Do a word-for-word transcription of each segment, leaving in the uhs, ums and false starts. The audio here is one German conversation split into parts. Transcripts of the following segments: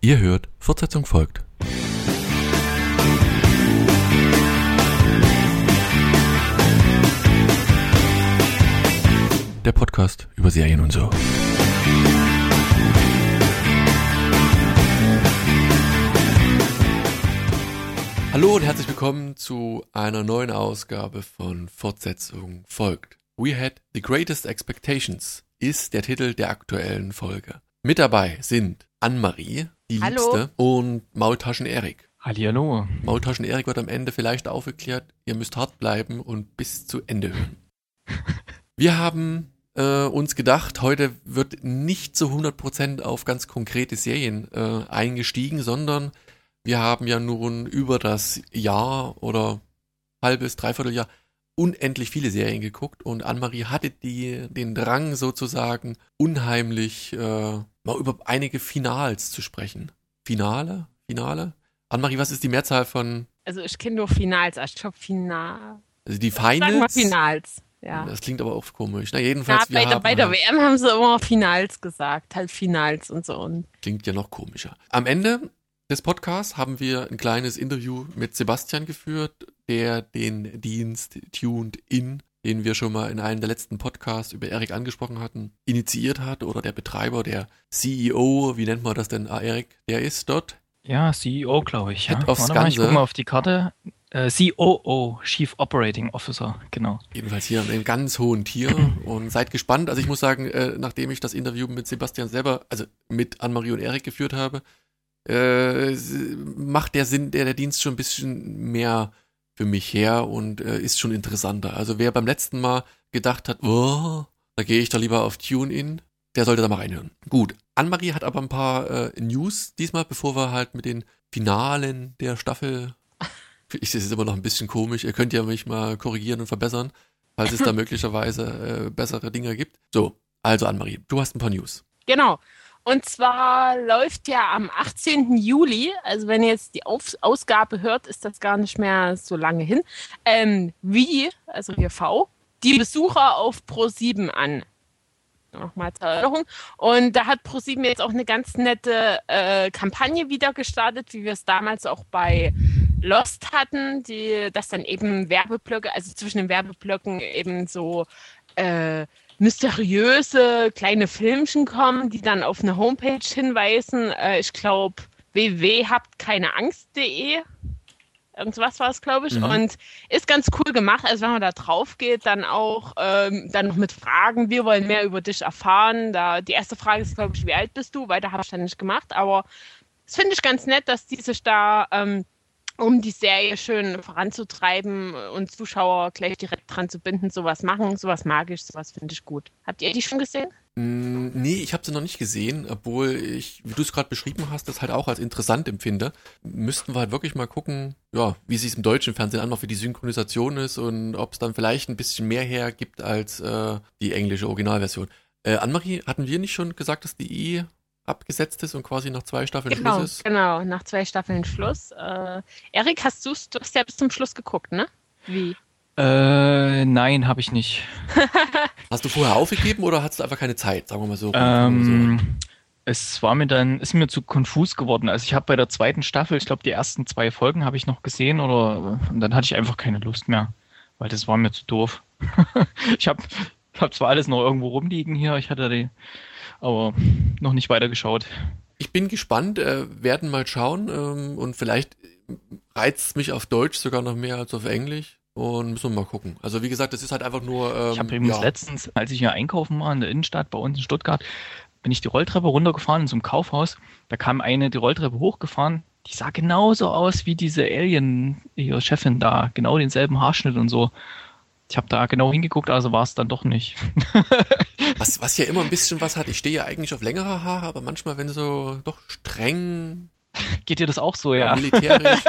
Ihr hört, Fortsetzung folgt. Der Podcast über Serien und so. Hallo und herzlich willkommen zu einer neuen Ausgabe von Fortsetzung folgt. We had the greatest expectations ist der Titel der aktuellen Folge. Mit dabei sind Anne-Marie, die Hallo. Liebste, und Maultaschen-Erik. Hallihallo. Maultaschen-Erik wird am Ende vielleicht aufgeklärt, ihr müsst hart bleiben und bis zu Ende hören. Wir haben äh, uns gedacht, heute wird nicht zu hundert Prozent auf ganz konkrete Serien äh, eingestiegen, sondern wir haben ja nun über das Jahr oder halbes, dreiviertel Jahr unendlich viele Serien geguckt und Anne-Marie hatte die, den Drang sozusagen unheimlich äh, mal über einige Finals zu sprechen. Finale? Finale? Anne-Marie, was ist die Mehrzahl von? Also ich kenne nur Finals, ich glaube Final. Also die Sagen wir Finals? Finals, ja. Das klingt aber auch komisch. Na Ja, jedenfalls, wir bei, der, haben bei der halt, W M haben sie immer Finals gesagt, halt Finals und so. Und klingt ja noch komischer. Am Ende des Podcasts haben wir ein kleines Interview mit Sebastian geführt, der den Dienst Tuned In, den wir schon mal in einem der letzten Podcasts über Erik angesprochen hatten, initiiert hat, oder der Betreiber, der C E O, wie nennt man das denn, ah, Erik, der ist dort? Ja, C E O, glaube ich. Head Ja. of's Warte mal, ich Ganze. guck mal auf die Karte. Äh, C O O, Chief Operating Officer, genau. Jedenfalls hier an einem ganz hohen Tier und seid gespannt. Also ich muss sagen, äh, nachdem ich das Interview mit Sebastian selber, also mit Anne-Marie und Erik geführt habe, äh, macht der Sinn, der, der Dienst schon ein bisschen mehr für mich her und äh, ist schon interessanter. Also wer beim letzten Mal gedacht hat, oh, da gehe ich doch lieber auf TuneIn, der sollte da mal reinhören. Gut, Anne-Marie hat aber ein paar äh, News diesmal, bevor wir halt mit den Finalen der Staffel, ich sehe es immer noch ein bisschen komisch, ihr könnt ja mich mal korrigieren und verbessern, falls es da möglicherweise äh, bessere Dinge gibt. So, also Anne-Marie, du hast ein paar News. genau. Und zwar läuft ja am achtzehnten Juli, also wenn ihr jetzt die Auf- Ausgabe hört, ist das gar nicht mehr so lange hin, ähm, wie, also hier V, die Besucher auf ProSieben an. Nochmal zur Erinnerung. Und da hat ProSieben jetzt auch eine ganz nette äh, Kampagne wieder gestartet, wie wir es damals auch bei Lost hatten, die, dass dann eben Werbeblöcke, also zwischen den Werbeblöcken eben so äh, mysteriöse kleine Filmchen kommen, die dann auf eine Homepage hinweisen. Äh, ich glaube, w w w punkt habt keine angst punkt de. Irgendwas war es, glaube ich. Mhm. Und ist ganz cool gemacht. Also wenn man da drauf geht, dann auch ähm, dann noch mit Fragen. Wir wollen mehr über dich erfahren. Da die erste Frage ist, glaube ich, wie alt bist du? Weiter habe ich dann nicht gemacht. Aber das finde ich ganz nett, dass die sich da, ähm, um die Serie schön voranzutreiben und Zuschauer gleich direkt dran zu binden, sowas machen. Sowas mag ich, sowas finde ich gut. Habt ihr die schon gesehen? Mm, Nee, ich habe sie noch nicht gesehen, obwohl ich, wie du es gerade beschrieben hast, das halt auch als interessant empfinde. Müssten wir halt wirklich mal gucken, ja, wie es sich im deutschen Fernsehen an, auch wie die Synchronisation ist und ob es dann vielleicht ein bisschen mehr hergibt als äh, die englische Originalversion. Äh, Anne-Marie, hatten wir nicht schon gesagt, dass die eh abgesetzt ist und quasi nach zwei Staffeln Genau, Schluss ist? genau. Nach zwei Staffeln Schluss. Äh, Erik, hast du's, du hast ja bis zum Schluss geguckt, ne? Wie? Äh, nein, habe ich nicht. Hast du vorher aufgegeben oder hattest du einfach keine Zeit, sagen wir mal so? Ähm, es war mir dann, ist mir zu konfus geworden. Also ich habe bei der zweiten Staffel, ich glaube die ersten zwei Folgen habe ich noch gesehen oder und dann hatte ich einfach keine Lust mehr, weil das war mir zu doof. ich habe hab zwar alles noch irgendwo rumliegen hier, ich hatte die, aber noch nicht weitergeschaut. Ich bin gespannt, äh, werden mal schauen ähm, und vielleicht reizt es mich auf Deutsch sogar noch mehr als auf Englisch und müssen wir mal gucken. Also wie gesagt, das ist halt einfach nur ähm, Ich habe übrigens ja. letztens, als ich hier einkaufen war in der Innenstadt bei uns in Stuttgart, bin ich die Rolltreppe runtergefahren in so einem Kaufhaus. Da kam eine die Rolltreppe hochgefahren, die sah genauso aus wie diese Alien, ihre Chefin da, genau denselben Haarschnitt und so. Ich habe da genau hingeguckt, also war es dann doch nicht. Was, was ja immer ein bisschen was hat. Ich stehe ja eigentlich auf längere Haare, aber manchmal, wenn so doch streng, Geht dir das auch so, ja? militärisch.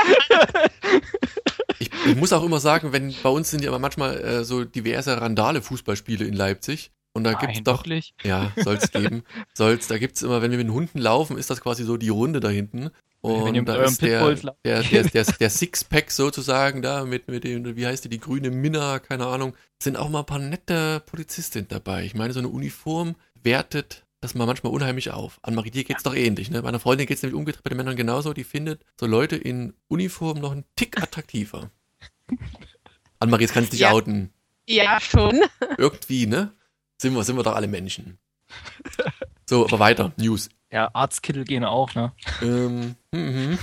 ich, ich muss auch immer sagen, wenn bei uns sind ja immer manchmal äh, so diverse Randale-Fußballspiele in Leipzig. Und da gibt's Nein, doch, wirklich? ja, soll's geben, soll's, da gibt's immer, wenn wir mit den Hunden laufen, ist das quasi so die Runde da hinten. Und Wenn ihr mit da eurem ist der, Pitbulls lauft. der, der, der, der Sixpack sozusagen da mit, mit dem, wie heißt die, die grüne Minna, keine Ahnung, sind auch mal ein paar nette Polizistinnen dabei. Ich meine, so eine Uniform wertet das mal manchmal unheimlich auf. Annemarie, dir geht's doch ähnlich, ne? Meiner Freundin geht's nämlich umgedreht bei den Männern genauso. Die findet so Leute in Uniform noch einen Tick attraktiver. Annemarie, jetzt kannst du dich Ja. outen. Ja, schon. Irgendwie, ne? Sind wir, sind wir doch alle Menschen. So, aber weiter. News. Ja, Arztkittel gehen auch, ne? Ähm, mhm.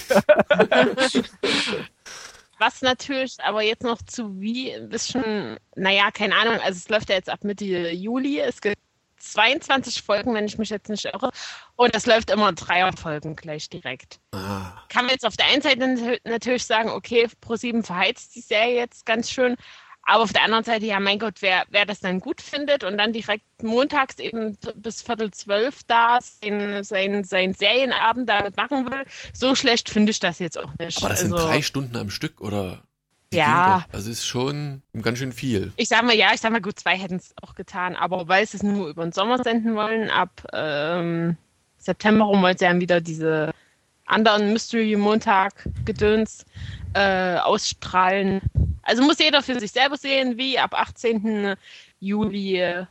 Was natürlich aber jetzt noch zu wie ein bisschen, naja, keine Ahnung, also es läuft ja jetzt ab Mitte Juli, es gibt zweiundzwanzig Folgen, wenn ich mich jetzt nicht irre, und es läuft immer Dreierfolgen gleich direkt. Ah, Kann man jetzt auf der einen Seite nat- natürlich sagen, okay, ProSieben verheizt die Serie jetzt ganz schön, aber auf der anderen Seite, ja mein Gott, wer, wer das dann gut findet und dann direkt montags eben bis Viertel zwölf da sein, sein, sein Serienabend damit machen will, so schlecht finde ich das jetzt auch nicht. aber das also, sind drei Stunden am Stück, oder? Wie Ja. geht das? Das ist schon ganz schön viel. Ich sag mal, ja, ich sag mal, gut, zwei hätten es auch getan, aber weil sie es nur über den Sommer senden wollen, ab ähm, September rum wollen sie dann wieder diese anderen Mystery-Montag-Gedöns äh, ausstrahlen. Also muss jeder für sich selber sehen, wie ab achtzehnten Juli äh,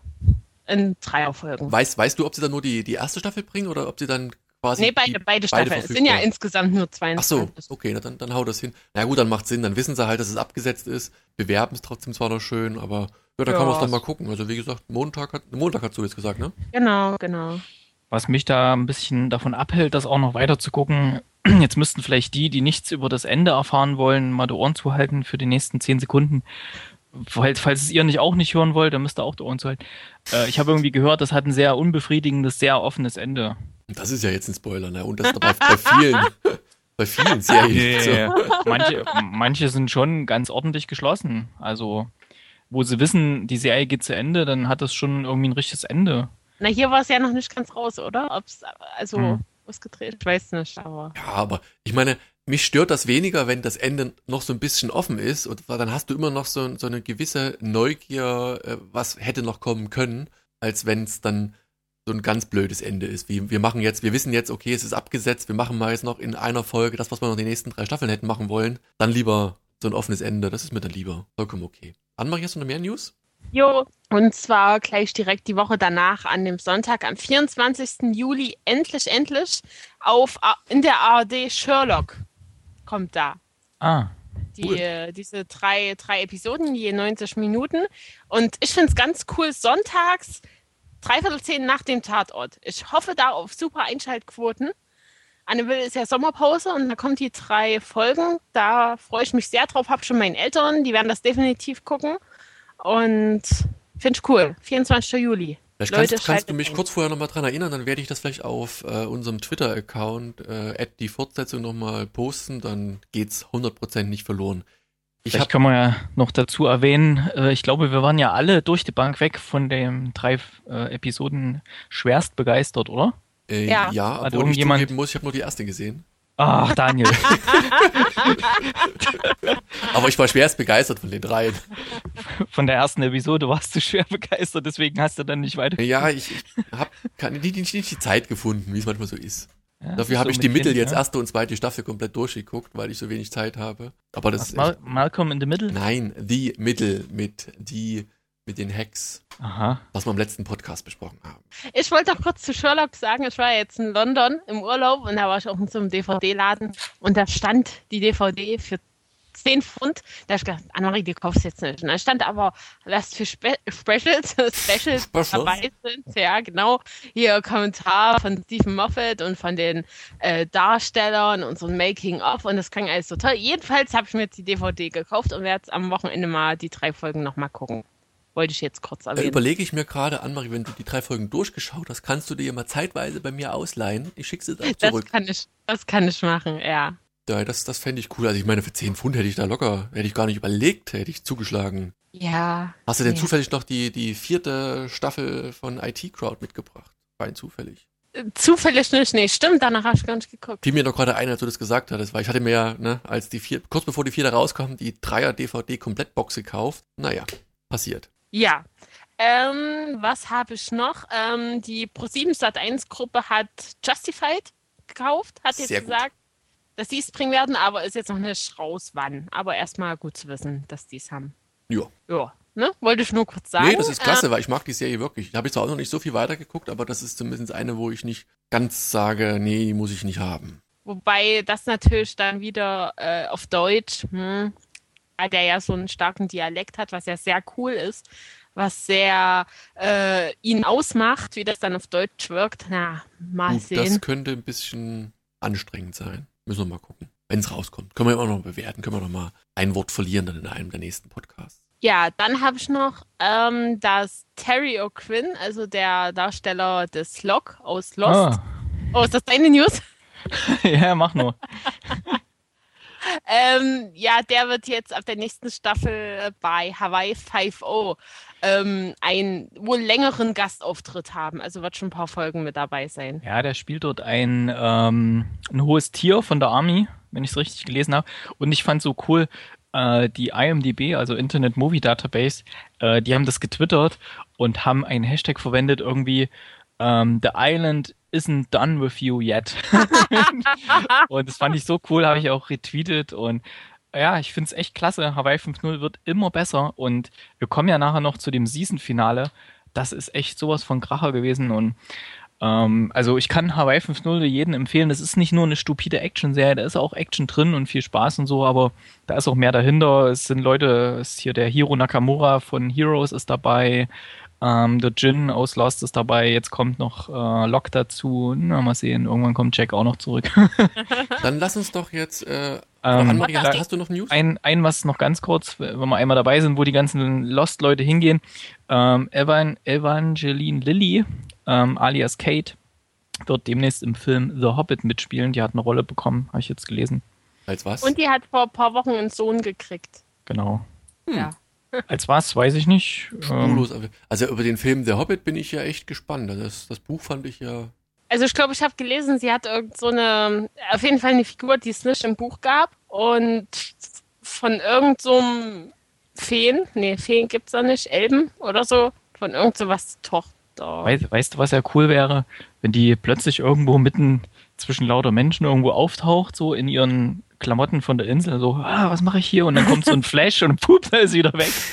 in Dreierfolgen. Weißt, weißt du, ob sie dann nur die, die erste Staffel bringen oder ob sie dann quasi. Nee, beide, die, beide Staffeln. Es sind ja verfügbar? insgesamt nur Ach zweiundzwanzig. so, okay, na, dann, dann hau das hin. Na gut, dann macht Sinn. Dann wissen sie halt, dass es abgesetzt ist. Bewerben es trotzdem zwar noch schön, aber ja, da Ja. kann man es dann mal gucken. Also wie gesagt, Montag hat Montag hast du jetzt gesagt, ne? Genau, genau. Was mich da ein bisschen davon abhält, das auch noch weiter zu gucken, jetzt müssten vielleicht die, die nichts über das Ende erfahren wollen, mal die Ohren zuhalten für die nächsten zehn Sekunden. Falls, falls es ihr nicht auch nicht hören wollt, dann müsst ihr auch die Ohren zuhalten. Äh, ich habe irgendwie gehört, das hat ein sehr unbefriedigendes, sehr offenes Ende. Und das ist ja jetzt ein Spoiler, ne? Und das dabei bei vielen, bei vielen Serien. So. manche, manche sind schon ganz ordentlich geschlossen. Also, wo sie wissen, die Serie geht zu Ende, dann hat das schon irgendwie ein richtiges Ende. Na, hier war es ja noch nicht ganz raus, oder? Ob's, also Hm. ausgedreht, ich weiß nicht, aber. Ja, aber ich meine, mich stört das weniger, wenn das Ende noch so ein bisschen offen ist und dann hast du immer noch so, so eine gewisse Neugier, äh, was hätte noch kommen können, als wenn es dann so ein ganz blödes Ende ist. Wie wir machen jetzt, wir wissen jetzt, okay, es ist abgesetzt, wir machen mal jetzt noch in einer Folge das, was wir noch die nächsten drei Staffeln hätten machen wollen, dann lieber so ein offenes Ende, das ist mir dann lieber. Vollkommen okay. Annemarie, hast du noch mehr News? Jo, und zwar gleich direkt die Woche danach, an dem Sonntag, am vierundzwanzigsten Juli, endlich, endlich, auf, A- in der A R D Sherlock kommt da. Ah, Die, Cool. äh, diese drei, drei Episoden, je neunzig Minuten. Und ich finde es ganz cool, sonntags, dreiviertel zehn nach dem Tatort. Ich hoffe da auf super Einschaltquoten. Anne Will ist ja Sommerpause und da kommen die drei Folgen. Da freue ich mich sehr drauf. Hab schon meinen Eltern, die werden das definitiv gucken. Und finde ich cool. vierundzwanzigsten Juli. Vielleicht Leute, kannst, kannst schaltet du mich ein. kurz vorher nochmal dran erinnern, dann werde ich das vielleicht auf äh, unserem Twitter-Account äh, at die Fortsetzung nochmal posten, dann geht's hundert Prozent nicht verloren. Ich vielleicht hab, können wir ja noch dazu erwähnen, äh, ich glaube, wir waren ja alle durch die Bank weg von den drei äh, Episoden schwerst begeistert, oder? äh, Ja. ja, Hat obwohl ich irgendjemand- zugeben muss, ich habe nur die erste gesehen. Ach, Daniel. Aber ich war schwerst begeistert von den dreien. Von der ersten Episode warst du schwer begeistert, deswegen hast du dann nicht weiter. Ja, ich, ich habe nicht, nicht, nicht die Zeit gefunden, wie es manchmal so ist. Ja, Dafür so habe ich die mit Mittel Kind, jetzt ja. erste und zweite Staffel komplett durchgeguckt, weil ich so wenig Zeit habe. Aber das Was, ist Mal echt, Malcolm in the Middle? nein, die Mittel mit die mit den Hacks, Aha. was wir im letzten Podcast besprochen haben. Ich wollte noch kurz zu Sherlock sagen, ich war ja jetzt in London im Urlaub und da war ich auch in so einem D V D-Laden und da stand die D V D für zehn Pfund. Da habe ich gedacht, Annemarie, die kaufst du jetzt nicht. Und da stand aber, was für Spe Specials, Specials Specials? dabei sind. Ja, genau. Hier Kommentar von Stephen Moffat und von den äh, Darstellern und so ein Making-of und das klang alles so toll. Jedenfalls habe ich mir jetzt die D V D gekauft und werde jetzt am Wochenende mal die drei Folgen nochmal gucken. Wollte ich jetzt kurz Da erwähnen. überlege ich mir gerade, Annemarie, wenn du die drei Folgen durchgeschaut hast, kannst du dir ja mal zeitweise bei mir ausleihen. Ich schicke sie dann Das zurück. kann ich, das kann ich machen, ja. Ja, das, das fände ich cool. Also ich meine, für zehn Pfund hätte ich da locker, hätte ich gar nicht überlegt, hätte ich zugeschlagen. Ja. Hast du denn ja. zufällig noch die, die vierte Staffel von I T Crowd mitgebracht? Rein zufällig. Zufällig nicht, nee, stimmt, danach habe ich gar nicht geguckt. Fiel mir noch gerade ein, als du das gesagt hattest, weil ich hatte mir ja, ne, als die vier, kurz bevor die vierte rauskam, die Dreier-D V D-Komplettbox gekauft. Naja, passiert. Ja. Ähm, was habe ich noch? Ähm, die ProSieben Sat eins Gruppe hat Justified gekauft, hat jetzt Sehr gut. gesagt, dass die es bringen werden, aber ist jetzt noch nicht raus, wann. Aber erstmal gut zu wissen, dass die es haben. Ja. Ja. Ne? Wollte ich nur kurz sagen. Nee, das ist klasse, äh, weil ich mag die Serie wirklich. Da habe ich zwar auch noch nicht so viel weitergeguckt, aber das ist zumindest eine, wo ich nicht ganz sage, nee, die muss ich nicht haben. Wobei das natürlich dann wieder äh, auf Deutsch, hm, weil der ja so einen starken Dialekt hat, was ja sehr cool ist, was sehr äh, ihn ausmacht, wie das dann auf Deutsch wirkt. Na, mal Gut, sehen. Das könnte ein bisschen anstrengend sein. Müssen wir mal gucken. Wenn es rauskommt. Können wir immer noch bewerten. Können wir noch mal ein Wort verlieren dann in einem der nächsten Podcasts. Ja, dann habe ich noch, ähm, dass Terry O'Quinn, also der Darsteller des Locke aus Lost. Ah. Oh, ist das deine News? Ja, mach nur. ähm, ja, der wird jetzt ab der nächsten Staffel bei Hawaii Five-O ähm, einen wohl längeren Gastauftritt haben. Also wird schon ein paar Folgen mit dabei sein. Ja, der spielt dort ein, ähm, ein hohes Tier von der Army, wenn ich es richtig gelesen habe. Und ich fand so cool, äh, die I M D B, also Internet Movie Database, äh, die haben das getwittert und haben einen Hashtag verwendet, irgendwie ähm, The Island isn't done with you yet. Und das fand ich so cool, habe ich auch retweetet und ja, ich finde es echt klasse. Hawaii fünf null wird immer besser und wir kommen ja nachher noch zu dem Season-Finale. Das ist echt sowas von Kracher gewesen und ähm, also ich kann Hawaii fünf null jedem empfehlen. Das ist nicht nur eine stupide Action-Serie, da ist auch Action drin und viel Spaß und so, aber da ist auch mehr dahinter. Es sind Leute, es ist hier der Hiro Nakamura von Heroes ist dabei, ähm, der Jin aus Lost ist dabei, jetzt kommt noch äh, Locke dazu. Na, mal sehen, irgendwann kommt Jack auch noch zurück. Dann lass uns doch jetzt, äh, Ähm, Annemarie, hast, da- hast du noch News? Ein, ein was noch ganz kurz, wenn wir einmal dabei sind, wo die ganzen Lost-Leute hingehen. Ähm, Evan, Evangeline Lilly, ähm, alias Kate, wird demnächst im Film The Hobbit mitspielen. Die hat eine Rolle bekommen, habe ich jetzt gelesen. Als was? Und die hat vor ein paar Wochen einen Sohn gekriegt. Genau. Hm. Ja. Als was, weiß ich nicht. Ähm, Spurlos. Also über den Film Der Hobbit bin ich ja echt gespannt. Also Das, das Buch fand ich ja... Also ich glaube, ich habe gelesen, sie hat irgend so eine, auf jeden Fall eine Figur, die es nicht im Buch gab. Und von irgend so einem Feen, nee, Feen gibt's da nicht, Elben oder so, von irgend so was Tochter. weißt, weißt du, was ja cool wäre? Wenn die plötzlich irgendwo mitten zwischen lauter Menschen irgendwo auftaucht, so in ihren Klamotten von der Insel, so, ah, was mache ich hier? Und dann kommt so ein Flash und pup, da ist sie wieder weg.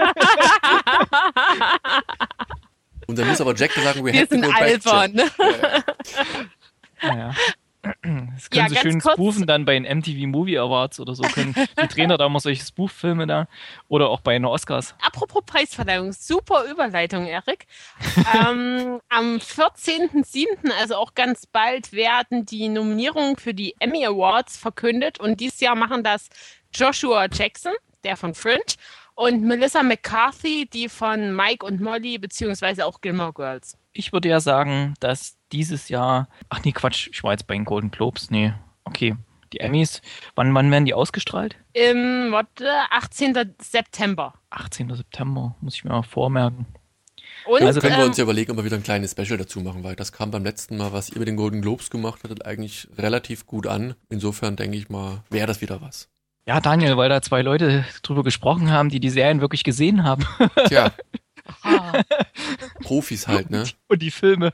Und dann muss aber Jack sagen, we Wir have to sind go back, albern, Jack. ne? Naja. Das können Ja, sie ganz schön kurz. spoofen dann bei den M T V Movie Awards oder so. Können die Trainer da immer solche Spoof-Filme da. Oder auch bei den Oscars. Apropos Preisverleihung, super Überleitung, Erik. ähm, am vierzehnten siebten, also auch ganz bald, werden die Nominierungen für die Emmy Awards verkündet. Und dieses Jahr machen das Joshua Jackson, der von Fringe, und Melissa McCarthy, die von Mike und Molly, beziehungsweise auch Gilmore Girls. Ich würde ja sagen, dass dieses Jahr. Ach nee, Quatsch, ich war jetzt bei den Golden Globes. Nee, okay. Die Emmys, wann, wann werden die ausgestrahlt? Im, warte, achtzehnten September. achtzehnten September, muss ich mir mal vormerken. Und, Also können wir ähm, uns ja überlegen, ob wir wieder ein kleines Special dazu machen, weil das kam beim letzten Mal, was ihr mit den Golden Globes gemacht hattet, eigentlich relativ gut an. Insofern denke ich mal, wäre das wieder was. Ja, Daniel, weil da zwei Leute drüber gesprochen haben, die die Serien wirklich gesehen haben. Tja, ah. Profis halt, ne? Und die Filme.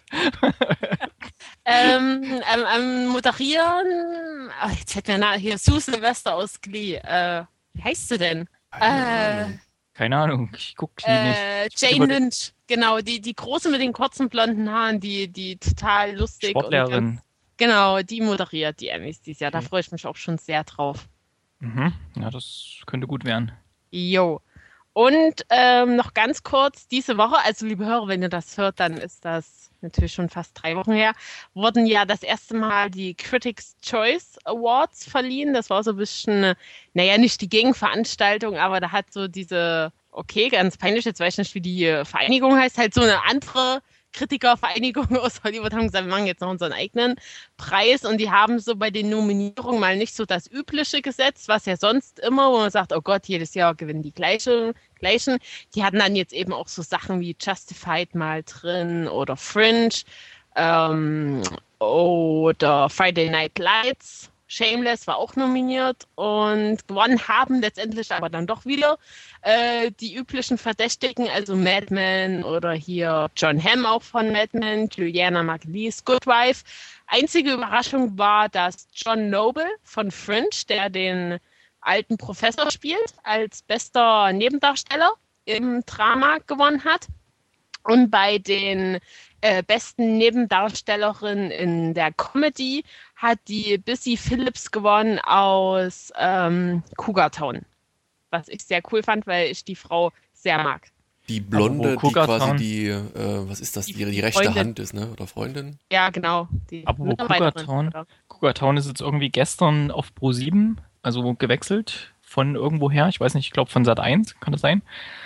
Ähm, ähm, ähm, moderieren, ach, jetzt fällt mir nach, hier, Sue Sylvester aus Glee. Äh, wie heißt sie denn? Äh, Keine Ahnung, ich guck die nicht. äh, Über Jane die- Lynch, genau, die, die große mit den kurzen blonden Haaren, die, die total lustig und Sportlehrerin. ganz, genau, die moderiert die Emmys dieses Jahr. Da Mhm. freue ich mich auch schon sehr drauf. Mhm. Ja, das könnte gut werden. Jo. Und ähm, noch ganz kurz, diese Woche, also liebe Hörer, wenn ihr das hört, dann ist das natürlich schon fast drei Wochen her, wurden ja das erste Mal die Critics' Choice Awards verliehen. Das war so ein bisschen, naja, nicht die Gegenveranstaltung, aber da hat so diese, okay, ganz peinlich, jetzt weiß ich nicht, wie die Vereinigung heißt, halt so eine andere Kritikervereinigung aus Hollywood haben gesagt, wir machen jetzt noch unseren eigenen Preis und die haben so bei den Nominierungen mal nicht so das Übliche gesetzt, was ja sonst immer, wo man sagt, oh Gott, jedes Jahr gewinnen die gleichen, gleichen. Die hatten dann jetzt eben auch so Sachen wie Justified mal drin oder Fringe ähm, oder Friday Night Lights. Shameless war auch nominiert und gewonnen haben letztendlich aber dann doch wieder äh, die üblichen Verdächtigen, also Mad Men oder hier John Hamm auch von Mad Men, Juliana Margulies, Good Wife. Einzige Überraschung war, dass John Noble von Fringe, der den alten Professor spielt, als bester Nebendarsteller im Drama gewonnen hat. Und bei den äh, besten Nebendarstellerinnen in der Comedy hat die Busy Phillips gewonnen aus ähm, Cougar Town. Was ich sehr cool fand, weil ich die Frau sehr mag. Die Blonde, die quasi die, äh, was ist das, die, die, die rechte Freundin. Hand ist, ne? Oder Freundin? Ja, genau. Die Apropos Mitarbeiterin, Cougar Town. oder? Cougar Town ist jetzt irgendwie gestern auf Pro sieben, also gewechselt von irgendwoher. Ich weiß nicht, ich glaube von Sat eins, kann das sein?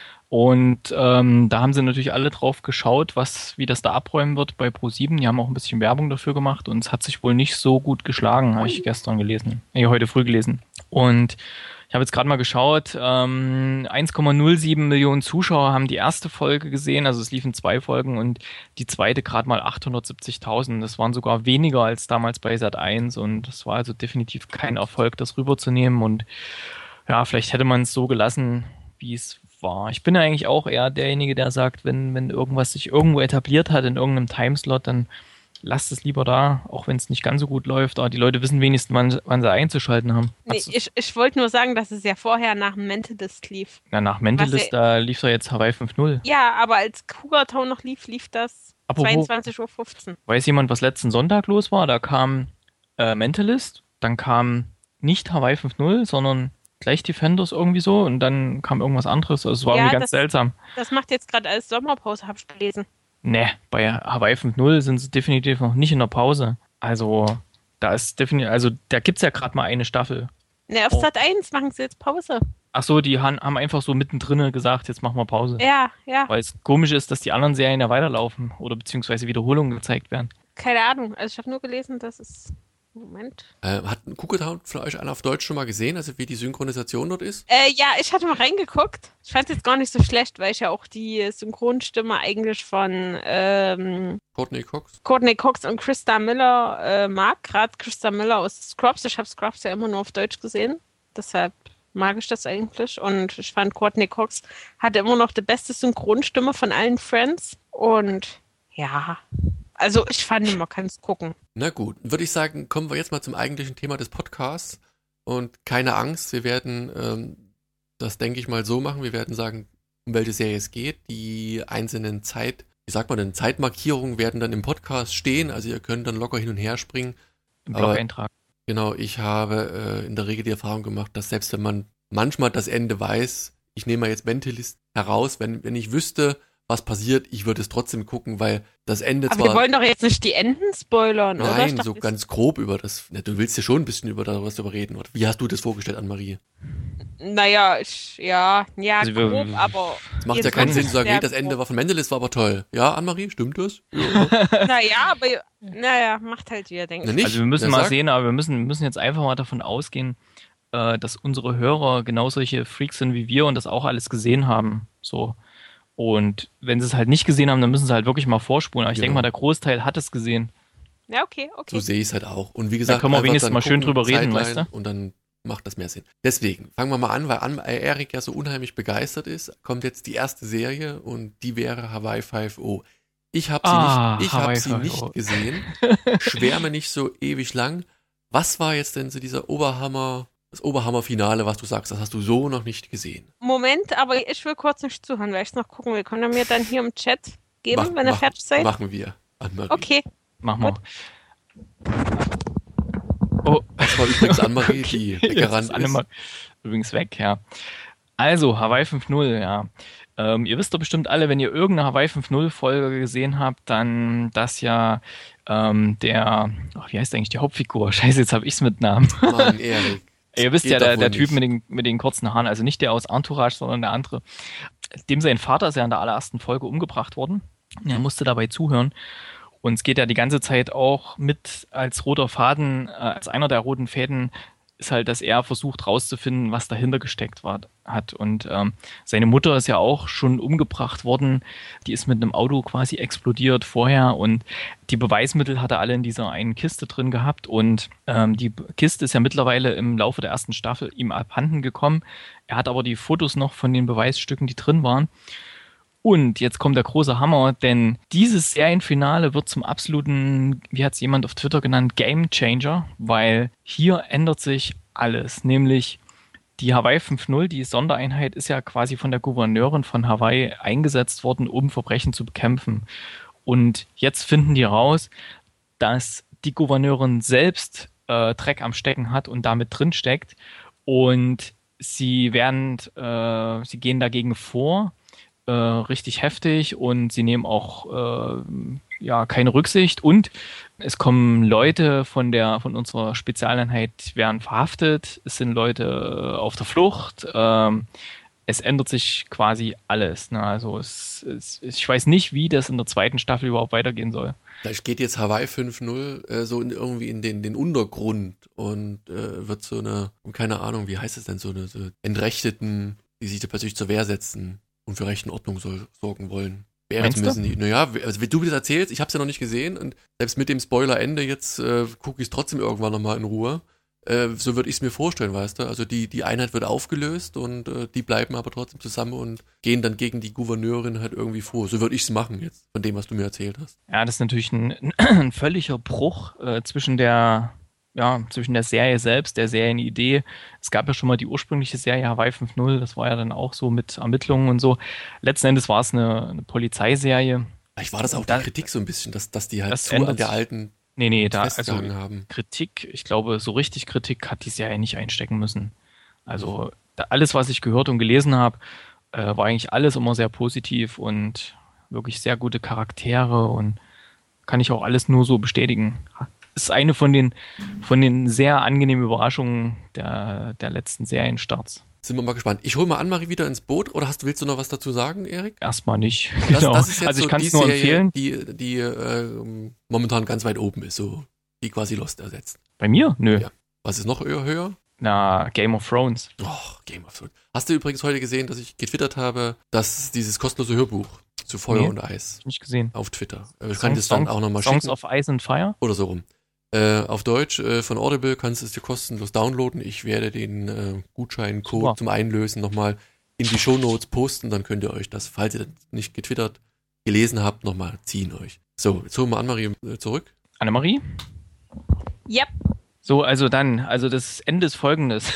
Und ähm, da haben sie natürlich alle drauf geschaut, was, wie das da abräumen wird bei Pro sieben. Die haben auch ein bisschen Werbung dafür gemacht und es hat sich wohl nicht so gut geschlagen, habe ich gestern gelesen. Nee, heute früh gelesen. Und ich habe jetzt gerade mal geschaut, ähm, eins Komma null sieben Millionen Zuschauer haben die erste Folge gesehen, also es liefen zwei Folgen und die zweite gerade mal achthundertsiebzigtausend. Das waren sogar weniger als damals bei Sat eins und das war also definitiv kein Erfolg, das rüberzunehmen und ja, vielleicht hätte man es so gelassen, wie es war. Ich bin ja eigentlich auch eher derjenige, der sagt, wenn, wenn irgendwas sich irgendwo etabliert hat in irgendeinem Timeslot, dann lasst es lieber da, auch wenn es nicht ganz so gut läuft, aber die Leute wissen wenigstens, wann, wann sie einzuschalten haben. Nee, ich, ich wollte nur sagen, dass es ja vorher nach Mentalist lief. Na, nach Mentalist, ja, da lief doch jetzt Hawaii fünf null. Ja, aber als Cougar Town noch lief, lief das Apropos, zweiundzwanzig Uhr fünfzehn. Weiß jemand, was letzten Sonntag los war? Da kam äh, Mentalist, dann kam nicht Hawaii fünf null, sondern gleich Defenders irgendwie so und dann kam irgendwas anderes. Also es war Ja, irgendwie ganz das- seltsam. Das macht jetzt gerade als Sommerpause, habe ich gelesen. Ne, bei Hawaii fünf null sind sie definitiv noch nicht in der Pause. Also da ist definitiv, also da gibt's ja gerade mal eine Staffel. Ne, auf Oh. Sat eins machen sie jetzt Pause. Ach so, die han- haben einfach so mittendrin gesagt, jetzt machen wir Pause. Ja, ja, Weil es komisch ist, dass die anderen Serien ja weiterlaufen oder beziehungsweise Wiederholungen gezeigt werden. keine Ahnung. Also ich habe nur gelesen, dass es... Moment. Äh, hat Cougar Town von euch einer auf Deutsch schon mal gesehen, also wie die Synchronisation dort ist? Äh, ja, ich hatte mal reingeguckt. Ich fand es jetzt gar nicht so schlecht, weil ich ja auch die Synchronstimme eigentlich von ähm, Courtney Cox? Courtney Cox und Krista Miller äh, mag. Gerade Krista Miller aus Scrubs. Ich habe Scrubs ja immer nur auf Deutsch gesehen. Deshalb mag ich das eigentlich. Und ich fand, Courtney Cox hatte immer noch die beste Synchronstimme von allen Friends. Und ja, also ich fand, man kann es gucken. Na gut, würde ich sagen, kommen wir jetzt mal zum eigentlichen Thema des Podcasts. Und keine Angst, wir werden ähm, das, denke ich mal, so machen. Wir werden sagen, um welche Serie es geht. Die einzelnen Zeit, wie sagt man denn, Zeitmarkierungen werden dann im Podcast stehen. Also ihr könnt dann locker hin und her springen. Im Aber- Blog-Eintrag. Genau, ich habe äh, in der Regel die Erfahrung gemacht, dass selbst wenn man manchmal das Ende weiß, ich nehme mal jetzt Mentalist heraus, wenn, wenn ich wüsste, was passiert, ich würde es trotzdem gucken, weil das Ende Aber zwar... wir wollen doch jetzt nicht die Enden spoilern, oder? Ich Nein, dachte, so ganz grob über das. Na, du willst ja schon ein bisschen über da was darüber reden. Oder? Wie hast du das vorgestellt, Anne-Marie? Naja, ich, ja, ja, Also wir- grob, aber Es macht Jetzt ja keinen ganz Sinn zu sagen, sehr hey, das Ende grob. war von Mendelis, war aber toll. Ja, Anne-Marie, stimmt das? naja, aber naja, macht halt wie ihr denkt. Na, nicht. Also wir müssen Wer mal sagt? sehen, aber wir müssen, müssen jetzt einfach mal davon ausgehen, äh, dass unsere Hörer genau solche Freaks sind wie wir und das auch alles gesehen haben. So. Und wenn sie es halt nicht gesehen haben, dann müssen sie halt wirklich mal vorspulen. Aber ich Genau. denke mal, der Großteil hat es gesehen. Ja, okay, okay. So sehe ich es halt auch. Und wie gesagt, können wir einfach wenigstens dann mal schön gucken, drüber reden, Zeitline, weißt Und dann macht das mehr Sinn. Deswegen, fangen wir mal an, weil An äh, Erik ja so unheimlich begeistert ist, kommt jetzt die erste Serie und die wäre Hawaii fünf null. Ich habe sie, Ah, nicht, ich Hawaii hab sie Five-O. nicht gesehen. Schwärme nicht so ewig lang. Was war jetzt denn so dieser Oberhammer, das Oberhammer-Finale, was du sagst, das hast du so noch nicht gesehen? Moment, aber ich will kurz nicht zuhören, weil ich es noch gucken will. Könnt ihr mir dann hier im Chat geben, Mach- wenn ihr mach- fertig seid? Machen wir, Anne-Marie. Okay. Mach mal. Oh, Das war übrigens Anne-Marie, die jetzt weggerannt ist alle ist. mal übrigens weg, ja. Also, Hawaii fünf null, ja. Ähm, ihr wisst doch bestimmt alle, wenn ihr irgendeine Hawaii fünf null Folge gesehen habt, dann dass ja ähm, der, ach, wie heißt eigentlich die Hauptfigur? Scheiße, jetzt habe ich's mit Namen. Mann, Erik. Ihr wisst Geht ja, doch der, wohl der Typ nicht. mit den, mit den kurzen Haaren, also nicht der aus Entourage, sondern der andere. Dem sein Vater ist ja in der allerersten Folge umgebracht worden. Er musste dabei zuhören. Und es geht ja die ganze Zeit auch mit als roter Faden, äh, als einer der roten Fäden ist halt, dass er versucht rauszufinden, was dahinter gesteckt war, hat. Und ähm, seine Mutter ist ja auch schon umgebracht worden. Die ist mit einem Auto quasi explodiert vorher und die Beweismittel hat er alle in dieser einen Kiste drin gehabt. Und ähm, die Kiste ist ja mittlerweile im Laufe der ersten Staffel ihm abhanden gekommen. Er hat aber die Fotos noch von den Beweisstücken, die drin waren. Und jetzt kommt der große Hammer, denn dieses Serienfinale wird zum absoluten, wie hat es jemand auf Twitter genannt, Game Changer, weil hier ändert sich alles. Nämlich die Hawaii fünf null, die Sondereinheit, ist ja quasi von der Gouverneurin von Hawaii eingesetzt worden, um Verbrechen zu bekämpfen. Und jetzt finden die raus, dass die Gouverneurin selbst äh, Dreck am Stecken hat und damit drin steckt. Und sie werden, äh, sie gehen dagegen vor, äh, richtig heftig, und sie nehmen auch äh, ja keine Rücksicht. Und es kommen Leute von der von unserer Spezialeinheit, werden verhaftet. Es sind Leute auf der Flucht. Ähm, es ändert sich quasi alles. Ne? Also es, es, ich weiß nicht, wie das in der zweiten Staffel überhaupt weitergehen soll. Vielleicht geht jetzt Hawaii fünf null äh, so in, irgendwie in den, den Untergrund und äh, wird so eine, keine Ahnung, wie heißt es denn, so eine so Entrechteten, die sich da plötzlich zur Wehr setzen und für Recht und Ordnung soll, sorgen wollen. Wäre müssen die, naja, also wie du das erzählst, ich habe es ja noch nicht gesehen, und selbst mit dem Spoilerende jetzt äh, gucke ich es trotzdem irgendwann nochmal in Ruhe. Äh, so würde ich es mir vorstellen, weißt du. Also die, die Einheit wird aufgelöst, und äh, die bleiben aber trotzdem zusammen und gehen dann gegen die Gouverneurin halt irgendwie vor. So würde ich es machen jetzt, von dem, was du mir erzählt hast. Ja, das ist natürlich ein, ein völliger Bruch äh, zwischen der ja, zwischen der Serie selbst, der Serienidee. Es gab ja schon mal die ursprüngliche Serie Hawaii fünf null, das war ja dann auch so mit Ermittlungen und so. Letzten Endes war es eine, eine Polizeiserie. Vielleicht war das auch da, die Kritik so ein bisschen, dass, dass die halt das zu an der alten nee, nee, da, also haben. Kritik, ich glaube, so richtig Kritik hat die Serie nicht einstecken müssen. Also da, alles, was ich gehört und gelesen habe, äh, war eigentlich alles immer sehr positiv und wirklich sehr gute Charaktere, und kann ich auch alles nur so bestätigen. Ist eine von den, von den sehr angenehmen Überraschungen der, der letzten Serienstarts. Sind wir mal gespannt. Ich hole mal Annemarie wieder ins Boot, oder hast, willst du noch was dazu sagen, Erik? Erstmal nicht. Das, Genau. das ist jetzt also ich so kann die es nur Serie, empfehlen. Die, die äh, momentan ganz weit oben ist, so die quasi Lost ersetzt. Bei mir? Nö. Ja. Was ist noch höher? höher? Na, Game of Thrones. Oh, Game of Thrones. Hast du übrigens heute gesehen, dass ich getwittert habe, dass dieses kostenlose Hörbuch zu Feuer nee, und Eis nicht gesehen. auf Twitter. Ich kann das dann auch nochmal schicken. schicken. Songs of Ice and Fire? Oder so rum. Äh, auf Deutsch äh, von Audible kannst du es dir kostenlos downloaden. Ich werde den äh, Gutscheincode Super. zum Einlösen nochmal in die Shownotes posten. Dann könnt ihr euch das, falls ihr das nicht getwittert gelesen habt, nochmal ziehen euch. So, jetzt holen wir Annemarie äh, zurück. Annemarie? Yep. So, also dann, also das Ende ist folgendes.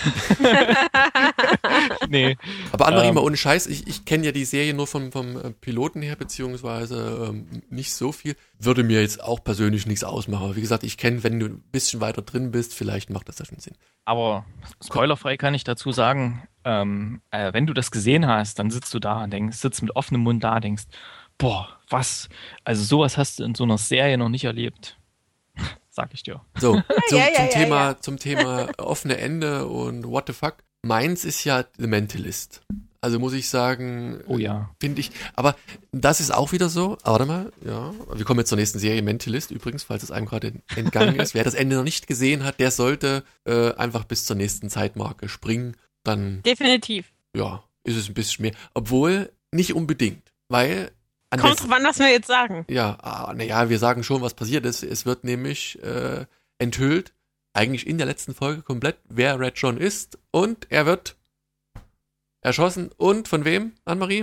nee. Aber Annemarie, ähm, mal ohne Scheiß, ich, ich kenne ja die Serie nur vom, vom Piloten her, beziehungsweise ähm, nicht so viel. Würde mir jetzt auch persönlich nichts ausmachen. Aber wie gesagt, ich kenne, wenn du ein bisschen weiter drin bist, vielleicht macht das ja schon Sinn. Aber spoilerfrei kann ich dazu sagen, ähm, äh, wenn du das gesehen hast, dann sitzt du da und denkst, sitzt mit offenem Mund da und denkst, boah, was, also sowas hast du in so einer Serie noch nicht erlebt. Sag ich dir. So, zum, ja, ja, zum ja, Thema, ja. zum Thema offene Ende und what the fuck. Meins ist ja The Mentalist. Also muss ich sagen, oh ja, finde ich, aber das ist auch wieder so, aber warte mal, ja, wir kommen jetzt zur nächsten Serie, Mentalist übrigens, falls es einem gerade entgangen ist. Wer das Ende noch nicht gesehen hat, der sollte äh, einfach bis zur nächsten Zeitmarke springen, dann definitiv. Ja, ist es ein bisschen mehr, obwohl nicht unbedingt, weil Kommt drauf an, was wir jetzt sagen. Ja, naja, wir sagen schon, was passiert ist. Es wird nämlich äh, enthüllt, eigentlich in der letzten Folge komplett, wer Red John ist. Und er wird erschossen. Und von wem, Annemarie?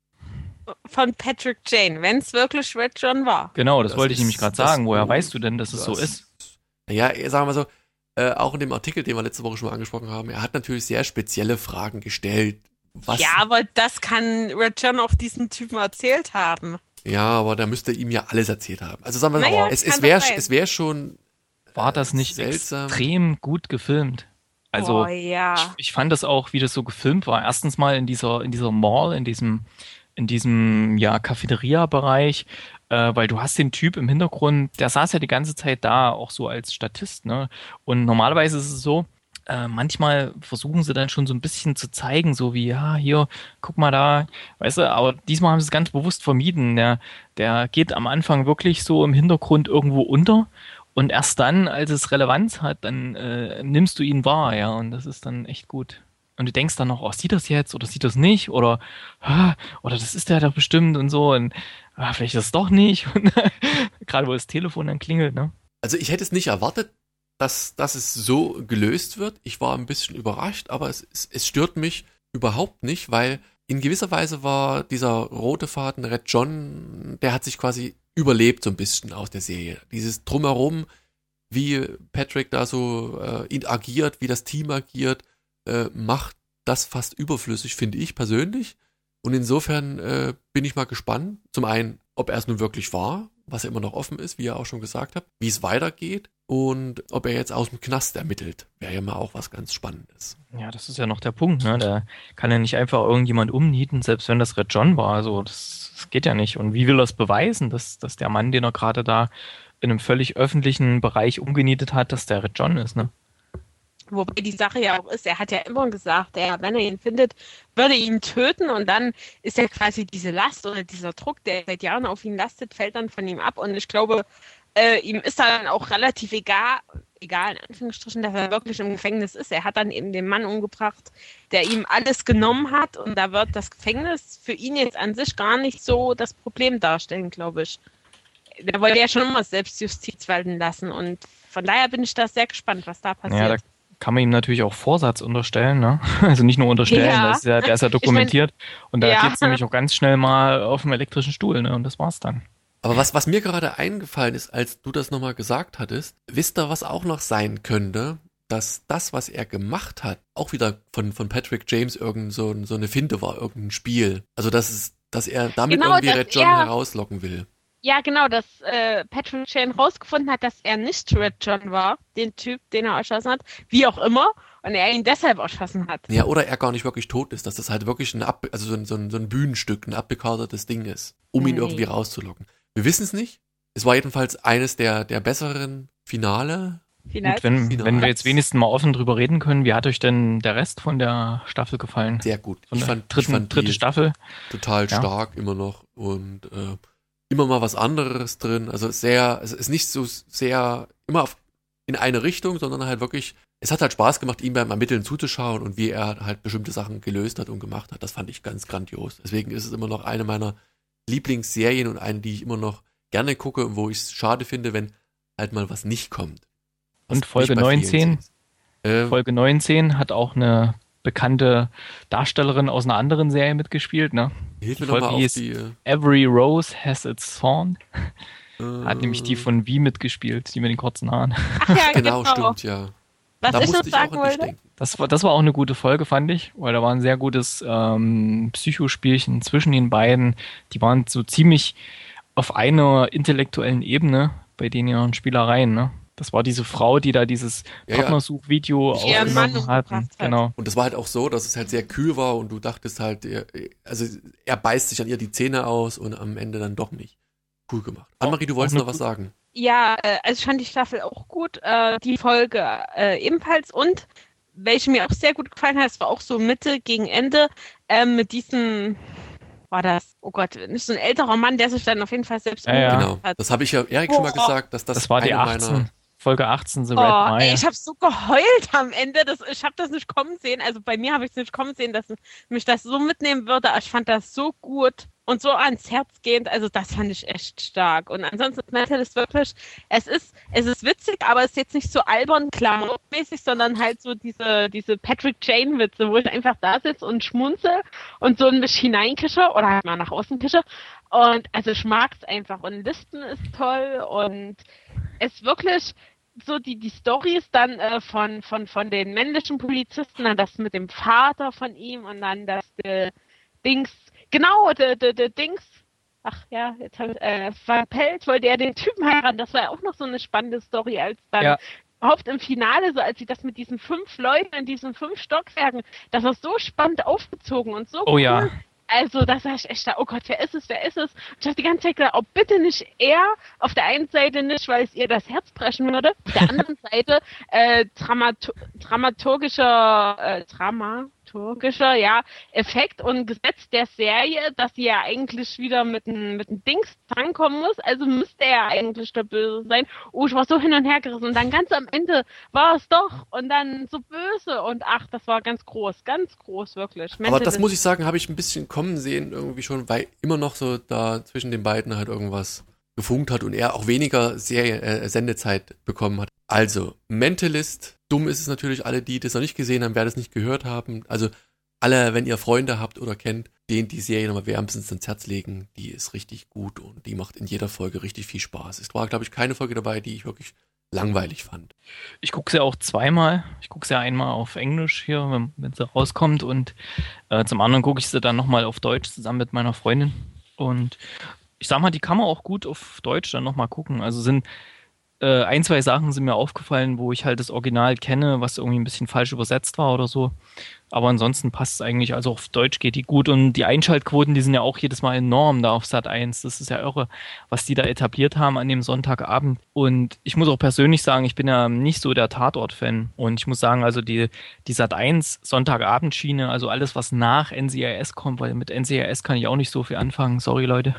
Von Patrick Jane, wenn es wirklich Red John war. Genau, das, Das wollte ich ist- nämlich gerade das- sagen. Woher oh, weißt du denn, dass es so Das- ist? Naja, sagen wir mal so, äh, auch in dem Artikel, den wir letzte Woche schon mal angesprochen haben, er hat natürlich sehr spezielle Fragen gestellt. Was? Ja, aber das kann Red John auf diesen Typen erzählt haben. Ja, aber da müsste ihm ja alles erzählt haben. Also sagen wir Naja, mal, es, kann es wäre doch sein. es wär schon War das nicht seltsam. extrem gut gefilmt? Also oh, ja. ich, ich fand das auch, wie das so gefilmt war. Erstens mal in dieser in dieser Mall, in diesem in diesem ja Cafeteria-Bereich, äh, weil du hast den Typ im Hintergrund, der saß ja die ganze Zeit da, auch so als Statist, ne? Und normalerweise ist es so, äh, manchmal versuchen sie dann schon so ein bisschen zu zeigen, so wie, ja, hier, guck mal da, weißt du, aber diesmal haben sie es ganz bewusst vermieden. Der, der geht am Anfang wirklich so im Hintergrund irgendwo unter, und erst dann, als es Relevanz hat, dann äh, nimmst du ihn wahr, ja, und das ist dann echt gut. Und du denkst dann noch, oh, sieht das jetzt oder sieht das nicht, oder ah, oder das ist der doch bestimmt und so, und ah, vielleicht ist es doch nicht. Und gerade wo das Telefon dann klingelt, ne? Also ich hätte es nicht erwartet, dass, dass es so gelöst wird. Ich war ein bisschen überrascht, aber es, es, es stört mich überhaupt nicht, weil in gewisser Weise war dieser rote Faden Red John, der hat sich quasi überlebt so ein bisschen aus der Serie. Dieses Drumherum, wie Patrick da so äh, ihn agiert, wie das Team agiert, äh, macht das fast überflüssig, finde ich persönlich. Und insofern äh, bin ich mal gespannt. Zum einen, ob er es nun wirklich war, was ja immer noch offen ist, wie ihr auch schon gesagt habt, wie es weitergeht und ob er jetzt aus dem Knast ermittelt. Wäre ja mal auch was ganz Spannendes. Ja, das ist ja noch der Punkt, ne? Da kann ja nicht einfach irgendjemand umnieten, selbst wenn das Red John war. Also das, das geht ja nicht. Und wie will er es beweisen, dass, dass der Mann, den er gerade da in einem völlig öffentlichen Bereich umgenietet hat, dass der Red John ist, ne? Wobei die Sache ja auch ist, er hat ja immer gesagt, er, wenn er ihn findet, würde er ihn töten und dann ist ja quasi diese Last oder dieser Druck, der seit Jahren auf ihn lastet, fällt dann von ihm ab und ich glaube, äh, ihm ist dann auch relativ egal, egal in Anführungsstrichen, dass er wirklich im Gefängnis ist. Er hat dann eben den Mann umgebracht, der ihm alles genommen hat und da wird das Gefängnis für ihn jetzt an sich gar nicht so das Problem darstellen, glaube ich. Der wollte ja schon immer Selbstjustiz walten lassen und von daher bin ich da sehr gespannt, was da passiert. Ja, da kann man ihm natürlich auch Vorsatz unterstellen, ne? Also nicht nur unterstellen, Ja. das ist ja, der ist ja dokumentiert. Ich mein, und da ja. geht's nämlich auch ganz schnell mal auf dem elektrischen Stuhl, ne? Und das war's dann. Aber was, was mir gerade eingefallen ist, als du das nochmal gesagt hattest, wisst ihr, was auch noch sein könnte, dass das, was er gemacht hat, auch wieder von, von Patrick James irgend so, so eine Finte war, irgendein Spiel. Also dass es, dass er damit genau, irgendwie Red John er, herauslocken will. Ja, genau, dass äh, Patrick Jane rausgefunden hat, dass er nicht Red John war, den Typ, den er erschossen hat, wie auch immer, und er ihn deshalb erschossen hat. Ja, oder er gar nicht wirklich tot ist, dass das halt wirklich ein, Ab- also so ein, so ein, so ein Bühnenstück, ein abgekartetes Ding ist, um ihn Nee. irgendwie rauszulocken. Wir wissen es nicht. Es war jedenfalls eines der, der besseren Finale. Final. Gut, wenn, Final. wenn wir jetzt wenigstens mal offen drüber reden können, wie hat euch denn der Rest von der Staffel gefallen? Sehr gut. Von Ich der fand, dritten, ich fand dritte die Staffel. total Ja. stark immer noch und äh, immer mal was anderes drin. Also sehr, es ist nicht so sehr immer auf, in eine Richtung, sondern halt wirklich, es hat halt Spaß gemacht, ihm beim Ermitteln zuzuschauen und wie er halt bestimmte Sachen gelöst hat und gemacht hat. Das fand ich ganz grandios. Deswegen ist es immer noch eine meiner Lieblingsserien und eine, die ich immer noch gerne gucke und wo ich es schade finde, wenn halt mal was nicht kommt. Was Und Folge nicht bei vielen neunzehn? so ist. Äh, Folge neunzehn hat auch eine bekannte Darstellerin aus einer anderen Serie mitgespielt, ne? hilf die mir nochmal Folge auf hieß die. Äh, Every Rose Has Its Thorn. äh, Hat nämlich die von Wie mitgespielt, die mit den kurzen Haaren. Ach ja, genau, genau. stimmt, ja. Was Da ich noch musste ich auch sagen an dich wollte, denken. Das war, das war auch eine gute Folge, fand ich, weil da war ein sehr gutes ähm, Psychospielchen zwischen den beiden. Die waren so ziemlich auf einer intellektuellen Ebene bei den ihren Spielereien, ne? Das war diese Frau, die da dieses Ja, ja. Partnersuchvideo Die ihren Mann aufgenommen hat. umgebracht hat. Genau. Und das war halt auch so, dass es halt sehr kühl war und du dachtest halt, er, also er beißt sich an ihr die Zähne aus und am Ende dann doch nicht. Cool gemacht. Annemarie, du wolltest auch noch eine was sagen. ja, äh, also ich fand die Staffel auch gut, äh, die Folge äh, ebenfalls und welche mir auch sehr gut gefallen hat, es war auch so Mitte gegen Ende, äh, mit diesem, war das, oh Gott, nicht so ein älterer Mann, der sich dann auf jeden Fall selbst Ja, ja. umgebracht Genau. hat. Das habe ich ja Erik schon mal Boah. gesagt, dass das, Das war die eine achtzehn, meiner. Folge achtzehn, The Red Oh, Mile. ey, ich habe so geheult am Ende. Das, ich habe das nicht kommen sehen. Also bei mir habe ich es nicht kommen sehen, dass mich das so mitnehmen würde. Ich fand das so gut und so ans Herz gehend. Also das fand ich echt stark. Und ansonsten Metal ist wirklich, es ist, es ist witzig, aber es ist jetzt nicht so albern klamaukmäßig, sondern halt so diese, diese Patrick Jane Witze, wo ich einfach da sitze und schmunzel und so ein bisschen hineinkische oder halt mal nach außen kische. Und also ich mag's einfach. Und Listen ist toll und es wirklich so die, die Storys dann äh, von, von, von den männlichen Polizisten, dann das mit dem Vater von ihm und dann das äh, Dings, genau, der de, de Dings, ach ja, jetzt halt, äh, Van Pelt wollte er den Typen heiraten, das war ja auch noch so eine spannende Story, als dann Ja. überhaupt im Finale, so als sie das mit diesen fünf Leuten in diesen fünf Stockwerken, das war so spannend aufgezogen und so Oh cool. ja. Also, da sag ich echt da, oh Gott, wer ist es, wer ist es? Und ich habe die ganze Zeit gedacht, oh, bitte nicht er, auf der einen Seite nicht, weil es ihr das Herz brechen würde, auf der anderen Seite äh, Dramato- dramaturgischer, äh, dramaturgischer, ja, Effekt und Gesetz der Serie, dass sie ja eigentlich wieder mit einem mit einem Dings drankommen muss, also müsste er eigentlich der Böse sein. Oh, ich war so hin und her gerissen und dann ganz am Ende war es doch und dann so böse und ach, das war ganz groß, ganz groß, wirklich. Aber das Mental muss ich sagen, habe ich ein bisschen kommen sehen irgendwie schon, weil immer noch so da zwischen den beiden halt irgendwas gefunkt hat und er auch weniger Serie, äh, Sendezeit bekommen hat. Also, Mentalist, dumm ist es natürlich, alle, die das noch nicht gesehen haben, werden es nicht gehört haben. Also, alle, wenn ihr Freunde habt oder kennt, denen die Serie nochmal wärmstens ins Herz legen, die ist richtig gut und die macht in jeder Folge richtig viel Spaß. Es war, glaube ich, keine Folge dabei, die ich wirklich langweilig fand. Ich gucke sie auch zweimal. Ich gucke sie einmal auf Englisch hier, wenn, wenn sie rauskommt, und äh, zum anderen gucke ich sie dann nochmal auf Deutsch zusammen mit meiner Freundin. Und ich sag mal, die kann man auch gut auf Deutsch dann nochmal gucken. Also sind äh, ein, zwei Sachen sind mir aufgefallen, wo ich halt das Original kenne, was irgendwie ein bisschen falsch übersetzt war oder so. Aber ansonsten passt es eigentlich, also auf Deutsch geht die gut. Und die Einschaltquoten, die sind ja auch jedes Mal enorm da auf Sat eins. Das ist ja irre, was die da etabliert haben an dem Sonntagabend. Und ich muss auch persönlich sagen, ich bin ja nicht so der Tatort-Fan. Und ich muss sagen, also die, die Sat eins Sonntagabendschiene, also alles, was nach N C I S kommt, weil mit N C I S kann ich auch nicht so viel anfangen, sorry Leute.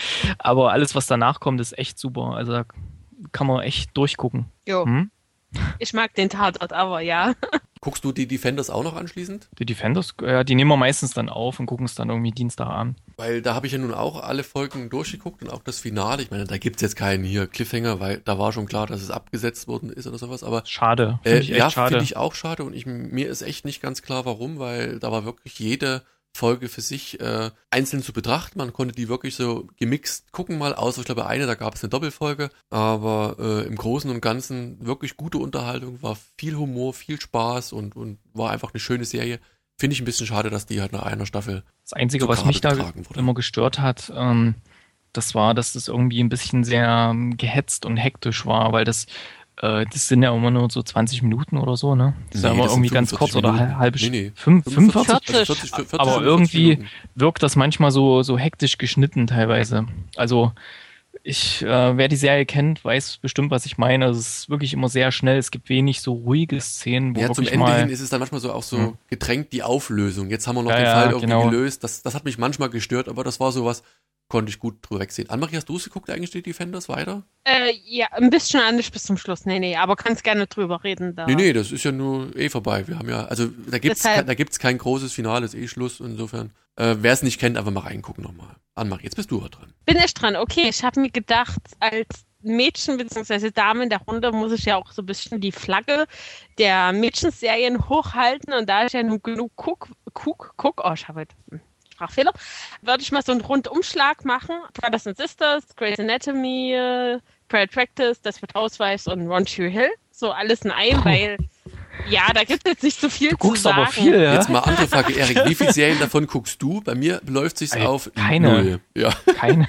Aber alles, was danach kommt, ist echt super. Also da kann man echt durchgucken. Jo. Hm? Ich mag den Tatort, aber ja. Guckst du die Defenders auch noch anschließend? Die Defenders, ja, die nehmen wir meistens dann auf und gucken es dann irgendwie Dienstagabend. Weil da habe ich ja nun auch alle Folgen durchgeguckt und auch das Finale. Ich meine, da gibt's jetzt keinen hier Cliffhanger, weil da war schon klar, dass es abgesetzt worden ist oder sowas. Aber schade, finde äh, ich echt ja, schade. finde ich auch schade und ich, mir ist echt nicht ganz klar, warum, weil da war wirklich jede Folge für sich äh, einzeln zu betrachten. Man konnte die wirklich so gemixt gucken mal, außer ich glaube eine, da gab es eine Doppelfolge. Aber äh, im Großen und Ganzen wirklich gute Unterhaltung, war viel Humor, viel Spaß und, und war einfach eine schöne Serie. Finde ich ein bisschen schade, dass die halt nach einer Staffel Das Einzige, zu was Grabe mich da getragen wurde. immer gestört hat, ähm, das war, dass das irgendwie ein bisschen sehr ähm, gehetzt und hektisch war, weil das äh, das sind ja immer nur so zwanzig Minuten oder so, ne? Das ist ja Nee, immer das sind irgendwie ganz kurz fünfundvierzig oder Minuten. halbe Nee, nee. Stunde. fünfundvierzig? Also vierzig, vierzig, Aber fünfundvierzig irgendwie Minuten. wirkt das manchmal so, so hektisch geschnitten teilweise. Also ich, äh, wer die Serie kennt, weiß bestimmt, was ich meine. Also es ist wirklich immer sehr schnell. Es gibt wenig so ruhige Szenen, wo Ja, zum wirklich Ende mal... hin ist es dann manchmal so auch so Hm. gedrängt die Auflösung. Jetzt haben wir noch Ja, den ja, Fall irgendwie genau. gelöst. Das, das hat mich manchmal gestört, aber das war sowas, konnte ich gut drüber wegsehen. Annemarie, hast du es geguckt eigentlich, die Defenders, weiter? Äh, ja, ein bisschen anders bis zum Schluss. Nee, nee, aber kannst gerne drüber reden. Da. Nee, nee, das ist ja nur eh vorbei. Wir haben ja, also da gibt's, Deshalb- kein, da gibt's kein großes Finale, ist eh Schluss. Insofern, äh, wer es nicht kennt, einfach mal reingucken nochmal. Annemarie, jetzt bist du halt dran. Bin ich dran. Okay, ich habe mir gedacht, als Mädchen bzw. Dame in der Runde muss ich ja auch so ein bisschen die Flagge der Mädchenserien hochhalten. Und da ich ja nun genug guck, guck, guck, oh, ich habe heute hm, Sprachfehler, würde ich mal so einen Rundumschlag machen. Brothers and Sisters, Grey's Anatomy, äh, Private Practice, Desperate Housewives und One Tree Hill. So alles in einem, weil ja, da gibt es jetzt nicht so viel Du zu guckst sagen. aber viel, ja? Jetzt mal andere Frage, Erik, wie viele Serien davon guckst du? Bei mir läuft sich's Ey, auf keine. null. Ja. Keine.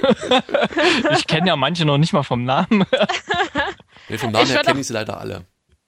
Ich kenne ja manche noch nicht mal vom Namen. Nee, vom Namen Ich her würd kenne auch- ich sie leider alle.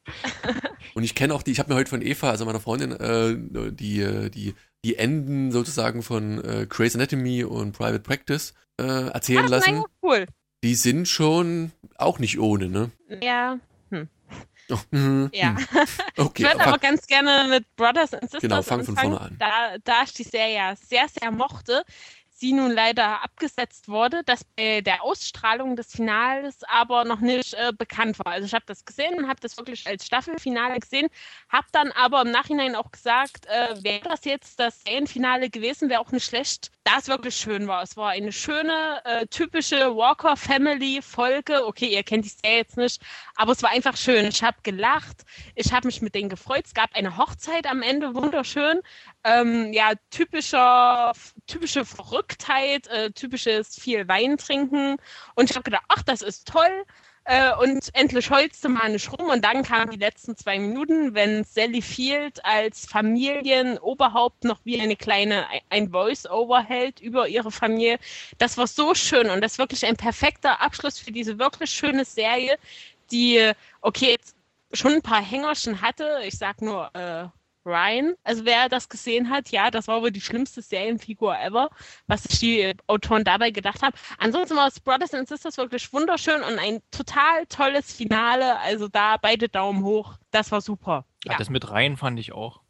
Und ich kenne auch die, ich habe mir heute von Eva, also meiner Freundin, äh, die, äh, die, die Enden sozusagen von äh, Grey's Anatomy und Private Practice äh, erzählen Ah, lassen. nein, cool. Die sind schon auch nicht ohne, ne? Ja, Oh, mhm, ja. hm. Okay, Ich würde aber aber ganz gerne mit Brothers and Sisters Genau, fang von anfangen, vorne an. Da, da ich die Serie ja sehr, sehr mochte, sie nun leider abgesetzt wurde, dass bei der Ausstrahlung des Finales aber noch nicht äh, bekannt war. Also ich habe das gesehen und habe das wirklich als Staffelfinale gesehen, habe dann aber im Nachhinein auch gesagt, äh, wäre das jetzt das Serienfinale gewesen, wäre auch nicht schlecht, da es wirklich schön war. Es war eine schöne, äh, typische Walker-Family-Folge. Okay, ihr kennt die Serie jetzt nicht, aber es war einfach schön. Ich habe gelacht, ich habe mich mit denen gefreut. Es gab eine Hochzeit am Ende, wunderschön. Ähm, ja, typischer, typische Verrücktheit, äh, typisches viel Wein trinken. Und ich habe gedacht, ach, das ist toll. Äh, und endlich holzte man nicht rum. Und dann kamen die letzten zwei Minuten, wenn Sally Field als Familienoberhaupt noch wie eine kleine, ein Voice-Over hält über ihre Familie. Das war so schön und das ist wirklich ein perfekter Abschluss für diese wirklich schöne Serie, die, okay, jetzt schon ein paar Hängerchen hatte. Ich sag nur, äh, Ryan, also wer das gesehen hat, ja, das war wohl die schlimmste Serienfigur ever, was sich die Autoren dabei gedacht haben. Ansonsten war es Brothers and Sisters wirklich wunderschön und ein total tolles Finale, also da beide Daumen hoch, das war super. Ja. Ja, Das mit rein fand ich auch.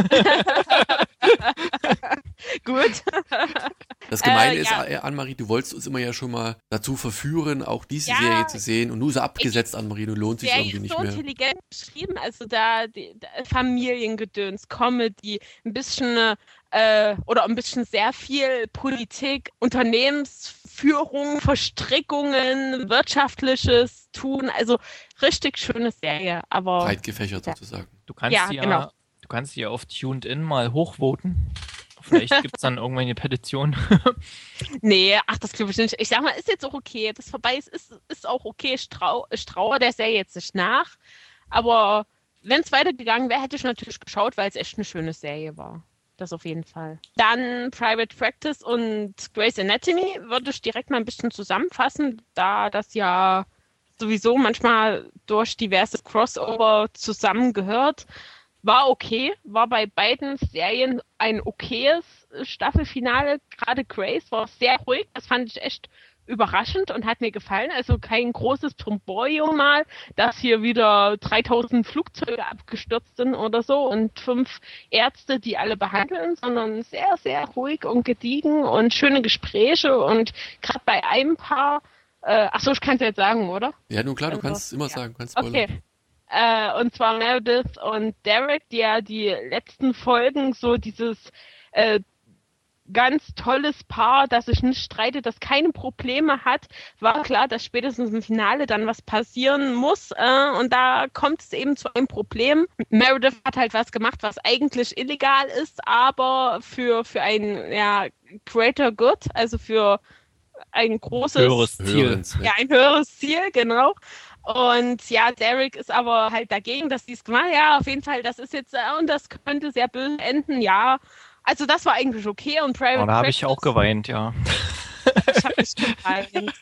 gut. das Gemeine Äh, ist, ja. äh, Annemarie, du wolltest uns immer ja schon mal dazu verführen, auch diese Ja. Serie zu sehen. Und nur so abgesetzt, Annemarie, du lohnt sich Der irgendwie ist nicht so mehr. intelligent geschrieben, also da, die, da Familiengedöns, Comedy, ein bisschen äh, oder ein bisschen sehr viel Politik, Unternehmensführung, Verstrickungen, wirtschaftliches Tun, also richtig schöne Serie, aber Breit gefächert Ja. sozusagen. Du kannst Ja, die ja, genau. du kannst die ja auf Tuned In mal hochvoten. Vielleicht gibt es dann irgendwann eine Petition. Nee, ach, das glaube ich nicht. Ich sag mal, ist jetzt auch okay. Das vorbei ist, ist, ist auch okay. Ich, trau, ich traue der Serie jetzt nicht nach. Aber wenn es weitergegangen wäre, hätte ich natürlich geschaut, weil es echt eine schöne Serie war. Das auf jeden Fall. Dann Private Practice und Grey's Anatomy würde ich direkt mal ein bisschen zusammenfassen, da das ja sowieso manchmal durch diverse Crossover zusammengehört. War okay, war bei beiden Serien ein okayes Staffelfinale. Gerade Grey's war sehr ruhig, das fand ich echt überraschend und hat mir gefallen. Also kein großes Bromborium mal, dass hier wieder dreitausend Flugzeuge abgestürzt sind oder so und fünf Ärzte, die alle behandeln, sondern sehr, sehr ruhig und gediegen und schöne Gespräche und gerade bei einem Paar, äh, ach so, ich kann es jetzt sagen, oder? Ja, nun klar, du Also, kannst immer ja. sagen, kannst spoilern. Okay. Äh, und zwar Meredith und Derek, die ja die letzten Folgen so dieses äh, ganz tolles Paar, das sich nicht streitet, das keine Probleme hat, war klar, dass spätestens im Finale dann was passieren muss. Äh, und da kommt es eben zu einem Problem. Meredith hat halt was gemacht, was eigentlich illegal ist, aber für, für ein ja, greater good, also für ein großes Höheres Ziel. Hören, ja, ein höheres Ziel, genau. Und ja, Derek ist aber halt dagegen, dass die es gemacht haben. Ja, auf jeden Fall, das ist jetzt, äh, und das könnte sehr böse enden, ja. Also das war eigentlich okay und Private Oh, da habe Practice, ich auch geweint, ja. ich habe nicht geweint.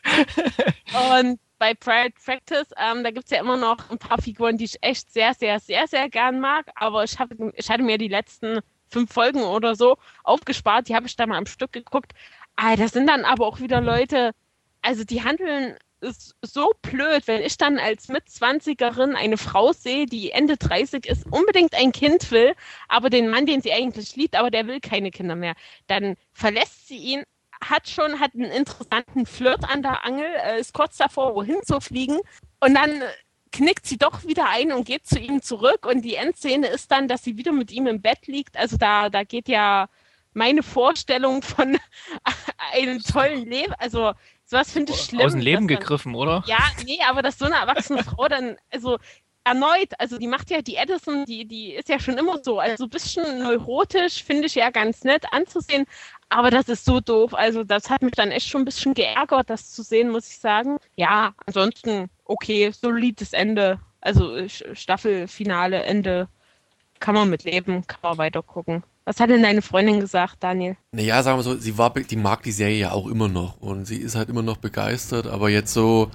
Und bei Private Practice, ähm, da gibt es ja immer noch ein paar Figuren, die ich echt sehr, sehr, sehr, sehr gern mag, aber ich, hab, ich hatte mir die letzten fünf Folgen oder so aufgespart, die habe ich da mal am Stück geguckt. Ah, das sind dann aber auch wieder Leute, also die handeln ist so blöd, wenn ich dann als Mitzwanzigerin eine Frau sehe, die Ende dreißig ist, unbedingt ein Kind will, aber den Mann, den sie eigentlich liebt, aber der will keine Kinder mehr. Dann verlässt sie ihn, hat schon, hat einen interessanten Flirt an der Angel, äh, ist kurz davor, wohin zu fliegen und dann knickt sie doch wieder ein und geht zu ihm zurück und die Endszene ist dann, dass sie wieder mit ihm im Bett liegt. Also da, da geht ja meine Vorstellung von einem tollen Leben, also sowas finde ich schlimm. Aus dem Leben dann, gegriffen, oder? Ja, nee, aber dass so eine erwachsene Frau dann, also erneut, also die macht ja die Edison, die, die ist ja schon immer so, also ein bisschen neurotisch, finde ich ja ganz nett anzusehen, aber das ist so doof, also das hat mich dann echt schon ein bisschen geärgert, das zu sehen, muss ich sagen. Ja, ansonsten okay, solides Ende, also Staffelfinale, Ende, kann man mit leben, kann man weiter gucken. Was hat denn deine Freundin gesagt, Daniel? Naja, sagen wir so, sie war, die mag die Serie ja auch immer noch und sie ist halt immer noch begeistert, aber jetzt so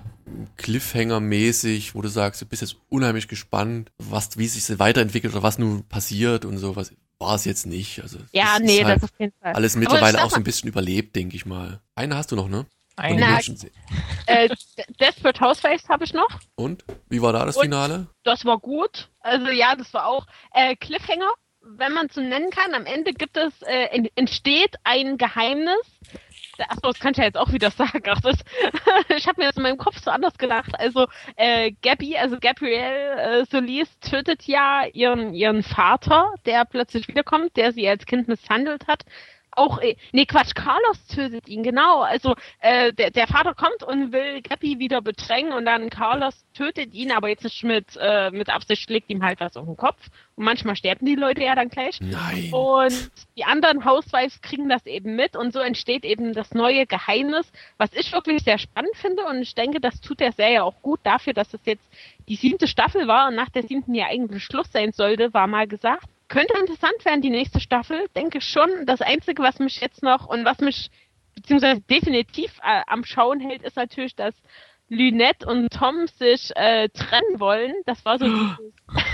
Cliffhanger-mäßig, wo du sagst, du bist jetzt unheimlich gespannt, was, wie sich sie weiterentwickelt oder was nun passiert und so, was war es jetzt nicht. Also ja, das nee, ist halt das auf jeden Fall. alles mittlerweile auch so ein bisschen überlebt, denke ich mal. Eine hast du noch, ne? Eine. Na, äh, Desperate Housewives habe ich noch. Und? Wie war da das Und Finale? das war gut. Also ja, das war auch äh, Cliffhanger, wenn man es so nennen kann. Am Ende gibt es, äh, entsteht ein Geheimnis. Achso, das kann ich ja jetzt auch wieder sagen. Ach, das, ich habe mir das in meinem Kopf so anders gedacht. Also äh, Gabby, also Gabrielle äh, Solis tötet ja ihren, ihren Vater, der plötzlich wiederkommt, der sie als Kind misshandelt hat. Auch, äh, nee, Quatsch, Carlos tötet ihn, genau. Also äh, der, der Vater kommt und will Gabby wieder bedrängen und dann Carlos tötet ihn, aber jetzt nicht mit, äh, mit Absicht, schlägt ihm halt was auf den Kopf. Und manchmal sterben die Leute ja dann gleich. Nein. Und die anderen Housewives kriegen das eben mit und so entsteht eben das neue Geheimnis, was ich wirklich sehr spannend finde und ich denke, das tut der Serie auch gut dafür, dass es jetzt die siebte Staffel war und nach der siebten ja eigentlich Schluss sein sollte, war mal gesagt. Könnte interessant werden, die nächste Staffel, denke schon. Das Einzige, was mich jetzt noch und was mich beziehungsweise definitiv äh, am Schauen hält, ist natürlich, dass Lynette und Tom sich äh, trennen wollen. Das war so dieses,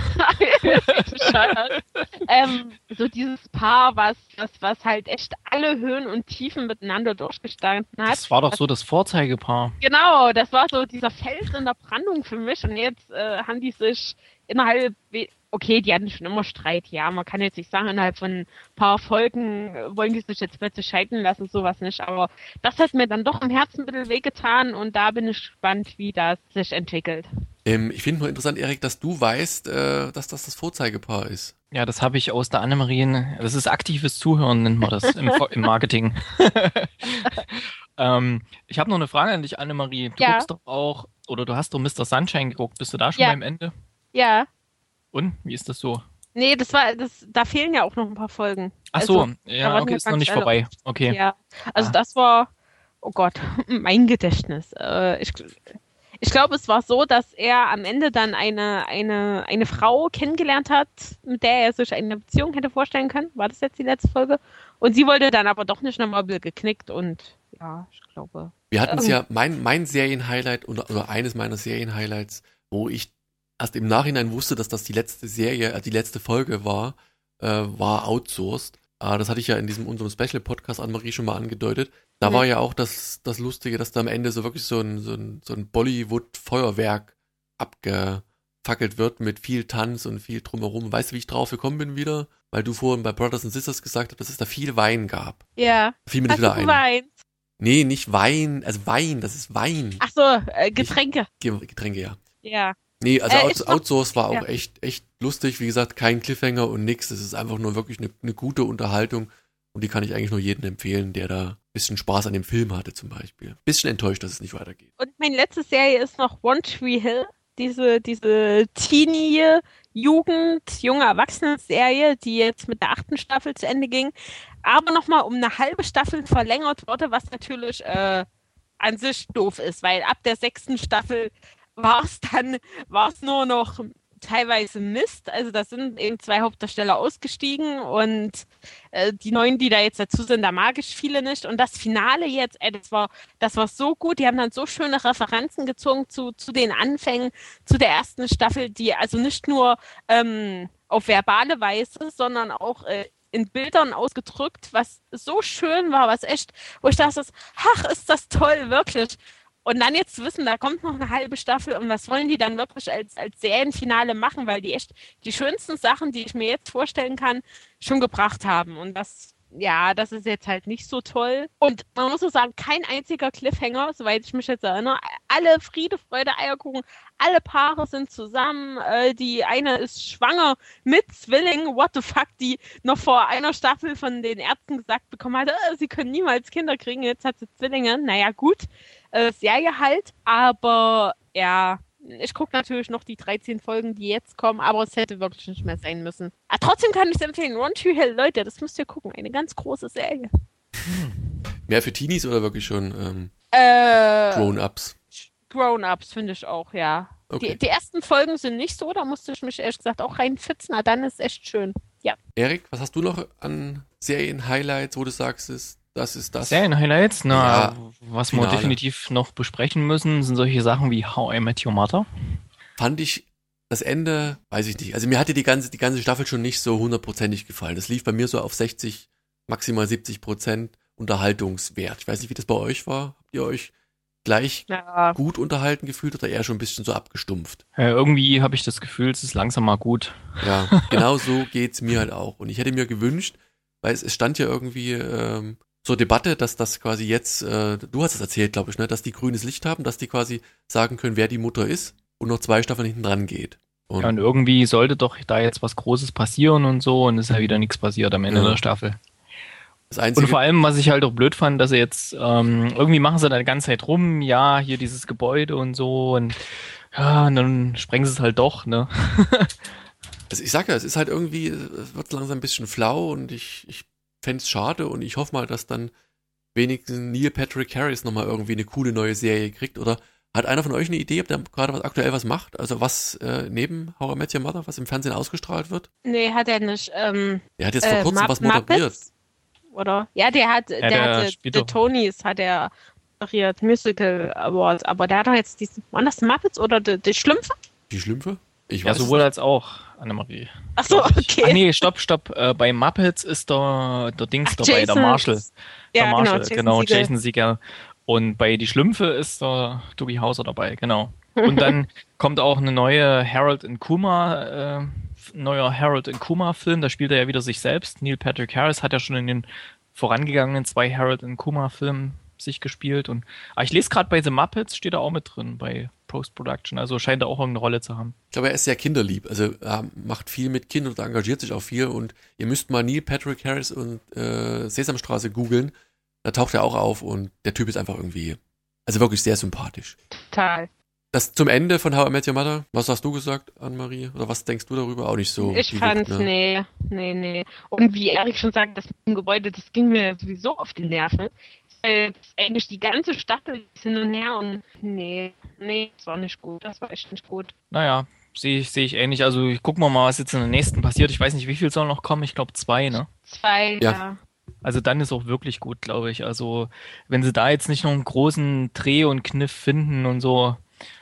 ähm, so dieses Paar, was, was, was halt echt alle Höhen und Tiefen miteinander durchgestanden hat. Das war doch das, so das Vorzeigepaar. Genau, das war so dieser Fels in der Brandung für mich und jetzt äh, haben die sich innerhalb, okay, die hatten schon immer Streit, ja, man kann jetzt nicht sagen, innerhalb von ein paar Folgen wollen die sich jetzt plötzlich scheiden lassen, sowas nicht, aber das hat mir dann doch im Herzen ein bisschen wehgetan und da bin ich gespannt, wie das sich entwickelt. Ähm, ich finde nur interessant, Erik, dass du weißt, äh, dass das das Vorzeigepaar ist. Ja, das habe ich aus der Annemarie, das ist aktives Zuhören, nennt man das im, im Marketing. ähm, ich habe noch eine Frage an dich, Annemarie. Du Ja. guckst doch auch, oder du hast doch Mister Sunshine geguckt, bist du da schon Ja. beim Ende? Ja, Und, wie ist das so? Nee, das war, das, da fehlen ja auch noch ein paar Folgen. Ach so, Also, da ja, waren okay, ja ist noch ganz nicht alle- vorbei. Okay. Ja, also Ah. das war, oh Gott, mein Gedächtnis. Äh, ich ich glaube, es war so, dass er am Ende dann eine, eine, eine Frau kennengelernt hat, mit der er sich eine Beziehung hätte vorstellen können. War das jetzt die letzte Folge? Und sie wollte dann aber doch nicht nochmal geknickt und ja, ich glaube. Wir hatten es ähm, ja, mein, mein Serien-Highlight oder, oder eines meiner Serien-Highlights, wo ich erst im Nachhinein wusste, dass das die letzte Serie, äh, die letzte Folge war, äh, war Outsourced. Ah, das hatte ich ja in diesem unserem Special-Podcast Anne-Marie schon mal angedeutet. Da Mhm. war ja auch das, das Lustige, dass da am Ende so wirklich so ein, so ein, so ein Bollywood-Feuerwerk abgefackelt wird mit viel Tanz und viel drumherum. Weißt du, wie ich drauf gekommen bin wieder? Weil du vorhin bei Brothers and Sisters gesagt hast, dass es da viel Wein gab. ja. Da fiel mir nicht Hast du wieder ein. geweint? Nee, nicht Wein, also Wein, das ist Wein. Ach so, äh, Getränke. Ge- Getränke, ja. Ja. Nee, also Äh, Out- ich mach- Outsource war auch ja. echt, echt lustig. Wie gesagt, kein Cliffhanger und nix. Es ist einfach nur wirklich eine, eine gute Unterhaltung. Und die kann ich eigentlich nur jedem empfehlen, der da ein bisschen Spaß an dem Film hatte zum Beispiel. Bisschen enttäuscht, dass es nicht weitergeht. Und meine letzte Serie ist noch One Tree Hill. Diese, diese Teenie, Jugend, junge Erwachsenen-Serie, die jetzt mit der achten Staffel zu Ende ging. Aber nochmal um eine halbe Staffel verlängert wurde, was natürlich äh, an sich doof ist, weil ab der sechsten Staffel war es dann, war es nur noch teilweise Mist. Also da sind eben zwei Hauptdarsteller ausgestiegen und äh, die neuen, die da jetzt dazu sind, da mag ich viele nicht. Und das Finale jetzt, ey, das war, das war so gut. Die haben dann so schöne Referenzen gezogen zu, zu den Anfängen, zu der ersten Staffel, die also nicht nur ähm, auf verbale Weise, sondern auch äh, in Bildern ausgedrückt, was so schön war, was echt, wo ich dachte, ach, ist das toll, wirklich. Und dann jetzt zu wissen, da kommt noch eine halbe Staffel und was wollen die dann wirklich als, als Serienfinale machen, weil die echt die schönsten Sachen, die ich mir jetzt vorstellen kann, schon gebracht haben. Und das, ja, das ist jetzt halt nicht so toll. Und man muss so sagen, kein einziger Cliffhanger, soweit ich mich jetzt erinnere. Alle Friede, Freude, Eierkuchen, alle Paare sind zusammen. Äh, die eine ist schwanger mit Zwillingen, what the fuck, die noch vor einer Staffel von den Ärzten gesagt bekommen hat, äh, sie können niemals Kinder kriegen, jetzt hat sie Zwillinge. Naja, gut. Äh, Serie halt, aber ja, ich gucke natürlich noch die dreizehn Folgen, die jetzt kommen, aber es hätte wirklich nicht mehr sein müssen. Aber trotzdem kann ich es empfehlen. One Tree Hill, Leute, das müsst ihr gucken. Eine ganz große Serie. Mehr für Teenies oder wirklich schon ähm, Äh, Grown-Ups? Grown-Ups finde ich auch, ja. Okay. Die, die ersten Folgen sind nicht so, da musste ich mich ehrlich gesagt auch reinfitzen, aber dann ist echt schön. Ja. Erik, was hast du noch an Serien-Highlights, wo du sagst, ist, das ist das? Serien-Highlights? Na, Ja, was Finale. wir definitiv noch besprechen müssen, sind solche Sachen wie How I Met Your Mother. Fand ich das Ende, weiß ich nicht. Also mir hatte die ganze, die ganze Staffel schon nicht so hundertprozentig gefallen. Das lief bei mir so auf sechzig, maximal siebzig Prozent Unterhaltungswert. Ich weiß nicht, wie das bei euch war. Habt ihr euch gleich Ja. gut unterhalten gefühlt oder eher schon ein bisschen so abgestumpft? Äh, irgendwie habe ich das Gefühl, es ist langsam mal gut. Ja, genau so geht's mir halt auch. Und ich hätte mir gewünscht, weil es, es stand ja irgendwie ähm, zur Debatte, dass das quasi jetzt, äh, du hast es erzählt, glaube ich, ne, dass die grünes Licht haben, dass die quasi sagen können, wer die Mutter ist und noch zwei Staffeln hinten dran geht. Und Ja, und irgendwie sollte doch da jetzt was Großes passieren und so und ist ja wieder nichts passiert am Ende Ja. der Staffel. das Einzige, Und vor allem, was ich halt auch blöd fand, dass sie jetzt, ähm, irgendwie machen sie da die ganze Zeit rum, ja, hier dieses Gebäude und so und ja, und dann sprengen sie es halt doch, ne? also ich sag ja, es ist halt irgendwie, es wird langsam ein bisschen flau und ich, ich fänd's schade und ich hoffe mal, dass dann wenigstens Neil Patrick Harris nochmal irgendwie eine coole neue Serie kriegt oder hat einer von euch eine Idee, ob der gerade was aktuell was macht? Also was äh, neben How I Met Your Mother, was im Fernsehen ausgestrahlt wird? Nee, hat er nicht. Ähm, Der hat jetzt vor äh, kurzem Mupp- was moderiert. Muppets? Oder? Ja, der hat, der, der hatte spielt The doch- Tonys, hat er moderiert, Musical Awards, aber der hat doch jetzt diesen, waren das die Muppets oder die, die Schlümpfe? Die Schlümpfe? Ich Ja, weiß es sowohl als auch, Annemarie. Ach so, okay. Ach nee, stopp, stopp. Äh, bei Muppets ist der, der Dings Ach, dabei, der Jason- Marshall. Der Ja, Marshall, genau, Jason genau, Segel. Jason Segel. Und bei Die Schlümpfe ist der Dougie Hauser dabei, genau. Und dann kommt auch eine neue Harold and Kumar, äh, neuer Harold and Kumar Film, da spielt er ja wieder sich selbst. Neil Patrick Harris hat ja schon in den vorangegangenen zwei Harold and Kumar Filmen sich gespielt. Und aber ich lese gerade bei The Muppets, steht er auch mit drin, bei Post-Production, also scheint er auch irgendeine Rolle zu haben. Ich glaube, er ist sehr kinderlieb. Also er macht viel mit Kindern und engagiert sich auch viel. Und ihr müsst mal Neil Patrick Harris und äh, Sesamstraße googeln. Da taucht er auch auf und der Typ ist einfach irgendwie, also wirklich sehr sympathisch. Total. Das zum Ende von How I Met Your Mother, was hast du gesagt, Anne-Marie? Oder was denkst du darüber? Auch nicht so. Ich fand's, gut, ne? nee, nee, nee. Und wie Erik schon sagt, das mit dem Gebäude, das ging mir sowieso auf die Nerven. Äh, eigentlich die ganze Staffel hin und her und nee, nee, das war nicht gut. Das war echt nicht gut. Naja, sehe ich, sehe ich ähnlich. Also ich guck mal, mal, was jetzt in der nächsten passiert. Ich weiß nicht, wie viel soll noch kommen. Ich glaube zwei, ne? Zwei, Ja. ja. Also dann ist auch wirklich gut, glaube ich. Also wenn sie da jetzt nicht noch einen großen Dreh und Kniff finden und so,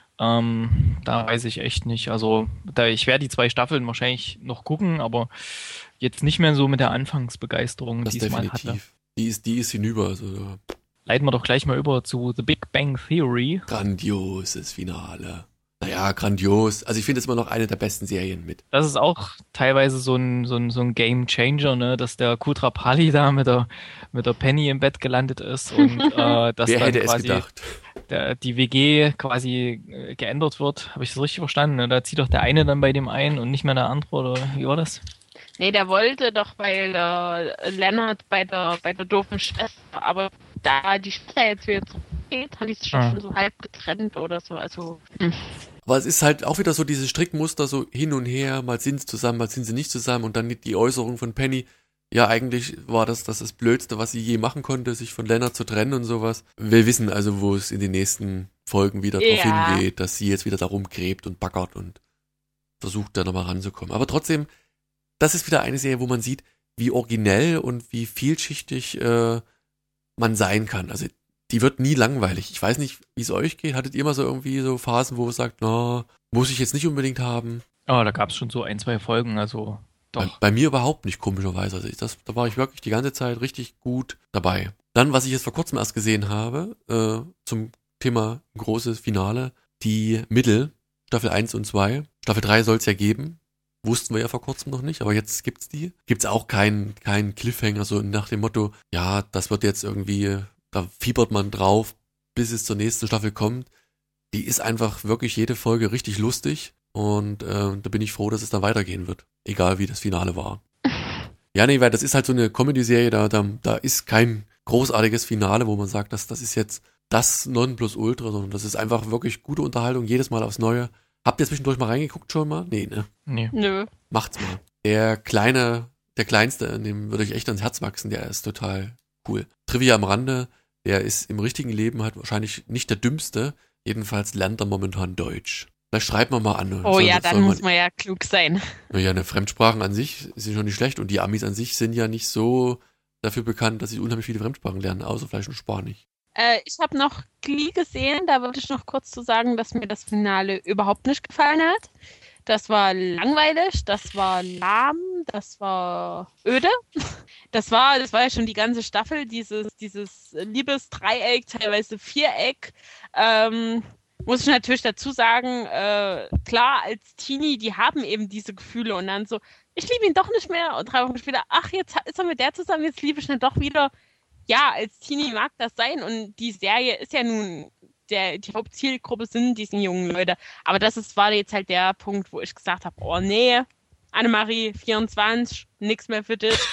ähm, da weiß ich echt nicht. Also da, ich werde die zwei Staffeln wahrscheinlich noch gucken, aber jetzt nicht mehr so mit der Anfangsbegeisterung, Das die ich mal hatte. definitiv. Die ist, die ist hinüber. Also Leiten wir doch gleich mal über zu The Big Bang Theory. grandioses Finale. Naja, grandios. Also ich finde es immer noch eine der besten Serien mit. Das ist auch teilweise so ein, so ein, so ein Game Changer, ne, dass der Kutrapali da mit der, mit der Penny im Bett gelandet ist und äh, dass Wer dann hätte es quasi gedacht? der, die W G quasi äh, geändert wird. Habe ich das richtig verstanden? Ne? Da zieht doch der eine dann bei dem ein und nicht mehr der andere, oder wie war das? Nee, der wollte doch, weil äh, Lennart bei der bei der doofen Schwester, aber da die Schwester jetzt wieder zurückgeht, hat die sich Ah. schon so halb getrennt oder so. Also hm. Aber es ist halt auch wieder so dieses Strickmuster, so hin und her, mal sind sie zusammen, mal sind sie nicht zusammen und dann die Äußerung von Penny. Ja, eigentlich war das das, das Blödste, was sie je machen konnte, sich von Lennart zu trennen und sowas. Wir wissen also, wo es in den nächsten Folgen wieder drauf Ja. hingeht, dass sie jetzt wieder darum gräbt und baggert und versucht, da nochmal ranzukommen. Aber trotzdem, das ist wieder eine Serie, wo man sieht, wie originell und wie vielschichtig äh, man sein kann. Also die wird nie langweilig. Ich weiß nicht, wie es euch geht. Hattet ihr mal so irgendwie so Phasen, wo ihr sagt, na, muss ich jetzt nicht unbedingt haben? Oh, da gab es schon so ein, zwei Folgen, also Bei, doch. bei mir überhaupt nicht, komischerweise. Also ich, das, da war ich wirklich die ganze Zeit richtig gut dabei. Dann, was ich jetzt vor kurzem erst gesehen habe, äh, zum Thema großes Finale, die Mittel, Staffel eins und zwei. Staffel drei soll es ja geben. Wussten wir ja vor kurzem noch nicht, aber jetzt gibt's die. Gibt's auch keinen keinen Cliffhanger, so nach dem Motto, ja, das wird jetzt irgendwie, da fiebert man drauf, bis es zur nächsten Staffel kommt. Die ist einfach wirklich jede Folge richtig lustig und äh, da bin ich froh, dass es dann weitergehen wird. Egal wie das Finale war. Ja, nee, weil das ist halt so eine Comedy-Serie, da, da, da ist kein großartiges Finale, wo man sagt, dass das ist jetzt das Nonplusultra, sondern das ist einfach wirklich gute Unterhaltung, jedes Mal aufs Neue. Habt ihr zwischendurch mal reingeguckt schon mal? Nee, ne? Nee. Nö. Macht's mal. Der kleine, der kleinste, in dem würde ich echt ans Herz wachsen, der ist total cool. Trivia am Rande, der ist im richtigen Leben halt wahrscheinlich nicht der dümmste, jedenfalls lernt er momentan Deutsch. Vielleicht schreibt man mal an. Oh Soll- ja, soll dann muss man ja klug sein. Naja, eine Fremdsprachen an sich sind schon nicht schlecht und die Amis an sich sind ja nicht so dafür bekannt, dass sie unheimlich viele Fremdsprachen lernen, außer vielleicht nur Spanisch. Äh, ich habe noch Glee gesehen, da würde ich noch kurz zu sagen, dass mir das Finale überhaupt nicht gefallen hat. Das war langweilig, das war lahm, das war öde. Das war, das war ja schon die ganze Staffel, dieses, dieses Liebesdreieck, teilweise Viereck. Ähm, muss ich natürlich dazu sagen, äh, klar, als Teenie, die haben eben diese Gefühle und dann so, ich liebe ihn doch nicht mehr und drei Wochen später, ach, jetzt ist er mit der zusammen, jetzt liebe ich ihn doch wieder. Ja, als Teenie mag das sein und die Serie ist ja nun, der, die Hauptzielgruppe sind diese jungen Leute. Aber das ist, war jetzt halt der Punkt, wo ich gesagt habe, oh nee, Annemarie, vierundzwanzig, nix mehr für dich.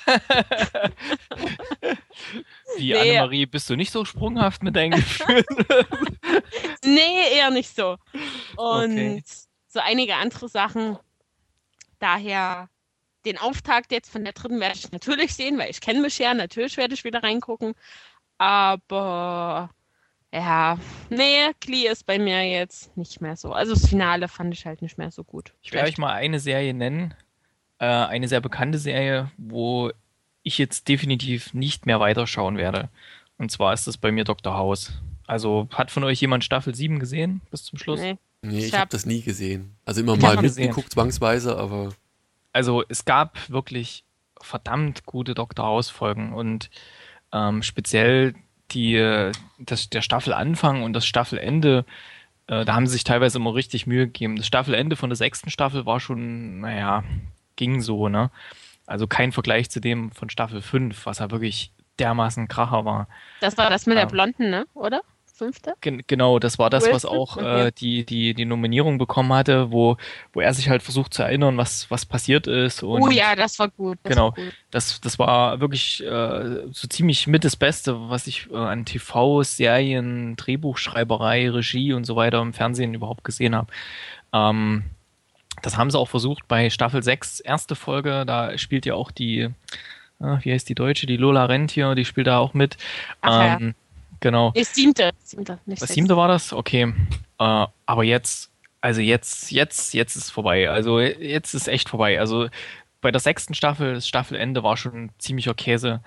Wie, Nee. Annemarie, bist du nicht so sprunghaft mit deinen Gefühlen? Nee, eher nicht so. Und Okay. so einige andere Sachen. Daher den Auftakt jetzt von der dritten werde ich natürlich sehen, weil ich kenne mich ja. Natürlich werde ich wieder reingucken. Aber ja, nee, Glee ist bei mir jetzt nicht mehr so. Also das Finale fand ich halt nicht mehr so gut. Ich werde euch mal eine Serie nennen, äh, eine sehr bekannte Serie, wo ich jetzt definitiv nicht mehr weiterschauen werde. Und zwar ist das bei mir Doktor House. Also hat von euch jemand Staffel sieben gesehen bis zum Schluss? Nee. Nee, ich, Ich habe hab- das nie gesehen. Also immer Ich mal hab gesehen. mitgeguckt, zwangsweise, aber Also es gab wirklich verdammt gute Doktor House Folgen und ähm, speziell die äh, das, der Staffelanfang und das Staffelende, äh, da haben sie sich teilweise immer richtig Mühe gegeben. Das Staffelende von der sechsten Staffel war schon, naja, ging so, ne? Also kein Vergleich zu dem von Staffel fünf, was ja wirklich dermaßen ein Kracher war. Das war das mit der Ja. Blonden, ne? Oder? fünfte? Gen- genau, das war das, was Wilson? auch Okay. äh, die, die, die Nominierung bekommen hatte, wo, wo er sich halt versucht zu erinnern, was, was passiert ist. Und Oh ja, das war gut. Das genau, war gut. das, das war wirklich äh, so ziemlich mit das Beste, was ich äh, an T V, Serien, Drehbuchschreiberei, Regie und so weiter im Fernsehen überhaupt gesehen habe. Ähm, das haben sie auch versucht bei Staffel sechs, erste Folge, da spielt ja auch die, ah, wie heißt die Deutsche, die Lola Rentier, die spielt da auch mit. Ach ähm, Genau. Nee, siebte. Siebte, nicht Das sechste. siebte war das? Okay. Äh, aber jetzt, also jetzt, jetzt, jetzt ist vorbei. Also jetzt ist echt vorbei. Also bei der sechsten Staffel, das Staffelende war schon ziemlicher Käse.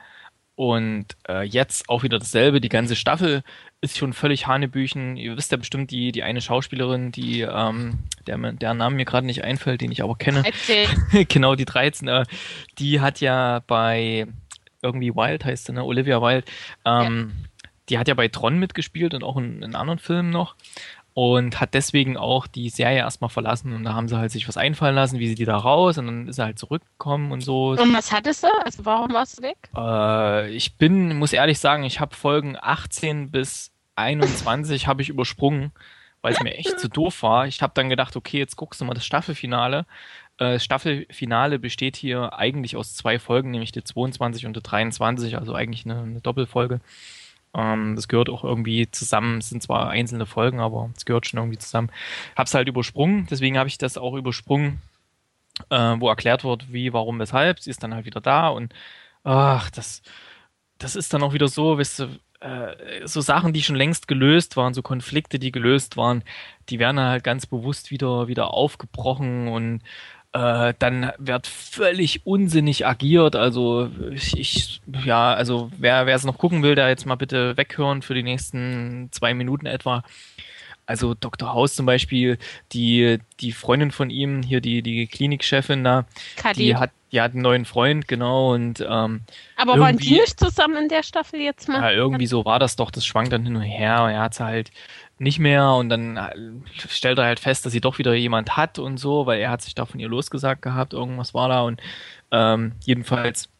Und äh, jetzt auch wieder dasselbe. Die ganze Staffel ist schon völlig Hanebüchen. Ihr wisst ja bestimmt die, die eine Schauspielerin, die, ähm, der, der Name mir gerade nicht einfällt, den ich aber kenne. dreizehn. Genau, die dreizehn. Äh, die hat ja bei irgendwie Wilde heißt sie, ne? Olivia Wilde. Ähm, Die hat ja bei Tron mitgespielt und auch in, in anderen Filmen noch und hat deswegen auch die Serie erstmal verlassen und da haben sie halt sich was einfallen lassen, wie sie die da raus und dann ist er halt zurückgekommen und so. Und was hattest du? Also warum warst du weg? Äh, ich bin, muss ehrlich sagen, ich habe Folgen achtzehn bis einundzwanzig habe ich übersprungen, weil es mir echt zu doof war. Ich habe dann gedacht, okay, jetzt guckst du mal das Staffelfinale. Äh, Das Staffelfinale besteht hier eigentlich aus zwei Folgen, nämlich die zweiundzwanzig und die dreiundzwanzig, also eigentlich eine, eine Doppelfolge. Ähm, das gehört auch irgendwie zusammen. Es sind zwar einzelne Folgen, aber es gehört schon irgendwie zusammen. Hab's halt übersprungen, deswegen habe ich das auch übersprungen, äh, wo erklärt wird, wie, warum, weshalb. Sie ist dann halt wieder da und ach, das, das ist dann auch wieder so, weißt du, äh, so Sachen, die schon längst gelöst waren, so Konflikte, die gelöst waren, die werden dann halt ganz bewusst wieder, wieder aufgebrochen und äh, dann wird völlig unsinnig agiert. Also ich, ich ja, also wer wer es noch gucken will, der jetzt mal bitte weghören für die nächsten zwei Minuten etwa. Also Doktor House zum Beispiel, die die Freundin von ihm, hier die die Klinikchefin da, Kadi. die hat die hat einen neuen Freund, genau, und ähm, Aber waren die irgendwie- nicht zusammen in der Staffel jetzt mal? ja, irgendwie so war das doch, das schwankt dann hin und her und er hat sie halt nicht mehr und dann äh, stellt er halt fest, dass sie doch wieder jemand hat und so, weil er hat sich da von ihr losgesagt gehabt, irgendwas war da und ähm, jedenfalls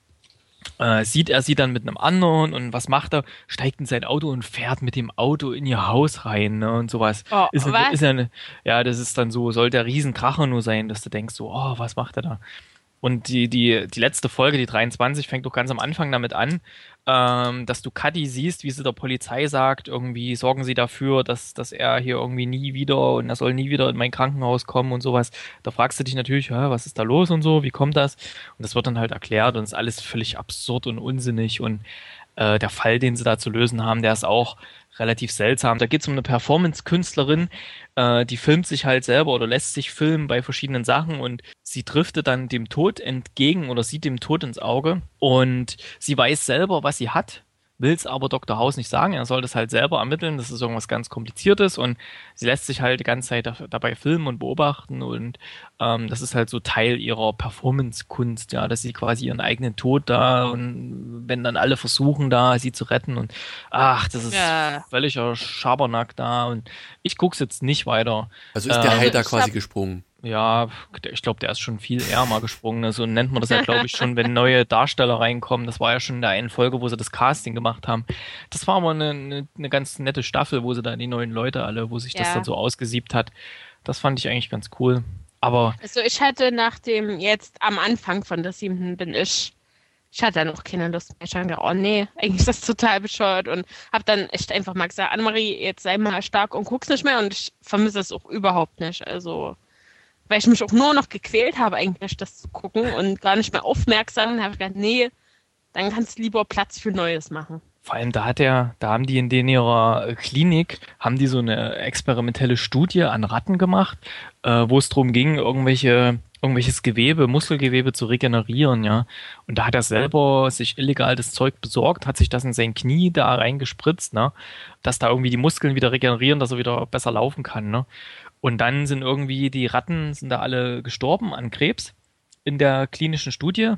äh, sieht er sie dann mit einem anderen und was macht er? Steigt in sein Auto und fährt mit dem Auto in ihr Haus rein, ne, und sowas. Oh, ist, was? ist ja, eine, ja, das ist dann so, soll der Riesenkracher nur sein, dass du denkst so, oh, was macht er da? Und die, die, die letzte Folge, die dreiundzwanzig, fängt doch ganz am Anfang damit an, ähm, dass du Cuddy siehst, wie sie der Polizei sagt, irgendwie sorgen sie dafür, dass, dass er hier irgendwie nie wieder und er soll nie wieder in mein Krankenhaus kommen und sowas. Da fragst du dich natürlich, hä, was ist da los und so, wie kommt das? Und das wird dann halt erklärt und ist alles völlig absurd und unsinnig und äh, der Fall, den sie da zu lösen haben, der ist auch relativ seltsam. Da geht es um eine Performance-Künstlerin, äh, die filmt sich halt selber oder lässt sich filmen bei verschiedenen Sachen und sie driftet dann dem Tod entgegen oder sieht dem Tod ins Auge und sie weiß selber, was sie hat, will es aber Doktor House nicht sagen. Er soll das halt selber ermitteln. Das ist irgendwas ganz Kompliziertes und sie lässt sich halt die ganze Zeit da, dabei filmen und beobachten und ähm, das ist halt so Teil ihrer Performance-Kunst, ja, dass sie quasi ihren eigenen Tod da und wenn dann alle versuchen da, sie zu retten und ach, das ist Ja. völliger Schabernack da und ich guck's jetzt nicht weiter. Also ist der Ähm, Hai da ich quasi hab- gesprungen. Ja, ich glaube, der ist schon viel eher mal gesprungen. Ne? So nennt man das ja, glaube ich, schon, wenn neue Darsteller reinkommen. Das war ja schon in der einen Folge, wo sie das Casting gemacht haben. Das war aber eine, eine, eine ganz nette Staffel, wo sie da die neuen Leute alle, wo sich das Ja. dann so ausgesiebt hat. Das fand ich eigentlich ganz cool. Aber Also ich hatte nach dem, jetzt am Anfang von der siebten bin ich, ich hatte dann auch keine Lust mehr. Ich habe gedacht, oh nee, eigentlich ist das total bescheuert und habe dann echt einfach mal gesagt, Annemarie, jetzt sei mal stark und guck's nicht mehr und ich vermisse es auch überhaupt nicht. Also, weil ich mich auch nur noch gequält habe, eigentlich das zu gucken und gar nicht mehr aufmerksam, dann habe ich gedacht, nee, dann kannst du lieber Platz für Neues machen. vor allem da hat er, da haben die in den ihrer Klinik, haben die so eine experimentelle Studie an Ratten gemacht, äh, wo es darum ging, irgendwelche irgendwelches Gewebe, Muskelgewebe zu regenerieren, ja. Und da hat er selber sich illegal das Zeug besorgt, hat sich das in sein Knie da reingespritzt, ne, dass da irgendwie die Muskeln wieder regenerieren, dass er wieder besser laufen kann, ne. Und dann sind irgendwie die Ratten, sind da alle gestorben an Krebs in der klinischen Studie.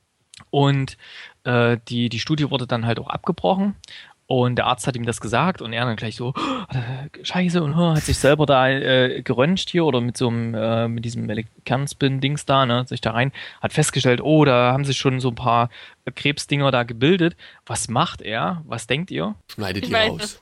Und äh, die, die Studie wurde dann halt auch abgebrochen. Und der Arzt hat ihm das gesagt und er dann gleich so, oh, Scheiße, und oh, hat sich selber da äh, geröntgt hier oder mit so einem, äh, mit diesem Kernspin-Dings da, ne, sich da rein, hat festgestellt, oh, da haben sich schon so ein paar Krebsdinger da gebildet. Was macht er? Was denkt ihr? Schneidet Ich die weiß raus.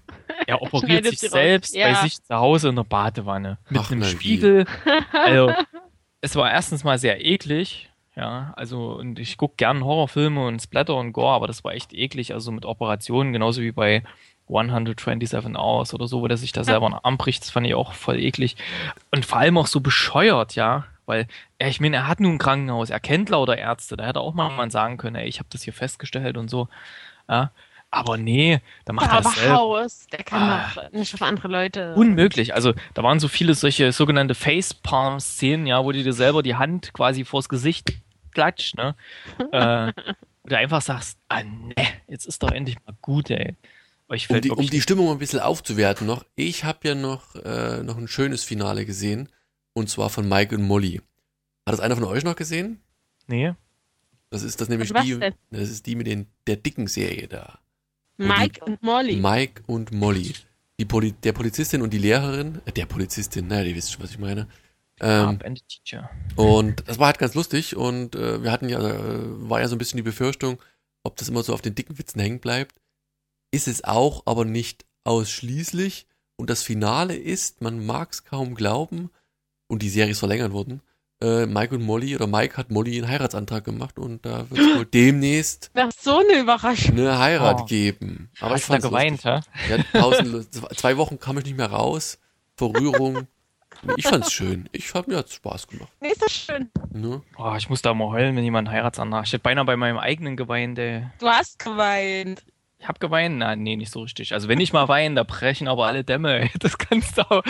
er operiert Schneidet sich sie raus. selbst Ja. bei sich zu Hause in der Badewanne. Mit Ach, einem na je. Spiegel. Also, es war erstens mal sehr eklig. Ja, also, und ich gucke gern Horrorfilme und Splatter und Gore, aber das war echt eklig. Also mit Operationen, genauso wie bei hundertsiebenundzwanzig Hours oder so, wo der sich da selber einen Arm bricht. Das fand ich auch voll eklig. Und vor allem auch so bescheuert, ja. Weil, ja, ich meine, er hat nun ein Krankenhaus, er kennt lauter Ärzte, da hätte auch mal jemand sagen können, ey, ich habe das hier festgestellt und so. Ja, aber nee, da macht er das Aber selber. Haus, der kann Ah. doch nicht auf andere Leute. Unmöglich. Also da waren so viele solche sogenannte Facepalm-Szenen, ja, wo du dir selber die Hand quasi vors Gesicht klatscht, ne? äh, wo du einfach sagst, ah ne, jetzt ist doch endlich mal gut, ey. Euch Um fällt die, um wirklich die Stimmung ein bisschen aufzuwerten noch, ich habe ja noch, äh, noch ein schönes Finale gesehen, und zwar von Mike und Molly. Hat das einer von euch noch gesehen? nee. Das ist das nämlich Was die, denn? das ist die mit den, der dicken Serie da. Mike und Molly. Mike und Molly. Die Poli der Polizistin und die Lehrerin, äh, der Polizistin, naja, die wisst schon, was ich meine. Ähm, Up and Teacher. und das war halt ganz lustig und äh, wir hatten ja, äh, war ja so ein bisschen die Befürchtung, ob das immer so auf den dicken Witzen hängen bleibt. Ist es auch, aber nicht ausschließlich. Und das Finale ist, man mag es kaum glauben, und die Serie ist verlängert worden, äh, Mike und Molly, oder Mike hat Molly einen Heiratsantrag gemacht und da wird es wohl demnächst Ach, so eine Überraschung. eine Heirat Oh. geben. Aber ich Hast du da fand's geweint, lustig. hä? Ja, pausenlos. Zwei Wochen kam ich nicht mehr raus. Vor Rührung. Ich fand's schön. Ich hab mir hat's Spaß gemacht. Nee, ist das schön. Ne? Oh, ich muss da mal heulen, wenn jemand einen Heiratsantrag. Ich hätte beinahe bei meinem eigenen geweint, ey. Du hast geweint. Ich hab geweint? Nein, nee, nicht so richtig. Also wenn ich mal weine, da brechen aber alle Dämme, ey. Das kannst du auch.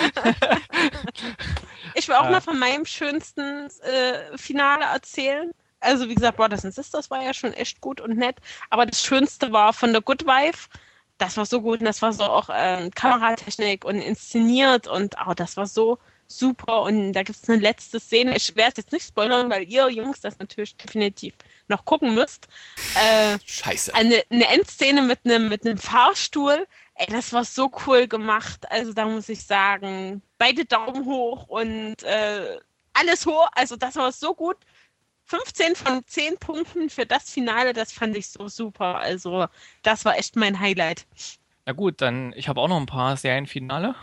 Ich will auch Ja. mal von meinem schönsten äh, Finale erzählen. Also wie gesagt, Brothers and Sisters war ja schon echt gut und nett. Aber das Schönste war von The Good Wife. Das war so gut und das war so auch ähm, Kameratechnik und inszeniert und oh, das war so super. Und da gibt es eine letzte Szene. Ich werde es jetzt nicht spoilern, weil ihr Jungs das natürlich definitiv noch gucken müsst. Äh, Scheiße. eine, eine Endszene mit einem mit einem Fahrstuhl. Ey, das war so cool gemacht. Also da muss ich sagen, beide Daumen hoch und äh, alles hoch. Also das war so gut. fünfzehn von zehn Punkten für das Finale, das fand ich so super. Also das war echt mein Highlight. Na gut, dann, ich habe auch noch ein paar Serienfinale.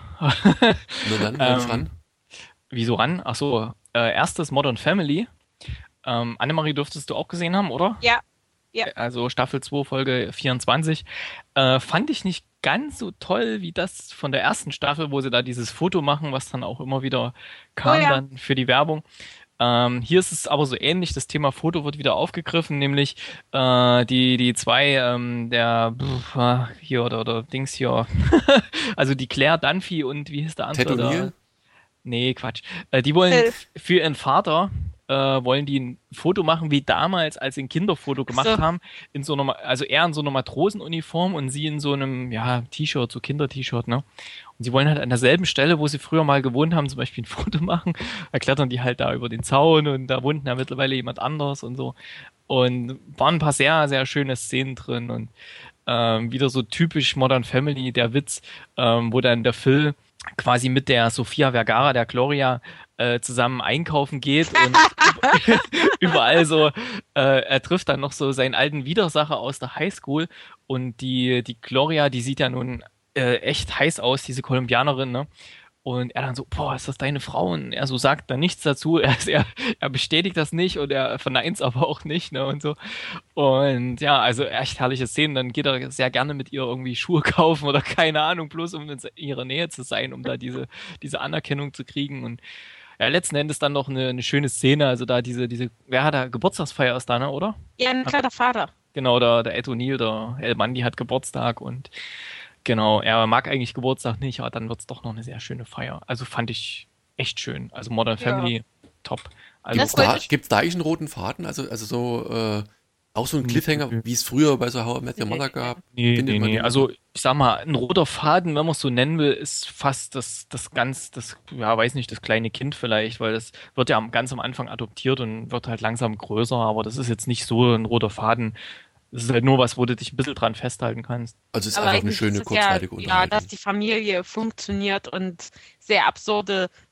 Nur dann, ähm, Ähm, ran. Wieso ran? Ach so, äh, erstes Modern Family. Ähm, Annemarie dürftest du auch gesehen haben, oder? Ja, ja. Also Staffel zwei, Folge vierundzwanzig. Äh, fand ich nicht ganz so toll wie das von der ersten Staffel, wo sie da dieses Foto machen, was dann auch immer wieder kam Oh ja. dann für die Werbung. Ähm, hier ist es aber so ähnlich, das Thema Foto wird wieder aufgegriffen, nämlich äh, die die zwei, ähm, der pff, äh, hier oder, oder Dings hier, also die Claire Dunphy und wie hieß der andere? Ted da? O'Neill? Nee, Quatsch. Äh, die wollen Phil. f- für ihren Vater äh, wollen die ein Foto machen, wie damals, als sie ein Kinderfoto gemacht so. haben, in so einer, Ma- also er in so einer Matrosenuniform und sie in so einem, ja, T-Shirt, so Kinder-T-Shirt, ne? Und sie wollen halt an derselben Stelle, wo sie früher mal gewohnt haben, zum Beispiel ein Foto machen. Da klettern die halt da über den Zaun und da wohnt ja mittlerweile jemand anders und so. Und waren ein paar sehr, sehr schöne Szenen drin und ähm, wieder so typisch Modern Family, der Witz, ähm, wo dann der Phil quasi mit der Sofia Vergara, der Gloria, äh, zusammen einkaufen geht und überall so, äh, er trifft dann noch so seinen alten Widersacher aus der Highschool und die, die Gloria, die sieht ja nun äh, echt heiß aus, diese Kolumbianerin, ne? Und er dann so, boah, ist das deine Frau? Und er so sagt dann nichts dazu. Er, er, er bestätigt das nicht und er verneint es aber auch nicht, ne? Und so. Und ja, also echt herrliche Szenen. Dann geht er sehr gerne mit ihr irgendwie Schuhe kaufen oder keine Ahnung, bloß um in ihrer Nähe zu sein, um da diese, diese Anerkennung zu kriegen. Und ja, letzten Endes dann noch eine, eine schöne Szene. Also da diese, diese, wer hat da Geburtstagsfeier ist da, ne, oder? Ja, ein kleiner Vater. Genau, der, der Ed O'Neill, der El Bundy hat Geburtstag und genau, er mag eigentlich Geburtstag nicht, aber dann wird's doch noch eine sehr schöne Feier. Also fand ich echt schön. Also Modern Ja. Family, top. Also Gibt's Das wollte da, ich- gibt's da eigentlich einen roten Faden? Also, also so, äh, auch so ein Cliffhanger, wie es früher bei so How I Met Your Mother gab? Nee, Findet nee, man nee. den- Also ich sag mal, ein roter Faden, wenn man es so nennen will, ist fast das, das ganz, das, ja, weiß nicht, das kleine Kind vielleicht, weil das wird ja am- ganz am Anfang adoptiert und wird halt langsam größer, aber das ist jetzt nicht so ein roter Faden. Das ist halt nur was, wo du dich ein bisschen dran festhalten kannst. Also es ist Aber einfach eine eigentlich schöne, ist es kurzweilige ja, ja, Unterhaltung. dass die Familie funktioniert und sehr absurde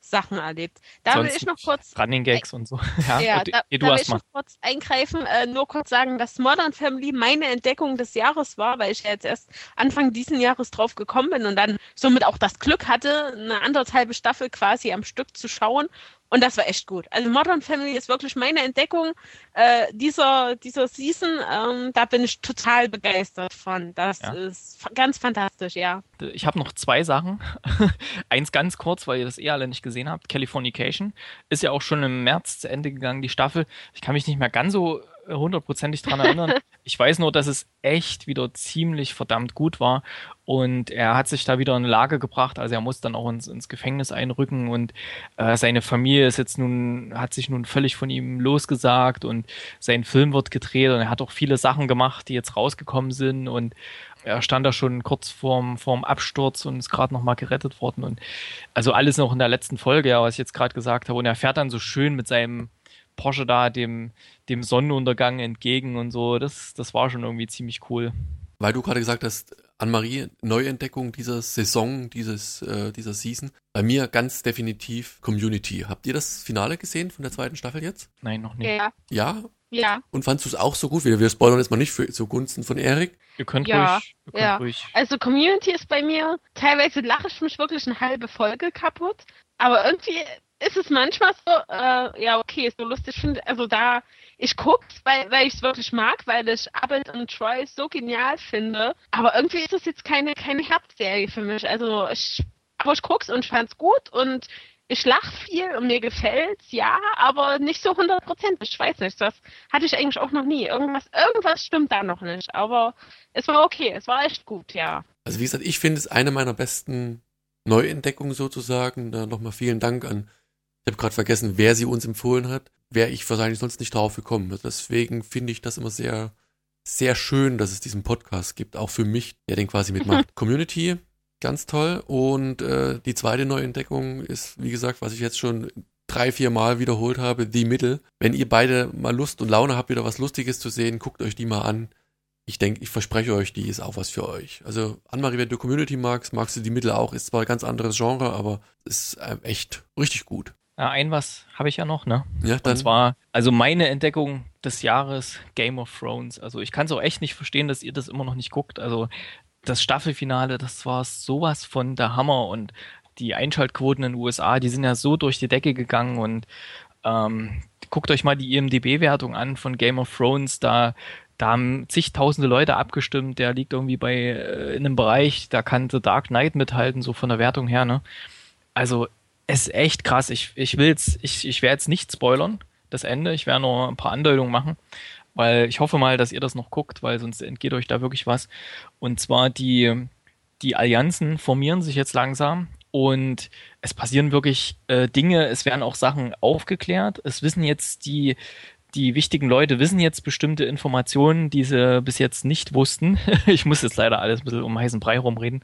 Sachen erlebt. Da will Sonst ich noch kurz Running Gags und so. Ja, Ja, und, da, eh, da du will hast ich mal. noch kurz eingreifen, äh, nur kurz sagen, dass Modern Family meine Entdeckung des Jahres war, weil ich ja jetzt erst Anfang diesen Jahres drauf gekommen bin und dann somit auch das Glück hatte, eine anderthalbe Staffel quasi am Stück zu schauen. Und das war echt gut. Also Modern Family ist wirklich meine Entdeckung äh, dieser, dieser Season. Ähm, da bin ich total begeistert von. Das Ja. ist f- ganz fantastisch, ja. Ich habe noch zwei Sachen. Eins ganz kurz, weil ihr das eh alle nicht gesehen habt. Californication ist ja auch schon im März zu Ende gegangen, die Staffel. Ich kann mich nicht mehr ganz so äh, hundertprozentig dran erinnern. Ich weiß nur, dass es echt wieder ziemlich verdammt gut war. Und er hat sich da wieder in eine Lage gebracht. Also er muss dann auch ins, ins Gefängnis einrücken. Und äh, seine Familie ist jetzt nun, hat sich nun völlig von ihm losgesagt. Und sein Film wird gedreht. Und er hat auch viele Sachen gemacht, die jetzt rausgekommen sind. Und er stand da schon kurz vorm, vorm Absturz und ist gerade noch mal gerettet worden. Und also alles noch in der letzten Folge, ja, was ich jetzt gerade gesagt habe. Und er fährt dann so schön mit seinem Porsche da dem, dem Sonnenuntergang entgegen und so. Das, das war schon irgendwie ziemlich cool. Weil du gerade gesagt hast, Anne-Marie, Neuentdeckung dieser Saison, dieses, äh, dieser Season. Bei mir ganz definitiv Community. Habt ihr das Finale gesehen von der zweiten Staffel jetzt? Nein, noch nicht. Ja, Ja? ja. Und fandst du es auch so gut? Wir, wir spoilern jetzt mal nicht für, zugunsten von Erik. Ihr könnt Ja, ruhig, ihr könnt ja. ruhig. Also Community ist bei mir, teilweise lache ich mich wirklich eine halbe Folge kaputt, aber irgendwie ist es manchmal so, äh, ja okay, so lustig finde, also da, ich guck's, weil, weil ich es wirklich mag, weil ich Abed und Troy so genial finde, aber irgendwie ist es jetzt keine, keine Herzserie für mich, also ich, aber ich guck's und ich fand's gut und ich lach viel und mir gefällt's, ja, aber nicht so hundert Prozent. Ich weiß nicht, das hatte ich eigentlich auch noch nie. Irgendwas, irgendwas stimmt da noch nicht, aber es war okay, es war echt gut, ja. Also wie gesagt, ich finde es eine meiner besten Neuentdeckungen sozusagen. Da nochmal vielen Dank an, ich habe gerade vergessen, wer sie uns empfohlen hat. Wäre ich wahrscheinlich sonst nicht drauf gekommen. Deswegen finde ich das immer sehr, sehr schön, dass es diesen Podcast gibt. Auch für mich, der den quasi mitmacht. Community, ganz toll. Und äh, die zweite Neuentdeckung ist, wie gesagt, was ich jetzt schon drei, vier Mal wiederholt habe, The Middle. Wenn ihr beide mal Lust und Laune habt, wieder was Lustiges zu sehen, guckt euch die mal an. Ich denke, ich verspreche euch, die ist auch was für euch. Also, Anne-Marie, wenn du Community magst, magst du die Middle auch. Ist zwar ein ganz anderes Genre, aber ist äh, echt richtig gut. Ja, ein was habe ich ja noch, ne? Ja, dann, Und zwar, also meine Entdeckung des Jahres, Game of Thrones. Also ich kann es auch echt nicht verstehen, dass ihr das immer noch nicht guckt. Also das Staffelfinale, das war sowas von der Hammer und die Einschaltquoten in den U S A, die sind ja so durch die Decke gegangen und ähm, guckt euch mal die I M D B-Wertung an von Game of Thrones, da Da haben zigtausende Leute abgestimmt, der liegt irgendwie bei äh, in einem Bereich, da kann The Dark Knight mithalten, so von der Wertung her, ne? Also, es ist echt krass. Ich, ich will's, ich, ich werde jetzt nicht spoilern, das Ende. Ich werde nur ein paar Andeutungen machen, weil ich hoffe mal, dass ihr das noch guckt, weil sonst entgeht euch da wirklich was. Und zwar die, die Allianzen formieren sich jetzt langsam und es passieren wirklich äh, Dinge, es werden auch Sachen aufgeklärt. Es wissen jetzt die Die wichtigen Leute wissen jetzt bestimmte Informationen, die sie bis jetzt nicht wussten. Ich muss jetzt leider alles ein bisschen um heißen Brei rumreden.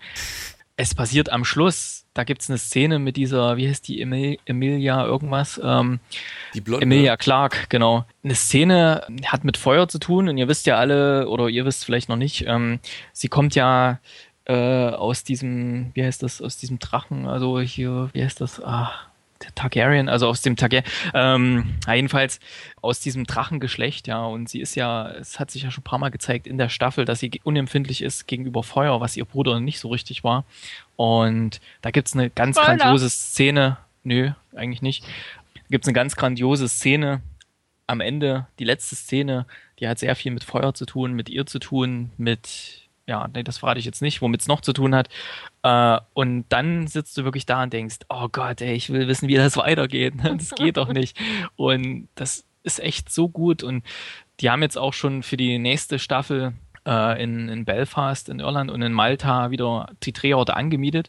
Es passiert am Schluss, da gibt's eine Szene mit dieser, wie heißt die, Emil, Emilia irgendwas? Ähm, die Blonde. Emilia Clarke, genau. Eine Szene hat mit Feuer zu tun und ihr wisst ja alle, oder ihr wisst vielleicht noch nicht, ähm, sie kommt ja äh, aus diesem, wie heißt das, aus diesem Drachen, also hier, wie heißt das, ah, der Targaryen, also aus dem Targaryen, ähm, ja, jedenfalls aus diesem Drachengeschlecht, ja, und sie ist ja, es hat sich ja schon ein paar Mal gezeigt in der Staffel, dass sie unempfindlich ist gegenüber Feuer, was ihr Bruder nicht so richtig war. Und da gibt's eine ganz Spoiler. grandiose Szene, nö, eigentlich nicht, da gibt's eine ganz grandiose Szene am Ende, die letzte Szene, die hat sehr viel mit Feuer zu tun, mit ihr zu tun, mit ja, nee, das verrate ich jetzt nicht, womit es noch zu tun hat. Äh, und dann sitzt du wirklich da und denkst, oh Gott, ey, ich will wissen, wie das weitergeht. Das geht doch nicht. Und das ist echt so gut. Und die haben jetzt auch schon für die nächste Staffel äh, in, in Belfast, in Irland und in Malta wieder die Drehorte angemietet.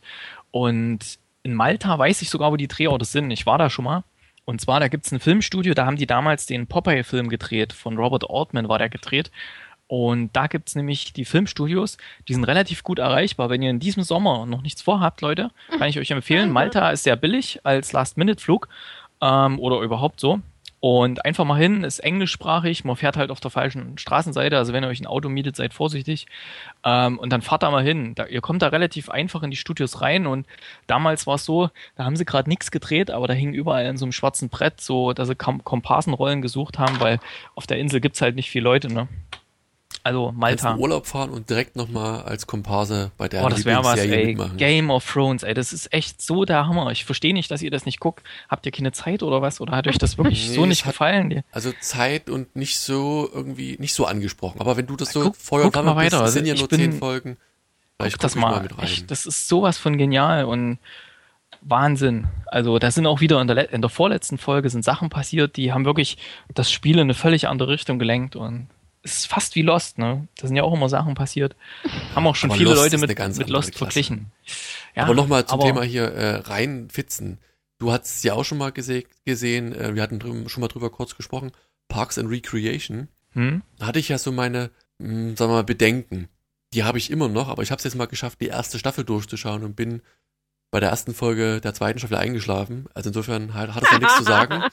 Und in Malta weiß ich sogar, wo die Drehorte sind. Ich war da schon mal. Und zwar, da gibt's ein Filmstudio, da haben die damals den Popeye-Film gedreht. Von Robert Altman war der gedreht. Und da gibt's nämlich die Filmstudios, die sind relativ gut erreichbar. Wenn ihr in diesem Sommer noch nichts vorhabt, Leute, kann ich euch empfehlen. Malta ist sehr billig als Last-Minute-Flug ähm, oder überhaupt so. Und einfach mal hin, ist englischsprachig, man fährt halt auf der falschen Straßenseite, also wenn ihr euch ein Auto mietet, seid vorsichtig. Ähm, und dann fahrt da mal hin. Da, ihr kommt da relativ einfach in die Studios rein und damals war es so, da haben sie gerade nichts gedreht, aber da hing überall in so einem schwarzen Brett so, dass sie Kom- Komparsenrollen gesucht haben, weil auf der Insel gibt's halt nicht viele Leute, ne? Also Malta. Kannst in Urlaub fahren und direkt nochmal als Komparse bei der Oh, das wäre was, ey. mitmachen. Game of Thrones, ey. Das ist echt so der Hammer. Ich verstehe nicht, dass ihr das nicht guckt. Habt ihr keine Zeit oder was? Oder hat euch das wirklich Nee, so nicht es hat- gefallen? Also Zeit und nicht so irgendwie, nicht so angesprochen. Aber wenn du das so Guck- Feuer und guck Flamme mal bist, weiter. es sind ja Ich nur bin- zehn Folgen. Vielleicht Guck das guck ich mal. mal mit rein. Echt, das ist sowas von genial und Wahnsinn. Also da sind auch wieder in der, le- in der vorletzten Folge sind Sachen passiert, die haben wirklich das Spiel in eine völlig andere Richtung gelenkt und es ist fast wie Lost, ne? Da sind ja auch immer Sachen passiert. Haben auch schon Aber viele Lost Leute ist eine mit, ganz mit andere Lost Klasse. verglichen. Ja, aber nochmal zum aber- Thema hier äh, reinfitzen. Du hast es ja auch schon mal gese- gesehen, äh, wir hatten drü- schon mal drüber kurz gesprochen, Parks and Recreation. Hm? Da hatte ich ja so meine, mh, sagen wir mal, Bedenken. Die habe ich immer noch, aber ich habe es jetzt mal geschafft, die erste Staffel durchzuschauen und bin bei der ersten Folge der zweiten Staffel eingeschlafen. Also insofern hat, hat es ja nichts zu sagen.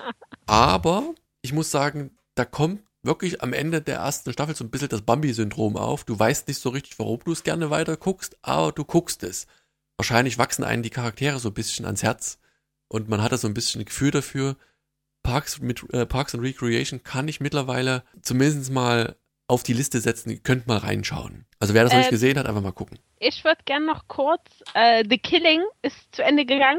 Aber ich muss sagen, da kommt wirklich am Ende der ersten Staffel so ein bisschen das Bambi-Syndrom auf. Du weißt nicht so richtig, warum du es gerne weiter guckst, aber du guckst es. Wahrscheinlich wachsen einen die Charaktere so ein bisschen ans Herz und man hat da so ein bisschen ein Gefühl dafür. Parks mit äh, Parks and Recreation kann ich mittlerweile zumindest mal auf die Liste setzen. Ihr könnt mal reinschauen. Also wer das noch Äh, nicht gesehen hat, einfach mal gucken. Ich würde gerne noch kurz, äh, The Killing ist zu Ende gegangen.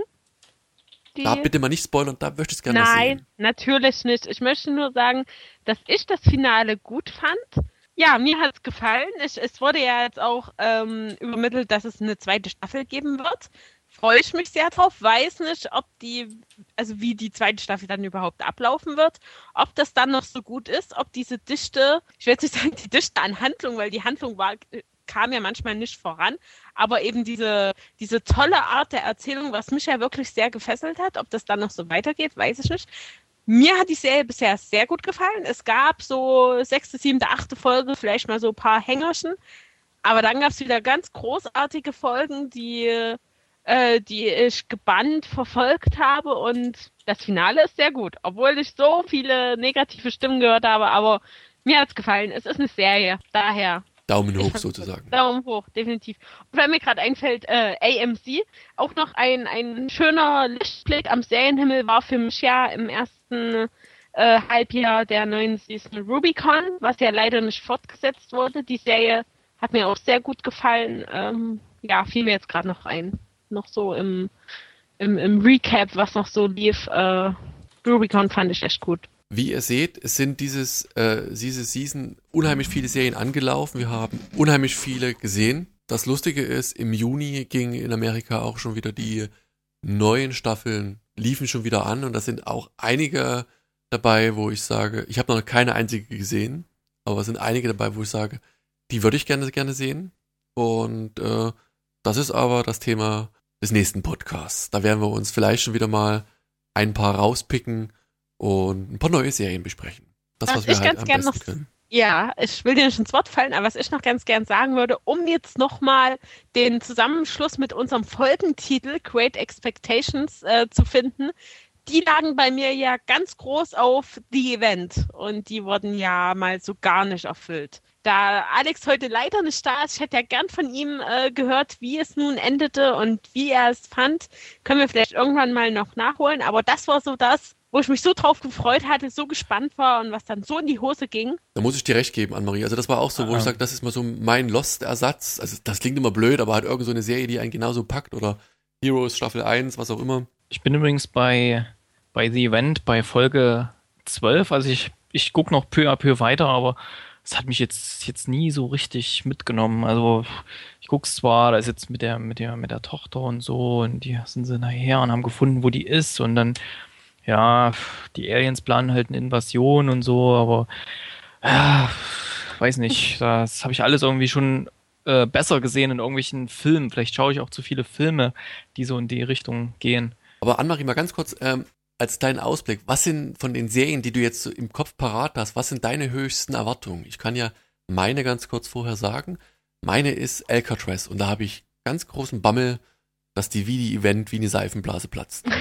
Die- Da bitte mal nicht spoilern, da möchte ich es gerne was Nein, sehen. natürlich nicht. Ich möchte nur sagen, dass ich das Finale gut fand. Ja, mir hat es gefallen. Ich, es wurde ja jetzt auch ähm, übermittelt, dass es eine zweite Staffel geben wird. Freue ich mich sehr drauf. Weiß nicht, ob die, also wie die zweite Staffel dann überhaupt ablaufen wird. Ob das dann noch so gut ist, ob diese Dichte, ich will jetzt nicht sagen die Dichte an Handlung, weil die Handlung war, kam ja manchmal nicht voran, aber eben diese, diese tolle Art der Erzählung, was mich ja wirklich sehr gefesselt hat, ob das dann noch so weitergeht, weiß ich nicht. Mir hat die Serie bisher sehr gut gefallen. Es gab so sechste, siebte, achte Folge, vielleicht mal so ein paar Hängerchen, aber dann gab es wieder ganz großartige Folgen, die, äh, die ich gebannt verfolgt habe und das Finale ist sehr gut, obwohl ich so viele negative Stimmen gehört habe, aber mir hat es gefallen. Es ist eine Serie, daher Daumen Ich hoch fand's sozusagen. Daumen hoch, definitiv. Und weil mir gerade einfällt, äh, A M C, auch noch ein, ein schöner Lichtblick am Serienhimmel war für mich ja im ersten äh, Halbjahr der neuen Season Rubicon, was ja leider nicht fortgesetzt wurde. Die Serie hat mir auch sehr gut gefallen. Ähm, ja, fiel mir jetzt gerade noch ein. Noch so im, im, im Recap, was noch so lief. Äh, Rubicon fand ich echt gut. Wie ihr seht, es sind dieses, äh, diese Season unheimlich viele Serien angelaufen. Wir haben unheimlich viele gesehen. Das Lustige ist, im Juni ging in Amerika auch schon wieder die neuen Staffeln, liefen schon wieder an und da sind auch einige dabei, wo ich sage, ich habe noch keine einzige gesehen, aber es sind einige dabei, wo ich sage, die würde ich gerne, gerne sehen. Und äh, das ist aber das Thema des nächsten Podcasts. Da werden wir uns vielleicht schon wieder mal ein paar rauspicken und ein paar neue Serien besprechen. Das, was, Was wir ich halt ganz am gern besten noch- können. Ja, ich will dir nicht ins Wort fallen, aber was ich noch ganz gern sagen würde, um jetzt nochmal den Zusammenschluss mit unserem Folgentitel Great Expectations äh, zu finden, die lagen bei mir ja ganz groß auf The Event und die wurden ja mal so gar nicht erfüllt. Da Alex heute leider nicht da ist, ich hätte ja gern von ihm äh, gehört, wie es nun endete und wie er es fand, können wir vielleicht irgendwann mal noch nachholen, aber das war so das, wo ich mich so drauf gefreut hatte, so gespannt war und was dann so in die Hose ging. Da muss ich dir recht geben, Annemarie. Also das war auch so, wo Ah. ich sage, das ist mal so mein Lost-Ersatz. Also das klingt immer blöd, aber halt irgend so eine Serie, die einen genauso packt oder Heroes Staffel eins, was auch immer. Ich bin übrigens bei, bei The Event bei Folge zwölf, also ich, ich gucke noch peu à peu weiter, aber es hat mich jetzt, jetzt nie so richtig mitgenommen. Also ich gucke es zwar, da ist jetzt mit der, mit der, mit der Tochter und so und die sind sie nachher und haben gefunden, wo die ist und dann, ja, die Aliens planen halt eine Invasion und so, aber äh, weiß nicht, das habe ich alles irgendwie schon äh, besser gesehen in irgendwelchen Filmen. Vielleicht schaue ich auch zu viele Filme, die so in die Richtung gehen. Aber Annemarie, mal ganz kurz, ähm, als deinen Ausblick, was sind von den Serien, die du jetzt so im Kopf parat hast, was sind deine höchsten Erwartungen? Ich kann ja meine ganz kurz vorher sagen. Meine ist Alcatraz und da habe ich ganz großen Bammel, dass die wie die Event wie eine Seifenblase platzt.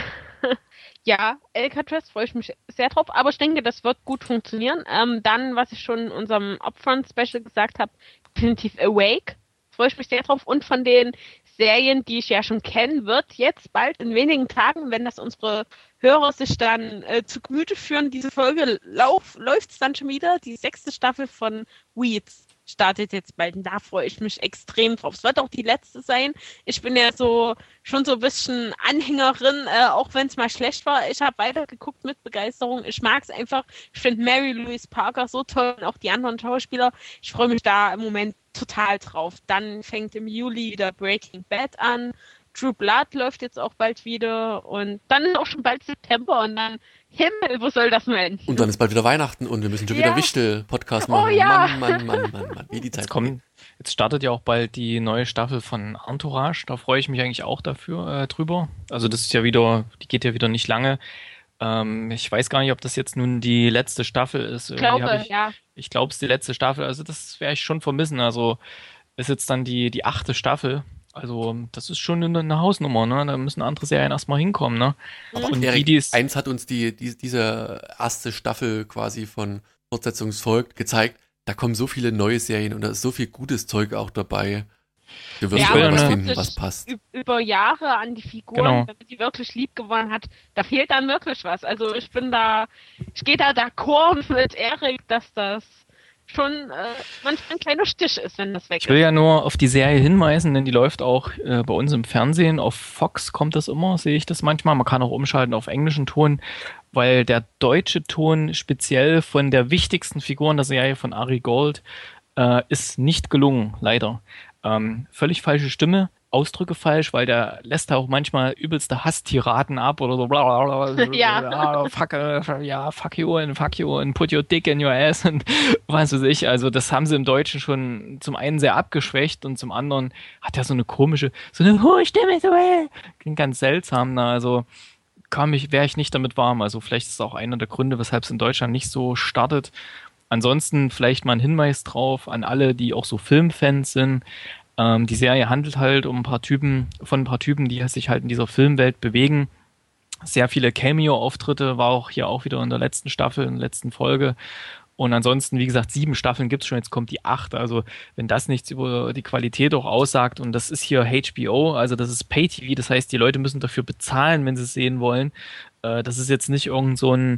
Ja, Alcatraz freue ich mich sehr drauf, aber ich denke, das wird gut funktionieren. Ähm, dann, was ich schon in unserem Upfront-Special gesagt habe, definitiv Awake, freue ich mich sehr drauf. Und von den Serien, die ich ja schon kenne, wird jetzt bald in wenigen Tagen, wenn das unsere Hörer sich dann äh, zu Gemüte führen, diese Folge lauf, läuft es dann schon wieder. Die sechste Staffel von Weeds startet jetzt bald und da freue ich mich extrem drauf. Es wird auch die letzte sein. Ich bin ja so schon so ein bisschen Anhängerin, äh, auch wenn es mal schlecht war. Ich habe weitergeguckt mit Begeisterung. Ich mag es einfach. Ich finde Mary Louise Parker so toll und auch die anderen Schauspieler. Ich freue mich da im Moment total drauf. Dann fängt im Juli wieder Breaking Bad an. True Blood läuft jetzt auch bald wieder und dann ist auch schon bald September und dann Himmel, wo soll das nur enden? Und dann ist bald wieder Weihnachten und wir müssen schon Ja. wieder Wichtel-Podcast machen. Oh ja. Mann, Mann, Mann, Mann, Mann, wie die Zeit Jetzt kommt, jetzt startet ja auch bald die neue Staffel von Entourage. Da freue ich mich eigentlich auch dafür äh, drüber. Also das ist ja wieder, die geht ja wieder nicht lange. Ähm, ich weiß gar nicht, ob das jetzt nun die letzte Staffel ist. Ich glaube, ich, ja. Ich glaube, es ist die letzte Staffel. Also das werde ich schon vermissen. Also ist jetzt dann die die achte Staffel. Also das ist schon eine, eine Hausnummer, ne? Da müssen andere Serien erstmal hinkommen, ne? Aber Und Erik, die, die ist, eins hat uns die, die, diese erste Staffel quasi von Fortsetzungsfolg gezeigt. Da kommen so viele neue Serien und da ist so viel gutes Zeug auch dabei. Du wirst Ja, immer aber was ne- finden, wirklich was passt. ü- über Jahre an die Figuren, Genau. wenn man die wirklich lieb gewonnen hat, da fehlt dann wirklich was. Also ich bin da, ich gehe da d'accord mit Erik, dass das schon äh, manchmal ein kleiner Stich ist, wenn das weg Ich will ist. ja nur auf die Serie hinweisen, denn die läuft auch äh, bei uns im Fernsehen. Auf Fox kommt das immer, sehe ich das manchmal. Man kann auch umschalten auf englischen Ton, weil der deutsche Ton speziell von der wichtigsten Figur in der Serie von Ari Gold äh, ist nicht gelungen, leider. Ähm, völlig falsche Stimme, Ausdrücke falsch, weil der lässt da auch manchmal übelste Hasstiraden ab oder so. Blablabla, Ja. fuck, äh, ja, fuck you and fuck you and put your dick in your ass und was weiß ich. Also das haben sie im Deutschen schon zum einen sehr abgeschwächt und zum anderen hat er so eine komische, so eine hohe Stimme, so äh, klingt ganz seltsam. Na, also kam ich, wäre ich nicht damit warm. Also vielleicht ist es auch einer der Gründe, weshalb es in Deutschland nicht so startet. Ansonsten vielleicht mal ein Hinweis drauf an alle, die auch so Filmfans sind. Ähm, die Serie handelt halt um ein paar Typen, von ein paar Typen, die sich halt in dieser Filmwelt bewegen. Sehr viele Cameo-Auftritte, war auch hier auch wieder in der letzten Staffel, in der letzten Folge. Und ansonsten, wie gesagt, sieben Staffeln gibt's schon, jetzt kommt die acht. Also wenn das nichts über die Qualität auch aussagt, und das ist hier H B O, also das ist Pay-T V, das heißt, die Leute müssen dafür bezahlen, wenn sie es sehen wollen. Äh, das ist jetzt nicht irgend so ein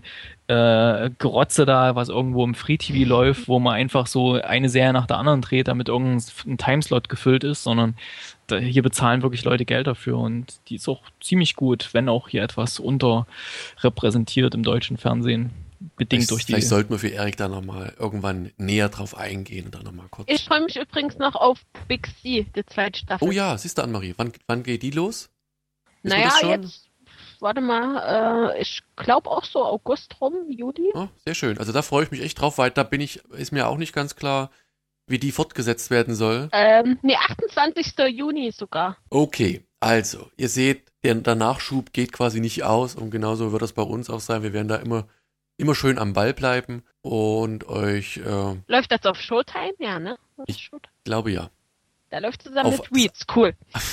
äh, Gerotze da, was irgendwo im Free-T V läuft, wo man einfach so eine Serie nach der anderen dreht, damit irgendein Timeslot gefüllt ist, sondern da, hier bezahlen wirklich Leute Geld dafür und die ist auch ziemlich gut, wenn auch hier etwas unterrepräsentiert im deutschen Fernsehen. Bedingt Vielleicht, durch die. vielleicht sollten wir für Erik da nochmal irgendwann näher drauf eingehen und dann nochmal kurz. Ich freue mich übrigens noch auf Big C, die zweite Staffel. Oh ja, siehst du, Annemarie, wann, wann geht die los? Wissen wir Naja, das schon? jetzt, warte mal, äh, ich glaube auch so August rum, Juli. Oh, sehr schön. Also da freue ich mich echt drauf, weil da bin ich, ist mir auch nicht ganz klar, wie die fortgesetzt werden soll. Ähm, nee, achtundzwanzigsten Juni sogar. Okay, also, ihr seht, der, der Nachschub geht quasi nicht aus und genauso wird das bei uns auch sein. Wir werden da immer, immer schön am Ball bleiben und euch, äh, Läuft das auf Showtime? Ja, ne? Das ist Ich- Showtime. glaube ja, Da läuft zusammen auf- mit Weeds, cool.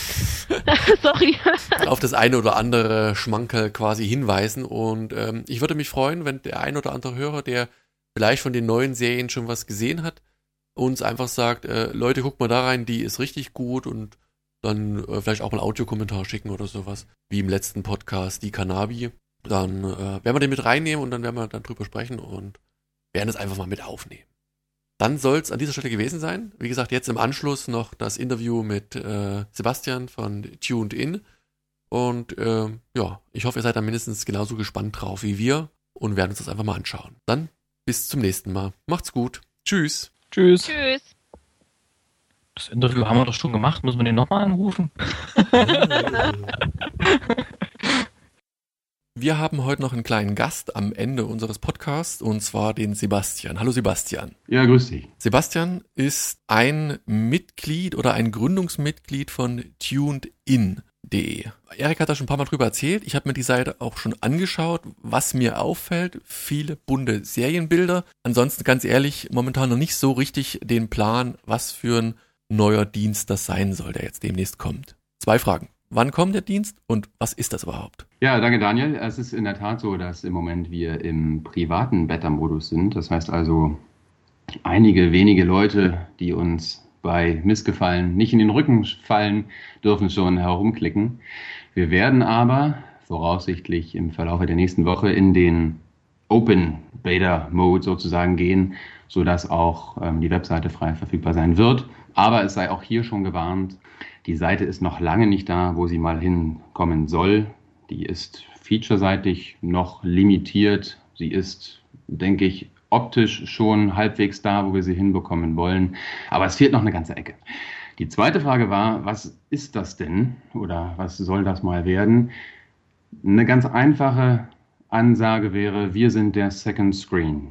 Sorry. auf das eine oder andere Schmankerl quasi hinweisen und ähm, ich würde mich freuen, wenn der ein oder andere Hörer, der vielleicht von den neuen Serien schon was gesehen hat, uns einfach sagt, äh, Leute, guckt mal da rein, die ist richtig gut und dann äh, vielleicht auch mal Audiokommentar schicken oder sowas, wie im letzten Podcast, die Kanabi. Dann äh, werden wir den mit reinnehmen und dann werden wir dann drüber sprechen und werden es einfach mal mit aufnehmen. Dann soll es an dieser Stelle gewesen sein. Wie gesagt, jetzt im Anschluss noch das Interview mit äh, Sebastian von Tuned In. Und äh, ja, ich hoffe, ihr seid dann mindestens genauso gespannt drauf wie wir und werden uns das einfach mal anschauen. Dann bis zum nächsten Mal. Macht's gut. Tschüss. Tschüss. Tschüss. Das Interview haben wir doch schon gemacht. Muss man den nochmal anrufen? Wir haben heute noch einen kleinen Gast am Ende unseres Podcasts und zwar den Sebastian. Hallo Sebastian. Ja, grüß dich. Sebastian ist ein Mitglied oder ein Gründungsmitglied von tuned in punkt de. Erik hat da schon ein paar Mal drüber erzählt. Ich habe mir die Seite auch schon angeschaut. Was mir auffällt, viele bunte Serienbilder. Ansonsten ganz ehrlich, momentan noch nicht so richtig den Plan, was für ein neuer Dienst das sein soll, der jetzt demnächst kommt. Zwei Fragen. Wann kommt der Dienst und was ist das überhaupt? Ja, danke Daniel. Es ist in der Tat so, dass im Moment wir im privaten Beta-Modus sind. Das heißt also, einige wenige Leute, die uns bei Missgefallen nicht in den Rücken fallen, dürfen schon herumklicken. Wir werden aber voraussichtlich im Verlauf der nächsten Woche in den Open Beta Mode sozusagen gehen, sodass auch ähm, die Webseite frei verfügbar sein wird. Aber es sei auch hier schon gewarnt, die Seite ist noch lange nicht da, wo sie mal hinkommen soll. Die ist featureseitig noch limitiert. Sie ist, denke ich, optisch schon halbwegs da, wo wir sie hinbekommen wollen. Aber es fehlt noch eine ganze Ecke. Die zweite Frage war, was ist das denn oder was soll das mal werden? Eine ganz einfache Ansage wäre, wir sind der Second Screen.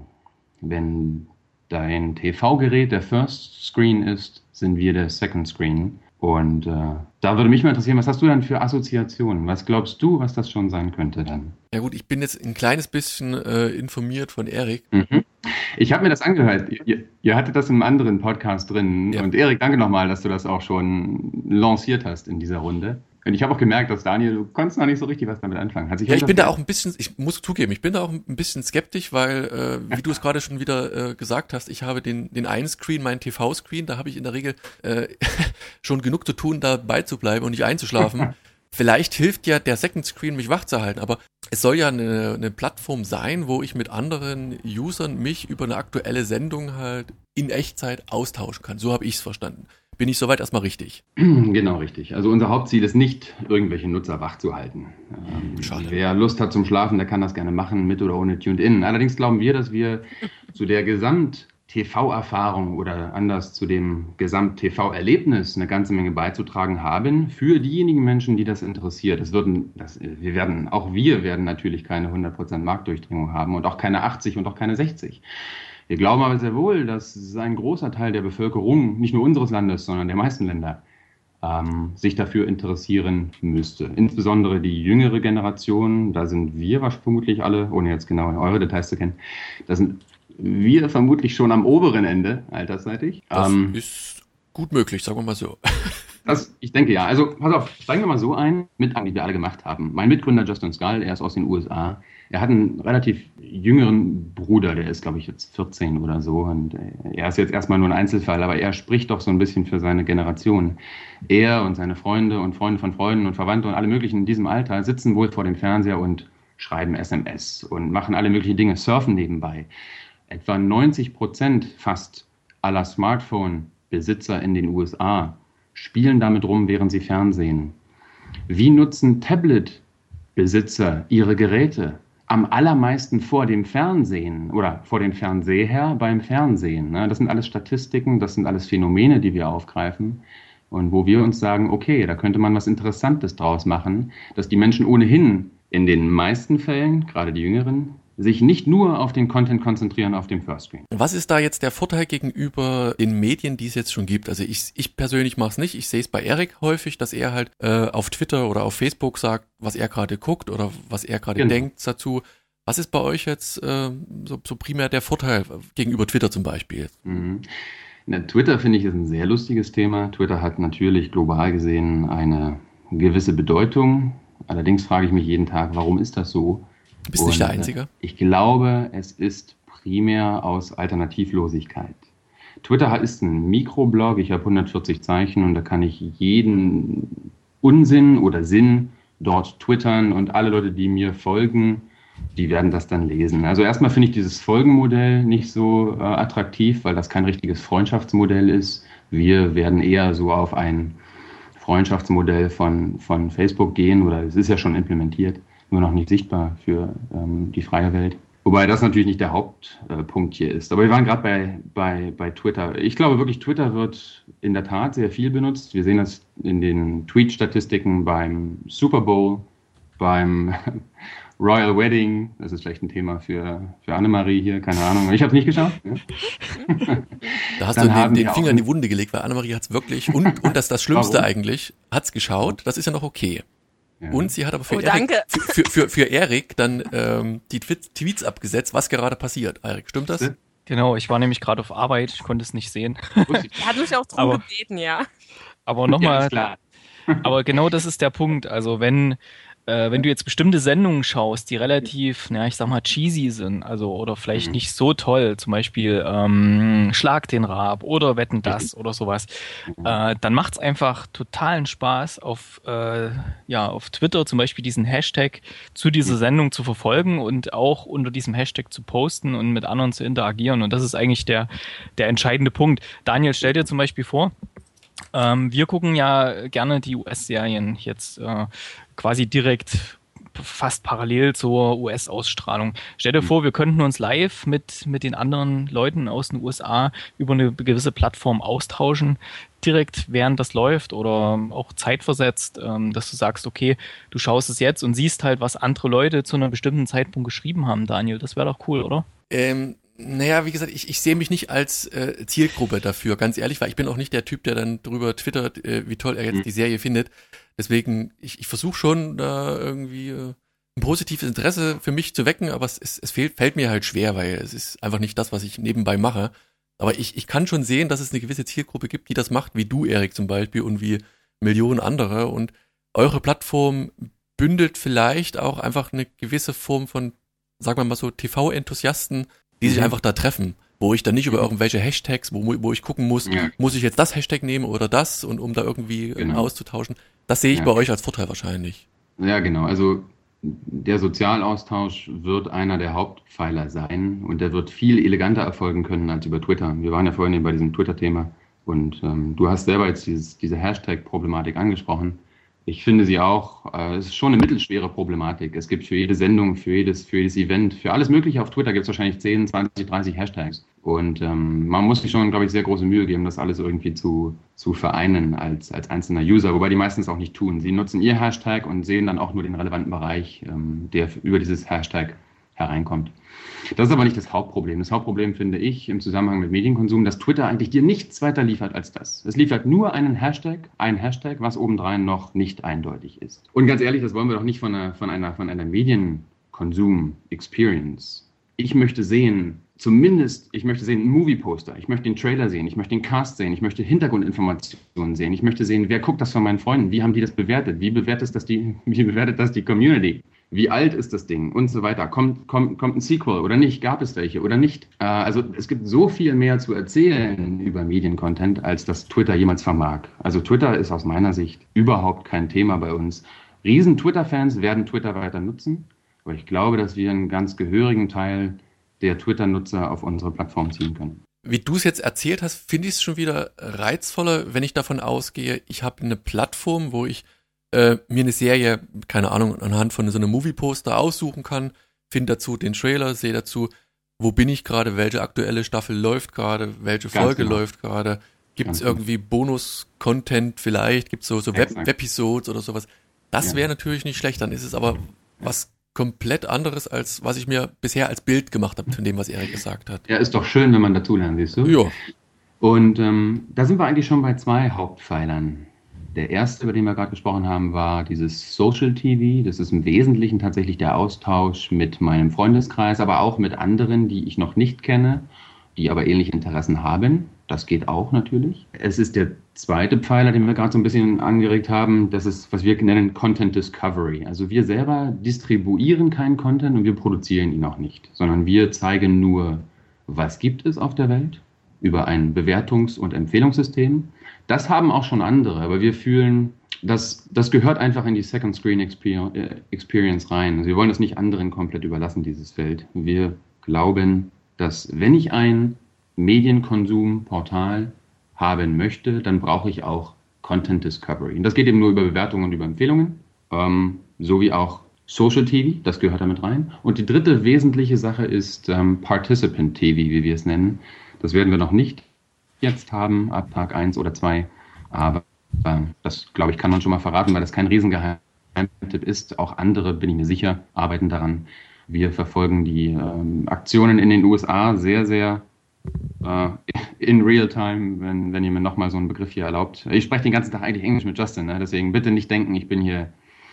Wenn dein T V-Gerät der First Screen ist, sind wir der Second Screen. Und äh, da würde mich mal interessieren, was hast du denn für Assoziationen? Was glaubst du, was das schon sein könnte dann? Ja gut, ich bin jetzt ein kleines bisschen äh, informiert von Erik. Mhm. Ich habe mir das angehört. Ihr, ihr hattet das in einem anderen Podcast drin. Ja. Und Erik, danke nochmal, dass du das auch schon lanciert hast in dieser Runde. Und ich habe auch gemerkt, dass Daniel, du konntest noch nicht so richtig was damit anfangen. Hat sich ja, ich bin da auch ein bisschen, ich muss zugeben, ich bin da auch ein bisschen skeptisch, weil, äh, wie du es gerade schon wieder äh, gesagt hast, ich habe den den einen Screen, meinen T V-Screen, da habe ich in der Regel äh, schon genug zu tun, dabei zu bleiben und nicht einzuschlafen. Vielleicht hilft ja der Second Screen, mich wach zu halten, aber es soll ja eine, eine Plattform sein, wo ich mit anderen Usern mich über eine aktuelle Sendung halt in Echtzeit austauschen kann. So habe ich es verstanden. Bin ich soweit erstmal richtig? Genau, richtig. Also unser Hauptziel ist nicht, irgendwelche Nutzer wach zu halten. Ähm, Schade. Wer Lust hat zum Schlafen, der kann das gerne machen, mit oder ohne Tuned-In. Allerdings glauben wir, dass wir zu der Gesamt-T V-Erfahrung oder anders zu dem Gesamt-T V-Erlebnis eine ganze Menge beizutragen haben für diejenigen Menschen, die das interessiert. Es würden, das, wir werden, auch wir werden natürlich keine hundert Prozent Marktdurchdringung haben und auch keine achtzig und auch keine sechzig. Wir glauben aber sehr wohl, dass ein großer Teil der Bevölkerung, nicht nur unseres Landes, sondern der meisten Länder, ähm, sich dafür interessieren müsste. Insbesondere die jüngere Generation, da sind wir vermutlich alle, ohne jetzt genau eure Details zu kennen, da sind wir vermutlich schon am oberen Ende, altersseitig. Das ähm, ist gut möglich, sagen wir mal so. Das, ich denke ja. Also pass auf, steigen wir mal so ein, mit an, die wir alle gemacht haben. Mein Mitgründer Justin Skull, er ist aus den U S A. Er hat einen relativ jüngeren Bruder, der ist, glaube ich, jetzt vierzehn oder so. Und er ist jetzt erstmal nur ein Einzelfall, aber er spricht doch so ein bisschen für seine Generation. Er und seine Freunde und Freunde von Freunden und Verwandte und alle möglichen in diesem Alter sitzen wohl vor dem Fernseher und schreiben S M S und machen alle möglichen Dinge, surfen nebenbei. Etwa neunzig Prozent fast aller Smartphone-Besitzer in den U S A spielen damit rum, während sie Fernsehen. Wie nutzen Tablet-Besitzer ihre Geräte? Am allermeisten vor dem Fernsehen oder vor dem Fernseher beim Fernsehen. Das sind alles Statistiken, das sind alles Phänomene, die wir aufgreifen und wo wir uns sagen, okay, da könnte man was Interessantes draus machen, dass die Menschen ohnehin in den meisten Fällen, gerade die Jüngeren, sich nicht nur auf den Content konzentrieren auf dem First Screen. Was ist da jetzt der Vorteil gegenüber den Medien, die es jetzt schon gibt? Also ich, ich persönlich mache es nicht. Ich sehe es bei Erik häufig, dass er halt äh, auf Twitter oder auf Facebook sagt, was er gerade guckt oder was er gerade genau. denkt dazu. Was ist bei euch jetzt äh, so, so primär der Vorteil gegenüber Twitter zum Beispiel? Mhm. Na, Twitter finde ich ist ein sehr lustiges Thema. Twitter hat natürlich global gesehen eine gewisse Bedeutung. Allerdings frage ich mich jeden Tag, warum ist das so? Du bist und nicht der Einzige? Ich glaube, es ist primär aus Alternativlosigkeit. Twitter ist ein Mikroblog, ich habe hundertvierzig Zeichen und da kann ich jeden Unsinn oder Sinn dort twittern und alle Leute, die mir folgen, die werden das dann lesen. Also erstmal finde ich dieses Folgenmodell nicht so äh, attraktiv, weil das kein richtiges Freundschaftsmodell ist. Wir werden eher so auf ein Freundschaftsmodell von, von Facebook gehen oder es ist ja schon implementiert. Nur noch nicht sichtbar für ähm, die freie Welt. Wobei das natürlich nicht der Hauptpunkt äh, hier ist. Aber wir waren gerade bei, bei, bei Twitter. Ich glaube wirklich, Twitter wird in der Tat sehr viel benutzt. Wir sehen das in den Tweet-Statistiken beim Super Bowl, beim Royal Wedding. Das ist vielleicht ein Thema für, für Annemarie hier, keine Ahnung. Ich habe es nicht geschaut. Ja. Da hast Dann du den, den Finger in die Wunde gelegt, weil Annemarie hat es wirklich, und, und das ist das Schlimmste Warum? eigentlich, hat es geschaut. Das ist ja noch okay. Ja. Und sie hat aber für, oh, Erik, für, für, für Erik dann ähm, die Tweets abgesetzt, was gerade passiert. Erik, stimmt das? Genau, ich war nämlich gerade auf Arbeit, ich konnte es nicht sehen. Er hat mich auch drum aber, gebeten, ja. Aber nochmal, ja, aber genau das ist der Punkt. Also wenn äh, wenn du jetzt bestimmte Sendungen schaust, die relativ, na, ich sag mal, cheesy sind, also oder vielleicht Mhm. nicht so toll, zum Beispiel ähm, Schlag den Raab oder Wetten, das Richtig. oder sowas, Mhm. äh, dann macht's einfach totalen Spaß, auf, äh, ja, auf Twitter zum Beispiel diesen Hashtag zu dieser Mhm. Sendung zu verfolgen und auch unter diesem Hashtag zu posten und mit anderen zu interagieren. Und das ist eigentlich der, der entscheidende Punkt. Daniel, stell dir zum Beispiel vor, ähm, wir gucken ja gerne die U S-Serien jetzt äh, quasi direkt fast parallel zur U S-Ausstrahlung. Stell dir Mhm. vor, wir könnten uns live mit, mit den anderen Leuten aus den U S A über eine gewisse Plattform austauschen, direkt während das läuft oder auch zeitversetzt, ähm, dass du sagst, okay, du schaust es jetzt und siehst halt, was andere Leute zu einem bestimmten Zeitpunkt geschrieben haben, Daniel. Das wäre doch cool, oder? Ähm, naja, wie gesagt, ich, ich sehe mich nicht als äh, Zielgruppe dafür, ganz ehrlich, weil ich bin auch nicht der Typ, der dann drüber twittert, äh, wie toll er jetzt Mhm. die Serie findet. Deswegen, ich, ich versuche schon da irgendwie äh, ein positives Interesse für mich zu wecken, aber es, es, es fehlt, fällt mir halt schwer, weil es ist einfach nicht das, was ich nebenbei mache. Aber ich, ich kann schon sehen, dass es eine gewisse Zielgruppe gibt, die das macht, wie du, Erik, zum Beispiel, und wie Millionen andere. Und eure Plattform bündelt vielleicht auch einfach eine gewisse Form von, sagen wir mal so, T V-Enthusiasten, die sich Mhm. einfach da treffen, wo ich dann nicht über Mhm. irgendwelche Hashtags, wo, wo ich gucken muss, Ja. muss ich jetzt das Hashtag nehmen oder das, und um da irgendwie äh, Genau. auszutauschen. Das sehe ich Ja. bei euch als Vorteil wahrscheinlich. Ja, genau. Also der Sozialaustausch wird einer der Hauptpfeiler sein und der wird viel eleganter erfolgen können als über Twitter. Wir waren ja vorhin eben bei diesem Twitter-Thema und ähm, du hast selber jetzt dieses, diese Hashtag-Problematik angesprochen. Ich finde sie auch, äh, es ist schon eine mittelschwere Problematik. Es gibt für jede Sendung, für jedes, für jedes Event, für alles Mögliche auf Twitter gibt es wahrscheinlich zehn, zwanzig, dreißig Hashtags. Und ähm, man muss sich schon, glaube ich, sehr große Mühe geben, das alles irgendwie zu, zu vereinen als, als einzelner User, wobei die meisten es auch nicht tun. Sie nutzen ihr Hashtag und sehen dann auch nur den relevanten Bereich, ähm, der über dieses Hashtag hereinkommt. Das ist aber nicht das Hauptproblem. Das Hauptproblem finde ich im Zusammenhang mit Medienkonsum, dass Twitter eigentlich dir nichts weiter liefert als das. Es liefert nur einen Hashtag, ein Hashtag, was obendrein noch nicht eindeutig ist. Und ganz ehrlich, das wollen wir doch nicht von einer, von einer, von einer Medienkonsum-Experience. Ich möchte sehen, zumindest, ich möchte sehen einen Movie-Poster, ich möchte den Trailer sehen, ich möchte den Cast sehen, ich möchte Hintergrundinformationen sehen, ich möchte sehen, wer guckt das von meinen Freunden, wie haben die das bewertet, wie bewertet das die, wie bewertet das die Community, wie alt ist das Ding und so weiter, kommt, kommt, kommt ein Sequel oder nicht, gab es welche oder nicht. Äh, also es gibt so viel mehr zu erzählen über Mediencontent, als das Twitter jemals vermag. Also Twitter ist aus meiner Sicht überhaupt kein Thema bei uns. Riesen Twitter-Fans werden Twitter weiter nutzen, aber ich glaube, dass wir einen ganz gehörigen Teil der Twitter-Nutzer auf unsere Plattform ziehen können. Wie du es jetzt erzählt hast, finde ich es schon wieder reizvoller, wenn ich davon ausgehe, ich habe eine Plattform, wo ich äh, mir eine Serie, keine Ahnung, anhand von so einem Movie-Poster aussuchen kann, finde dazu den Trailer, sehe dazu, wo bin ich gerade, welche aktuelle Staffel läuft gerade, welche Ganz Folge genau. läuft gerade, gibt es Ganz genau. irgendwie Bonus-Content vielleicht, gibt es so, so Web- Exakt. Webisodes oder sowas. Das Ja. wäre natürlich nicht schlecht, dann ist es aber was komplett anderes, als was ich mir bisher als Bild gemacht habe von dem, was Erik gesagt hat. Ja, ist doch schön, wenn man dazulernt, siehst du? Ja. Und ähm, da sind wir eigentlich schon bei zwei Hauptpfeilern. Der erste, über den wir gerade gesprochen haben, war dieses Social T V. Das ist im Wesentlichen tatsächlich der Austausch mit meinem Freundeskreis, aber auch mit anderen, die ich noch nicht kenne, die aber ähnliche Interessen haben. Das geht auch natürlich. Es ist der zweite Pfeiler, den wir gerade so ein bisschen angeregt haben. Das ist, was wir nennen Content Discovery. Also wir selber distribuieren keinen Content und wir produzieren ihn auch nicht, sondern wir zeigen nur, was gibt es auf der Welt über ein Bewertungs- und Empfehlungssystem. Das haben auch schon andere, aber wir fühlen, das, das gehört einfach in die Second Screen Experience rein. Also wir wollen das nicht anderen komplett überlassen, dieses Feld. Wir glauben, dass wenn ich ein Medienkonsumportal haben möchte, dann brauche ich auch Content Discovery. Und das geht eben nur über Bewertungen und über Empfehlungen, ähm, sowie auch Social T V, das gehört damit rein. Und die dritte wesentliche Sache ist ähm, Participant T V, wie wir es nennen. Das werden wir noch nicht jetzt haben, ab Tag eins oder zwei. Aber äh, das, glaube ich, kann man schon mal verraten, weil das kein Riesengeheimtipp ist. Auch andere, bin ich mir sicher, arbeiten daran. Wir verfolgen die ähm, Aktionen in den U S A sehr, sehr äh, in real time, wenn, wenn ihr mir nochmal so einen Begriff hier erlaubt. Ich spreche den ganzen Tag eigentlich Englisch mit Justin, ne? Deswegen bitte nicht denken, ich bin hier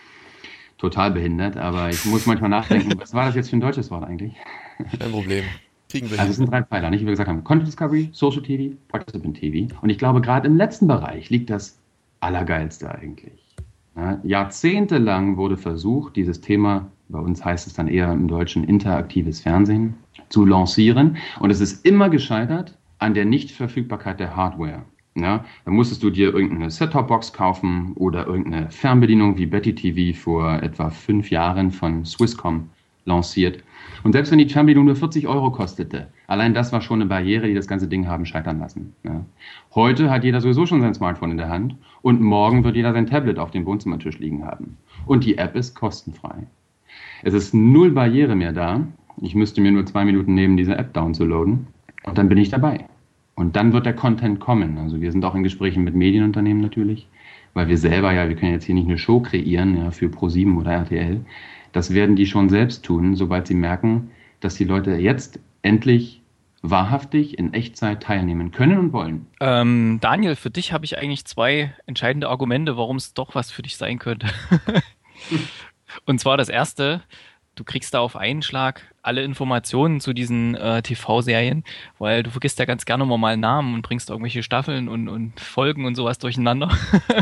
total behindert, aber ich muss manchmal nachdenken, was war das jetzt für ein deutsches Wort eigentlich? Kein Problem. Kriegen wir Also es hin. sind drei Pfeiler, nicht wie wir gesagt haben. Content Discovery, Social T V, Participant T V. Und ich glaube, gerade im letzten Bereich liegt das Allergeilste eigentlich. Ja, jahrzehntelang wurde versucht, dieses Thema, bei uns heißt es dann eher im Deutschen interaktives Fernsehen, zu lancieren. Und es ist immer gescheitert an der Nichtverfügbarkeit der Hardware. Ja, da musstest du dir irgendeine Set-Top-Box kaufen oder irgendeine Fernbedienung wie Betty T V vor etwa fünf Jahren von Swisscom lanciert. Und selbst wenn die Fernbedienung nur vierzig Euro kostete, allein das war schon eine Barriere, die das ganze Ding haben scheitern lassen. Ja. Heute hat jeder sowieso schon sein Smartphone in der Hand und morgen wird jeder sein Tablet auf dem Wohnzimmertisch liegen haben. Und die App ist kostenfrei. Es ist null Barriere mehr da. Ich müsste mir nur zwei Minuten nehmen, diese App downzuladen und dann bin ich dabei. Und dann wird der Content kommen. Also wir sind auch in Gesprächen mit Medienunternehmen natürlich, weil wir selber ja, wir können jetzt hier nicht eine Show kreieren, ja, für ProSieben oder R T L. Das werden die schon selbst tun, sobald sie merken, dass die Leute jetzt endlich wahrhaftig in Echtzeit teilnehmen können und wollen. Ähm, Daniel, für dich habe ich eigentlich zwei entscheidende Argumente, warum es doch was für dich sein könnte. Und zwar das erste: Du kriegst da auf einen Schlag alle Informationen zu diesen äh, T V-Serien, weil du vergisst ja ganz gerne mal Namen und bringst irgendwelche Staffeln und, und Folgen und sowas durcheinander.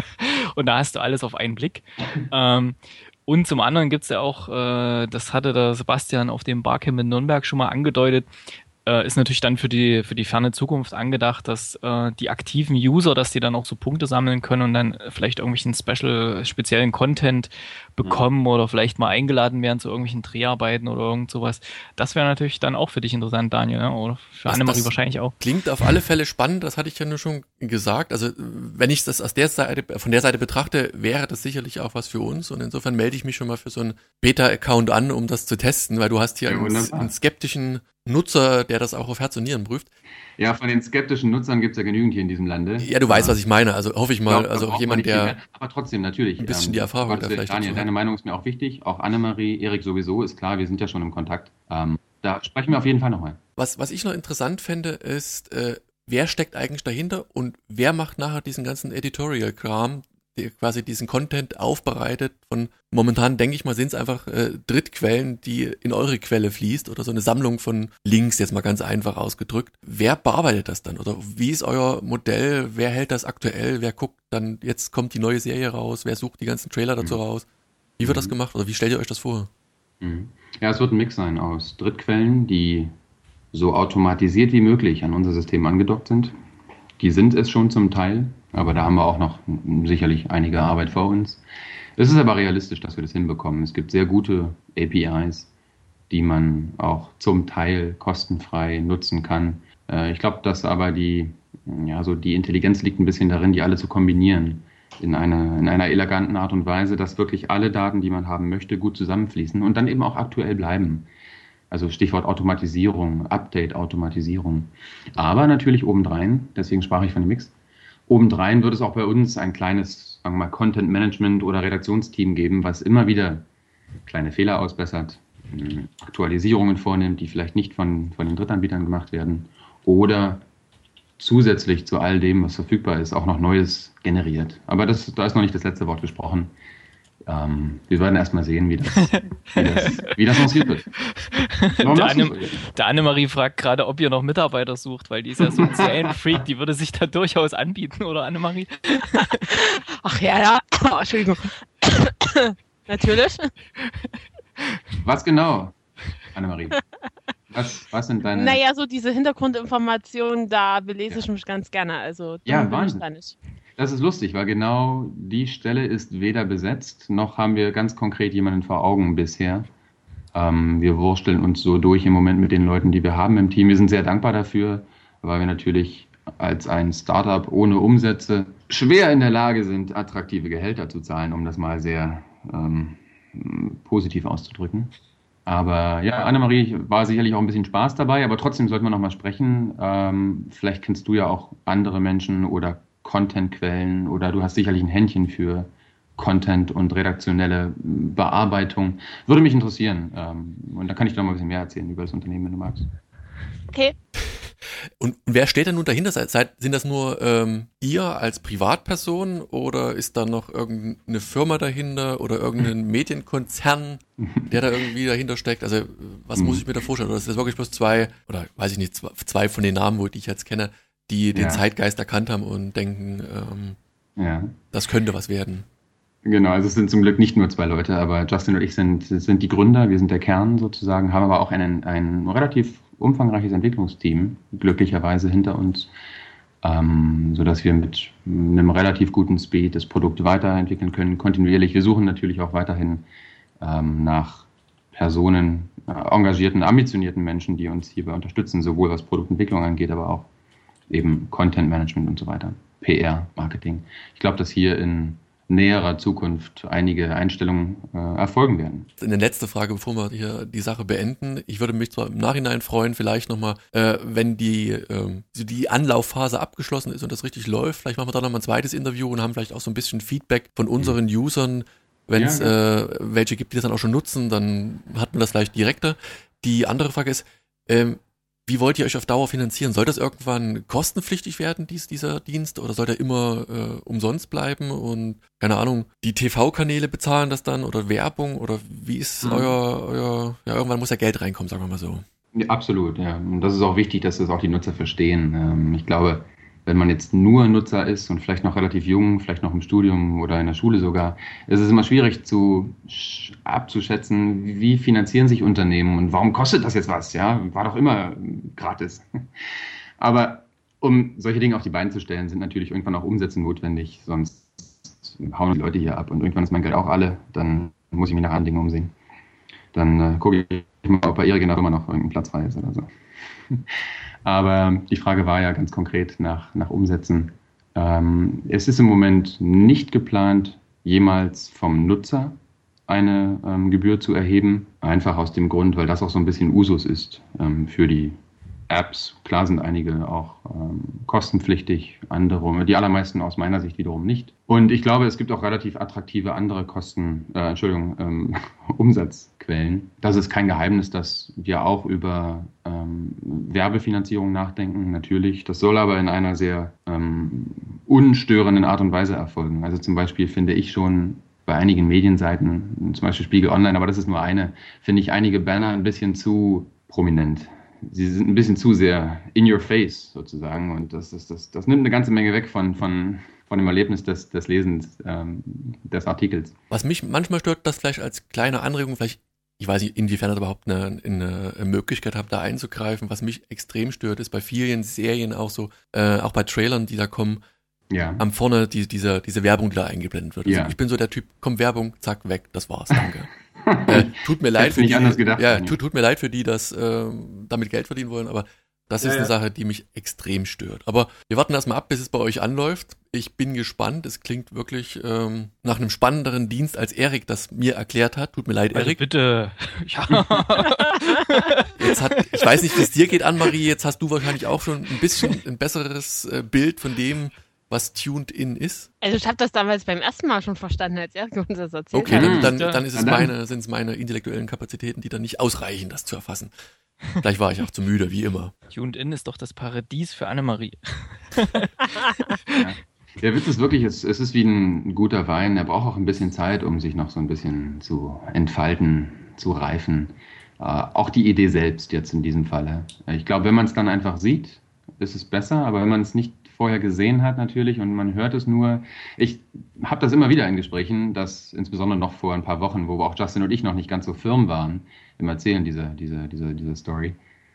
Und da hast du alles auf einen Blick. Ähm, und zum anderen gibt's ja auch, äh, das hatte der Sebastian auf dem Barcamp in Nürnberg schon mal angedeutet, äh, ist natürlich dann für die für die ferne Zukunft angedacht, dass äh, die aktiven User, dass die dann auch so Punkte sammeln können und dann vielleicht irgendwelchen special, speziellen Content bekommen, mhm, oder vielleicht mal eingeladen werden zu irgendwelchen Dreharbeiten oder irgend sowas. Das wäre natürlich dann auch für dich interessant, Daniel, ne? Oder für Annemarie wahrscheinlich auch. Klingt auf alle Fälle spannend, das hatte ich ja nur schon gesagt. Also wenn ich das aus der Seite, von der Seite betrachte, wäre das sicherlich auch was für uns und insofern melde ich mich schon mal für so einen Beta-Account an, um das zu testen, weil du hast hier ja, einen, einen skeptischen Nutzer, der das auch auf Herz und Nieren prüft. Ja, von den skeptischen Nutzern gibt es ja genügend hier in diesem Lande. Ja, du weißt, was ich meine. Also hoffe ich mal, Glaub, also auch jemand, der... Aber trotzdem, natürlich. Ein bisschen ähm, die Erfahrung Gott, da vielleicht Daniel, deine Meinung ist mir auch wichtig. Auch Annemarie, Erik sowieso, ist klar, wir sind ja schon im Kontakt. Ähm, da sprechen wir auf jeden Fall nochmal. Was, was ich noch interessant fände, ist, äh, wer steckt eigentlich dahinter und wer macht nachher diesen ganzen Editorial-Kram, der quasi diesen Content aufbereitet von, momentan denke ich mal, sind es einfach äh, Drittquellen, die in eure Quelle fließt oder so eine Sammlung von Links, jetzt mal ganz einfach ausgedrückt. Wer bearbeitet das dann oder wie ist euer Modell, wer hält das aktuell, wer guckt dann, jetzt kommt die neue Serie raus, wer sucht die ganzen Trailer dazu mhm. raus? Wie wird mhm. das gemacht oder wie stellt ihr euch das vor? Mhm. Ja, es wird ein Mix sein aus Drittquellen, die so automatisiert wie möglich an unser System angedockt sind. Die sind es schon zum Teil, aber da haben wir auch noch sicherlich einige Arbeit vor uns. Es ist aber realistisch, dass wir das hinbekommen. Es gibt sehr gute A P Is, die man auch zum Teil kostenfrei nutzen kann. Ich glaube, dass aber die, ja, so die Intelligenz liegt ein bisschen darin, die alle zu kombinieren in einer, in einer eleganten Art und Weise, dass wirklich alle Daten, die man haben möchte, gut zusammenfließen und dann eben auch aktuell bleiben. Also Stichwort Automatisierung, Update-Automatisierung. Aber natürlich obendrein, deswegen sprach ich von dem Mix, obendrein wird es auch bei uns ein kleines, sagen wir mal, Content-Management- oder Redaktionsteam geben, was immer wieder kleine Fehler ausbessert, Aktualisierungen vornimmt, die vielleicht nicht von, von den Drittanbietern gemacht werden oder zusätzlich zu all dem, was verfügbar ist, auch noch Neues generiert. Aber das, da ist noch nicht das letzte Wort gesprochen. Ähm, wir werden erstmal sehen, wie das, wie das, wie das lanciert wird. Der, Anne, der Annemarie fragt gerade, ob ihr noch Mitarbeiter sucht, weil die ist ja so ein Serienfreak, die würde sich da durchaus anbieten, oder Annemarie? Ach ja, ja. Oh, Entschuldigung. Natürlich. Was genau, Annemarie? Was, was sind deine... Naja, so diese Hintergrundinformationen, da belese ja. ich mich ganz gerne. Also ja, Wahnsinn. Da nicht. Das ist lustig, weil genau die Stelle ist weder besetzt, noch haben wir ganz konkret jemanden vor Augen bisher. Ähm, wir wursteln uns so durch im Moment mit den Leuten, die wir haben im Team. Wir sind sehr dankbar dafür, weil wir natürlich als ein Startup ohne Umsätze schwer in der Lage sind, attraktive Gehälter zu zahlen, um das mal sehr ähm, positiv auszudrücken. Aber ja, Annemarie, war sicherlich auch ein bisschen Spaß dabei, aber trotzdem sollten wir noch mal sprechen. Ähm, vielleicht kennst du ja auch andere Menschen oder Contentquellen oder du hast sicherlich ein Händchen für Content und redaktionelle Bearbeitung. Würde mich interessieren. Ähm, und da kann ich dir noch mal ein bisschen mehr erzählen über das Unternehmen, wenn du magst. Okay. Und wer steht denn nun dahinter? Seid, sind das nur ähm, ihr als Privatperson oder ist da noch irgendeine Firma dahinter oder irgendein Medienkonzern, der da irgendwie dahinter steckt? Also was muss ich mir da vorstellen? Oder ist das wirklich bloß zwei, oder weiß ich nicht, zwei von den Namen, wo die ich jetzt kenne, die den ja. Zeitgeist erkannt haben und denken, ähm, ja. das könnte was werden? Genau, also es sind zum Glück nicht nur zwei Leute, aber Justin und ich sind, sind die Gründer, wir sind der Kern sozusagen, haben aber auch einen, ein relativ umfangreiches Entwicklungsteam, glücklicherweise hinter uns, ähm, sodass wir mit einem relativ guten Speed das Produkt weiterentwickeln können, kontinuierlich. Wir suchen natürlich auch weiterhin ähm, nach Personen, äh, engagierten, ambitionierten Menschen, die uns hierbei unterstützen, sowohl was Produktentwicklung angeht, aber auch eben Content Management und so weiter, P R, Marketing. Ich glaube, dass hier in näherer Zukunft einige Einstellungen äh, erfolgen werden. Eine letzte Frage, bevor wir hier die Sache beenden. Ich würde mich zwar im Nachhinein freuen, vielleicht nochmal, äh, wenn die, äh, die Anlaufphase abgeschlossen ist und das richtig läuft, vielleicht machen wir da nochmal ein zweites Interview und haben vielleicht auch so ein bisschen Feedback von unseren mhm. Usern, wenn es ja, äh, welche gibt, die das dann auch schon nutzen, dann hat man das vielleicht direkter. Die andere Frage ist, ähm, wie wollt ihr euch auf Dauer finanzieren? Soll das irgendwann kostenpflichtig werden, dies, dieser Dienst, oder soll der immer äh, umsonst bleiben und, keine Ahnung, die T V-Kanäle bezahlen das dann oder Werbung oder wie ist mhm. euer, euer, ja, irgendwann muss ja Geld reinkommen, sagen wir mal so. Ja, absolut, ja. Und das ist auch wichtig, dass das auch die Nutzer verstehen. Ähm, ich glaube, wenn man jetzt nur Nutzer ist und vielleicht noch relativ jung, vielleicht noch im Studium oder in der Schule sogar, ist es immer schwierig zu abzuschätzen, wie finanzieren sich Unternehmen und warum kostet das jetzt was? Ja, war doch immer gratis. Aber um solche Dinge auf die Beine zu stellen, sind natürlich irgendwann auch Umsätze notwendig, sonst hauen die Leute hier ab und irgendwann ist mein Geld auch alle, dann muss ich mich nach anderen Dingen umsehen. Dann äh, gucke ich mal, ob bei ihrer Generation immer noch irgendein Platz frei ist oder so. Aber die Frage war ja ganz konkret nach, nach Umsätzen. Ähm, es ist im Moment nicht geplant, jemals vom Nutzer eine ähm, Gebühr zu erheben. Einfach aus dem Grund, weil das auch so ein bisschen Usus ist ähm, für die Apps. Klar sind einige auch ähm, kostenpflichtig, andere, die allermeisten aus meiner Sicht wiederum nicht. Und ich glaube, es gibt auch relativ attraktive andere Kosten, äh, Entschuldigung, ähm, Umsatzquellen. Das ist kein Geheimnis, dass wir auch über ähm, Werbefinanzierung nachdenken, natürlich. Das soll aber in einer sehr ähm, unstörenden Art und Weise erfolgen. Also zum Beispiel finde ich schon bei einigen Medienseiten, zum Beispiel Spiegel Online, aber das ist nur eine, finde ich einige Banner ein bisschen zu prominent. Sie sind ein bisschen zu sehr in your face sozusagen und das, das, das, das nimmt eine ganze Menge weg von, von, von dem Erlebnis des, des Lesens ähm, des Artikels. Was mich manchmal stört, das vielleicht als kleine Anregung, vielleicht, ich weiß nicht, inwiefern ihr überhaupt eine, eine Möglichkeit habt, da einzugreifen. Was mich extrem stört, ist bei vielen Serien auch so, äh, auch bei Trailern, die da kommen, ja. am vorne die, diese, diese Werbung, die da eingeblendet wird. Also ja. Ich bin so der Typ, komm Werbung, zack, weg, das war's, danke. äh, tut mir leid für die, anders gedacht, ja, tut, tut mir leid für die, dass äh, damit Geld verdienen wollen, aber das ist ja, eine ja. Sache, die mich extrem stört. Aber wir warten erstmal ab, bis es bei euch anläuft. Ich bin gespannt. Es klingt wirklich ähm, nach einem spannenderen Dienst, als Erik das mir erklärt hat. Tut mir leid, also Erik. Bitte. Ja. Jetzt hat, ich weiß nicht, wie es dir geht, Annemarie. Jetzt hast du wahrscheinlich auch schon ein bisschen ein besseres äh, Bild von dem, was Tuned In ist. Also ich habe das damals beim ersten Mal schon verstanden, als Erik uns das erzählt okay, hat. Okay, dann, dann, dann ist es meine, sind es meine intellektuellen Kapazitäten, die dann nicht ausreichen, das zu erfassen. Vielleicht war ich auch zu müde, wie immer. Tuned In ist doch das Paradies für Annemarie. Ja. Der Witz ist wirklich, es, es ist wie ein guter Wein. Er braucht auch ein bisschen Zeit, um sich noch so ein bisschen zu entfalten, zu reifen. Äh, auch die Idee selbst jetzt in diesem Falle. Ich glaube, wenn man es dann einfach sieht, ist es besser. Aber wenn man es nicht vorher gesehen hat natürlich und man hört es nur. Ich habe das immer wieder in Gesprächen, dass insbesondere noch vor ein paar Wochen, wo auch Justin und ich noch nicht ganz so firm waren im Erzählen dieser, dieser, dieser, dieser Story,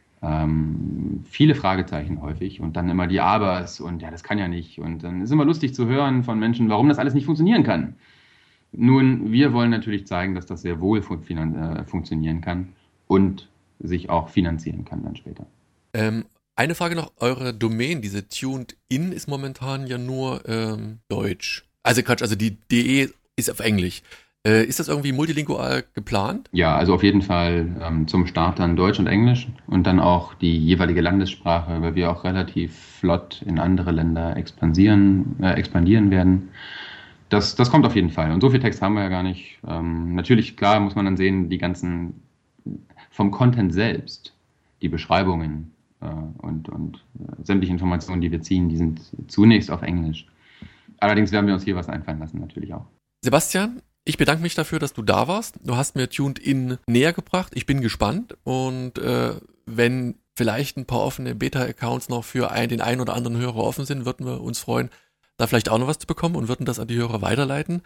ähm, viele Fragezeichen häufig und dann immer die Abers und ja, das kann ja nicht. Und dann ist immer lustig zu hören von Menschen, warum das alles nicht funktionieren kann. Nun, wir wollen natürlich zeigen, dass das sehr wohl fun- äh, funktionieren kann und sich auch finanzieren kann dann später. Ähm, Eine Frage noch, eure Domain, diese Tuned In ist momentan ja nur ähm, Deutsch. Also Quatsch, also die D E ist auf Englisch. Äh, ist das irgendwie multilingual geplant? Ja, also auf jeden Fall ähm, zum Start dann Deutsch und Englisch und dann auch die jeweilige Landessprache, weil wir auch relativ flott in andere Länder expandieren, äh, expandieren werden. Das, das kommt auf jeden Fall. Und so viel Text haben wir ja gar nicht. Ähm, natürlich, klar, muss man dann sehen, die ganzen vom Content selbst, die Beschreibungen, Und, und äh, sämtliche Informationen, die wir ziehen, die sind zunächst auf Englisch. Allerdings werden wir uns hier was einfallen lassen, natürlich auch. Sebastian, ich bedanke mich dafür, dass du da warst. Du hast mir Tuned In näher gebracht. Ich bin gespannt. Und äh, wenn vielleicht ein paar offene Beta-Accounts noch für ein, den einen oder anderen Hörer offen sind, würden wir uns freuen, da vielleicht auch noch was zu bekommen und würden das an die Hörer weiterleiten.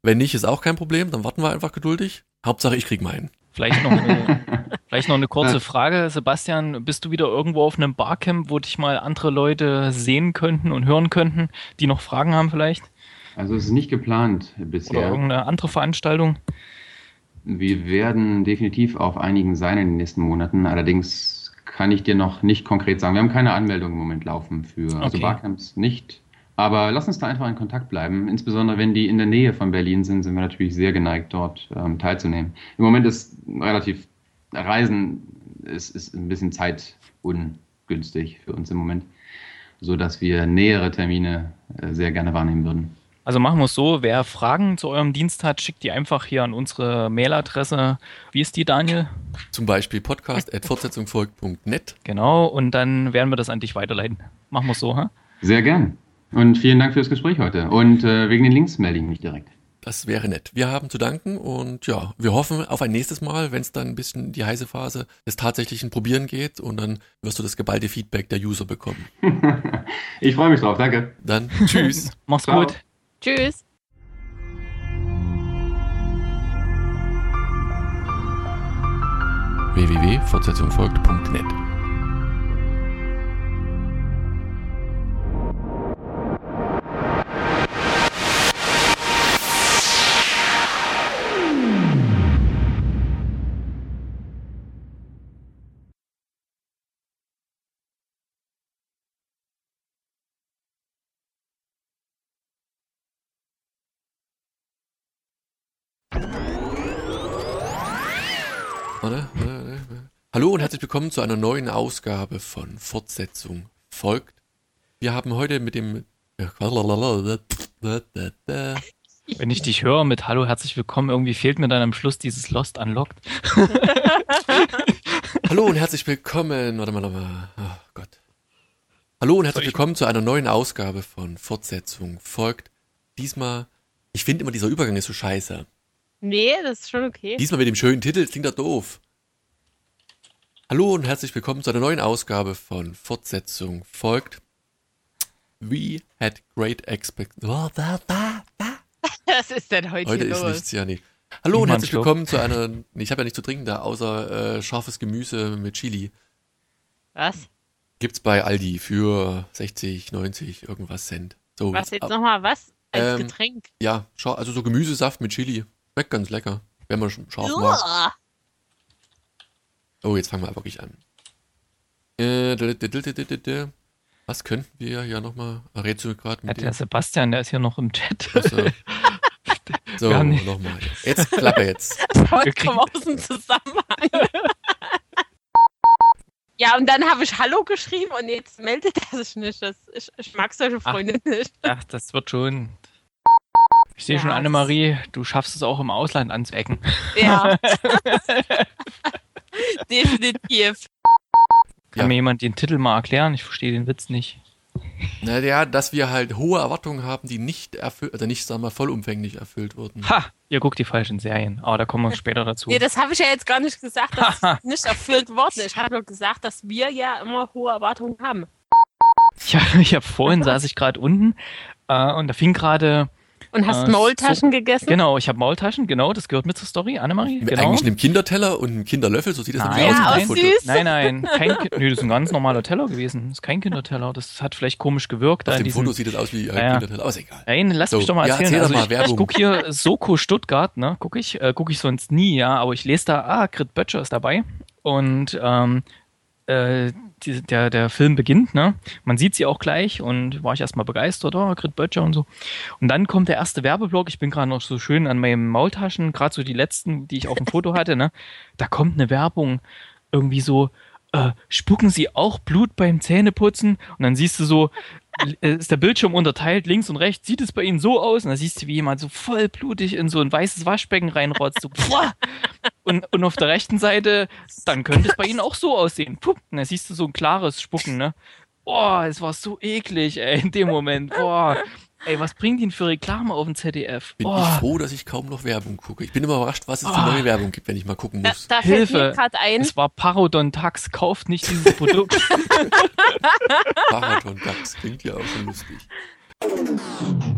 Wenn nicht, ist auch kein Problem, dann warten wir einfach geduldig. Hauptsache, ich krieg meinen. Vielleicht noch eine, vielleicht noch eine kurze Frage. Sebastian, bist du wieder irgendwo auf einem Barcamp, wo dich mal andere Leute sehen könnten und hören könnten, die noch Fragen haben vielleicht? Also es ist nicht geplant bisher. Oder irgendeine andere Veranstaltung? Wir werden definitiv auf einigen sein in den nächsten Monaten. Allerdings kann ich dir noch nicht konkret sagen. Wir haben keine Anmeldung im Moment laufen für also Okay. Barcamps nicht. Aber lass uns da einfach in Kontakt bleiben. Insbesondere wenn die in der Nähe von Berlin sind, sind wir natürlich sehr geneigt, dort ähm, teilzunehmen. Im Moment ist relativ Reisen ist, ist ein bisschen zeitungünstig für uns im Moment, sodass wir nähere Termine äh, sehr gerne wahrnehmen würden. Also machen wir es so, wer Fragen zu eurem Dienst hat, schickt die einfach hier an unsere Mailadresse. Wie ist die, Daniel? Zum Beispiel podcast at fortsetzung folgt punkt net. Genau, und dann werden wir das an dich weiterleiten. Machen wir es so, ha? Sehr gern. Und vielen Dank fürs Gespräch heute. Und äh, wegen den Links melde ich mich direkt. Das wäre nett. Wir haben zu danken und ja, wir hoffen auf ein nächstes Mal, wenn es dann ein bisschen in die heiße Phase des tatsächlichen Probieren geht und dann wirst du das geballte Feedback der User bekommen. Ich freue mich drauf. Danke. Dann tschüss. Mach's Ciao. gut. Tschüss. w w w punkt fortsetzung folgt punkt net. Warte, warte, warte. Hallo und herzlich willkommen zu einer neuen Ausgabe von Fortsetzung folgt. Wir haben heute mit dem Wenn ich dich höre mit Hallo, herzlich willkommen, irgendwie fehlt mir dann am Schluss dieses Lost Unlocked. Hallo und herzlich willkommen. Warte mal nochmal. Oh Gott. Hallo und herzlich willkommen zu einer neuen Ausgabe von Fortsetzung folgt. Diesmal, ich finde immer dieser Übergang ist so scheiße. Nee, das ist schon okay. Diesmal mit dem schönen Titel, das klingt doch doof. Hallo und herzlich willkommen zu einer neuen Ausgabe von Fortsetzung folgt. We had great expectations. Was ist denn heute, Heute hier ist los? nichts, ja nee. Hallo und Niemand herzlich Schluck. willkommen zu einer, nee, ich habe ja nichts zu trinken da, außer äh, scharfes Gemüse mit Chili. Was? Gibt's bei Aldi für sechzig, neunzig, irgendwas Cent. So, Was jetzt ab- nochmal was? Als Ähm, Getränk? Ja, scha- also so Gemüsesaft mit Chili. Schmeckt ganz lecker, wenn man sch- scharf mag. Uah. Oh, jetzt fangen wir wirklich an. Äh, d- d- d- d- d- d- Was könnten wir ja nochmal? Redest du gerade Ja, mit der dem? Sebastian, der ist hier noch im Chat. Also, so, Wir haben nicht- nochmal. Jetzt Klappe jetzt. Vollkommen aus dem Zusammenhang. Ja, und dann habe ich Hallo geschrieben und jetzt meldet er sich nicht. Das, ich, ich mag solche Freunde nicht. Ach, das wird schon. Ich sehe Ja, schon, das- Annemarie, du schaffst es auch im Ausland anzuecken. Ja. Definitiv. Kann Ja. mir jemand den Titel mal erklären? Ich verstehe den Witz nicht. Naja, dass wir halt hohe Erwartungen haben, die nicht erfüllt, also nicht, sagen wir mal, vollumfänglich erfüllt wurden. Ha! Ihr guckt die falschen Serien. Aber da kommen wir später dazu. Nee, das habe ich ja jetzt gar nicht gesagt, dass es nicht erfüllt worden ist. Ich habe nur gesagt, dass wir ja immer hohe Erwartungen haben. Ja, ich habe vorhin saß ich gerade unten äh, und da fing gerade. Und hast Äh, Maultaschen gegessen? Genau, ich habe Maultaschen, genau, das gehört mit zur Story, Annemarie. Mit Genau. eigentlich einem Kinderteller und einem Kinderlöffel, so sieht das Nein, nämlich Ja, aus. aus im Foto. süß. Nein, nein, kein Ki- Nö, das ist ein ganz normaler Teller gewesen. Das ist kein Kinderteller. Das hat vielleicht komisch gewirkt. da Auf in dem diesem- Foto sieht das aus wie ein Ja, ja. Kinderteller, aber ist egal. Nein, lass So, mich doch mal ja, erzählen. erzähl doch also mal ich, Werbung. ich gucke hier Soko Stuttgart, ne? Guck ich, äh, gucke ich sonst nie, ja, aber ich lese da, ah, Grit Böttcher ist dabei. Und ähm, äh, die, der, der Film beginnt, ne? Man sieht sie auch gleich und war ich erstmal begeistert, oh, Grit Böttcher und so. Und dann kommt der erste Werbeblock, ich bin gerade noch so schön an meinen Maultaschen, gerade so die letzten, die ich auf dem Foto hatte, ne? Da kommt eine Werbung, irgendwie so, äh, spucken Sie auch Blut beim Zähneputzen? Und dann siehst du so, äh, ist der Bildschirm unterteilt, links und rechts, sieht es bei Ihnen so aus? Und dann siehst du, wie jemand so voll blutig in so ein weißes Waschbecken reinrotzt, so, pfuah! Und, und auf der rechten Seite, dann könnte es bei Ihnen auch so aussehen. Pup, und dann siehst du so ein klares Spucken, ne? Boah, es war so eklig, ey, in dem Moment. Boah, ey, was bringt ihn für Reklame auf dem Z D F? Bin ich Boah, froh, dass ich kaum noch Werbung gucke. Ich bin immer überrascht, was es für Oh. neue Werbung gibt, wenn ich mal gucken Da, muss. da fällt Hilfe. mir gerade ein, es war Parodontax, kauft nicht dieses Produkt. Marathon-Dax klingt ja auch schon lustig.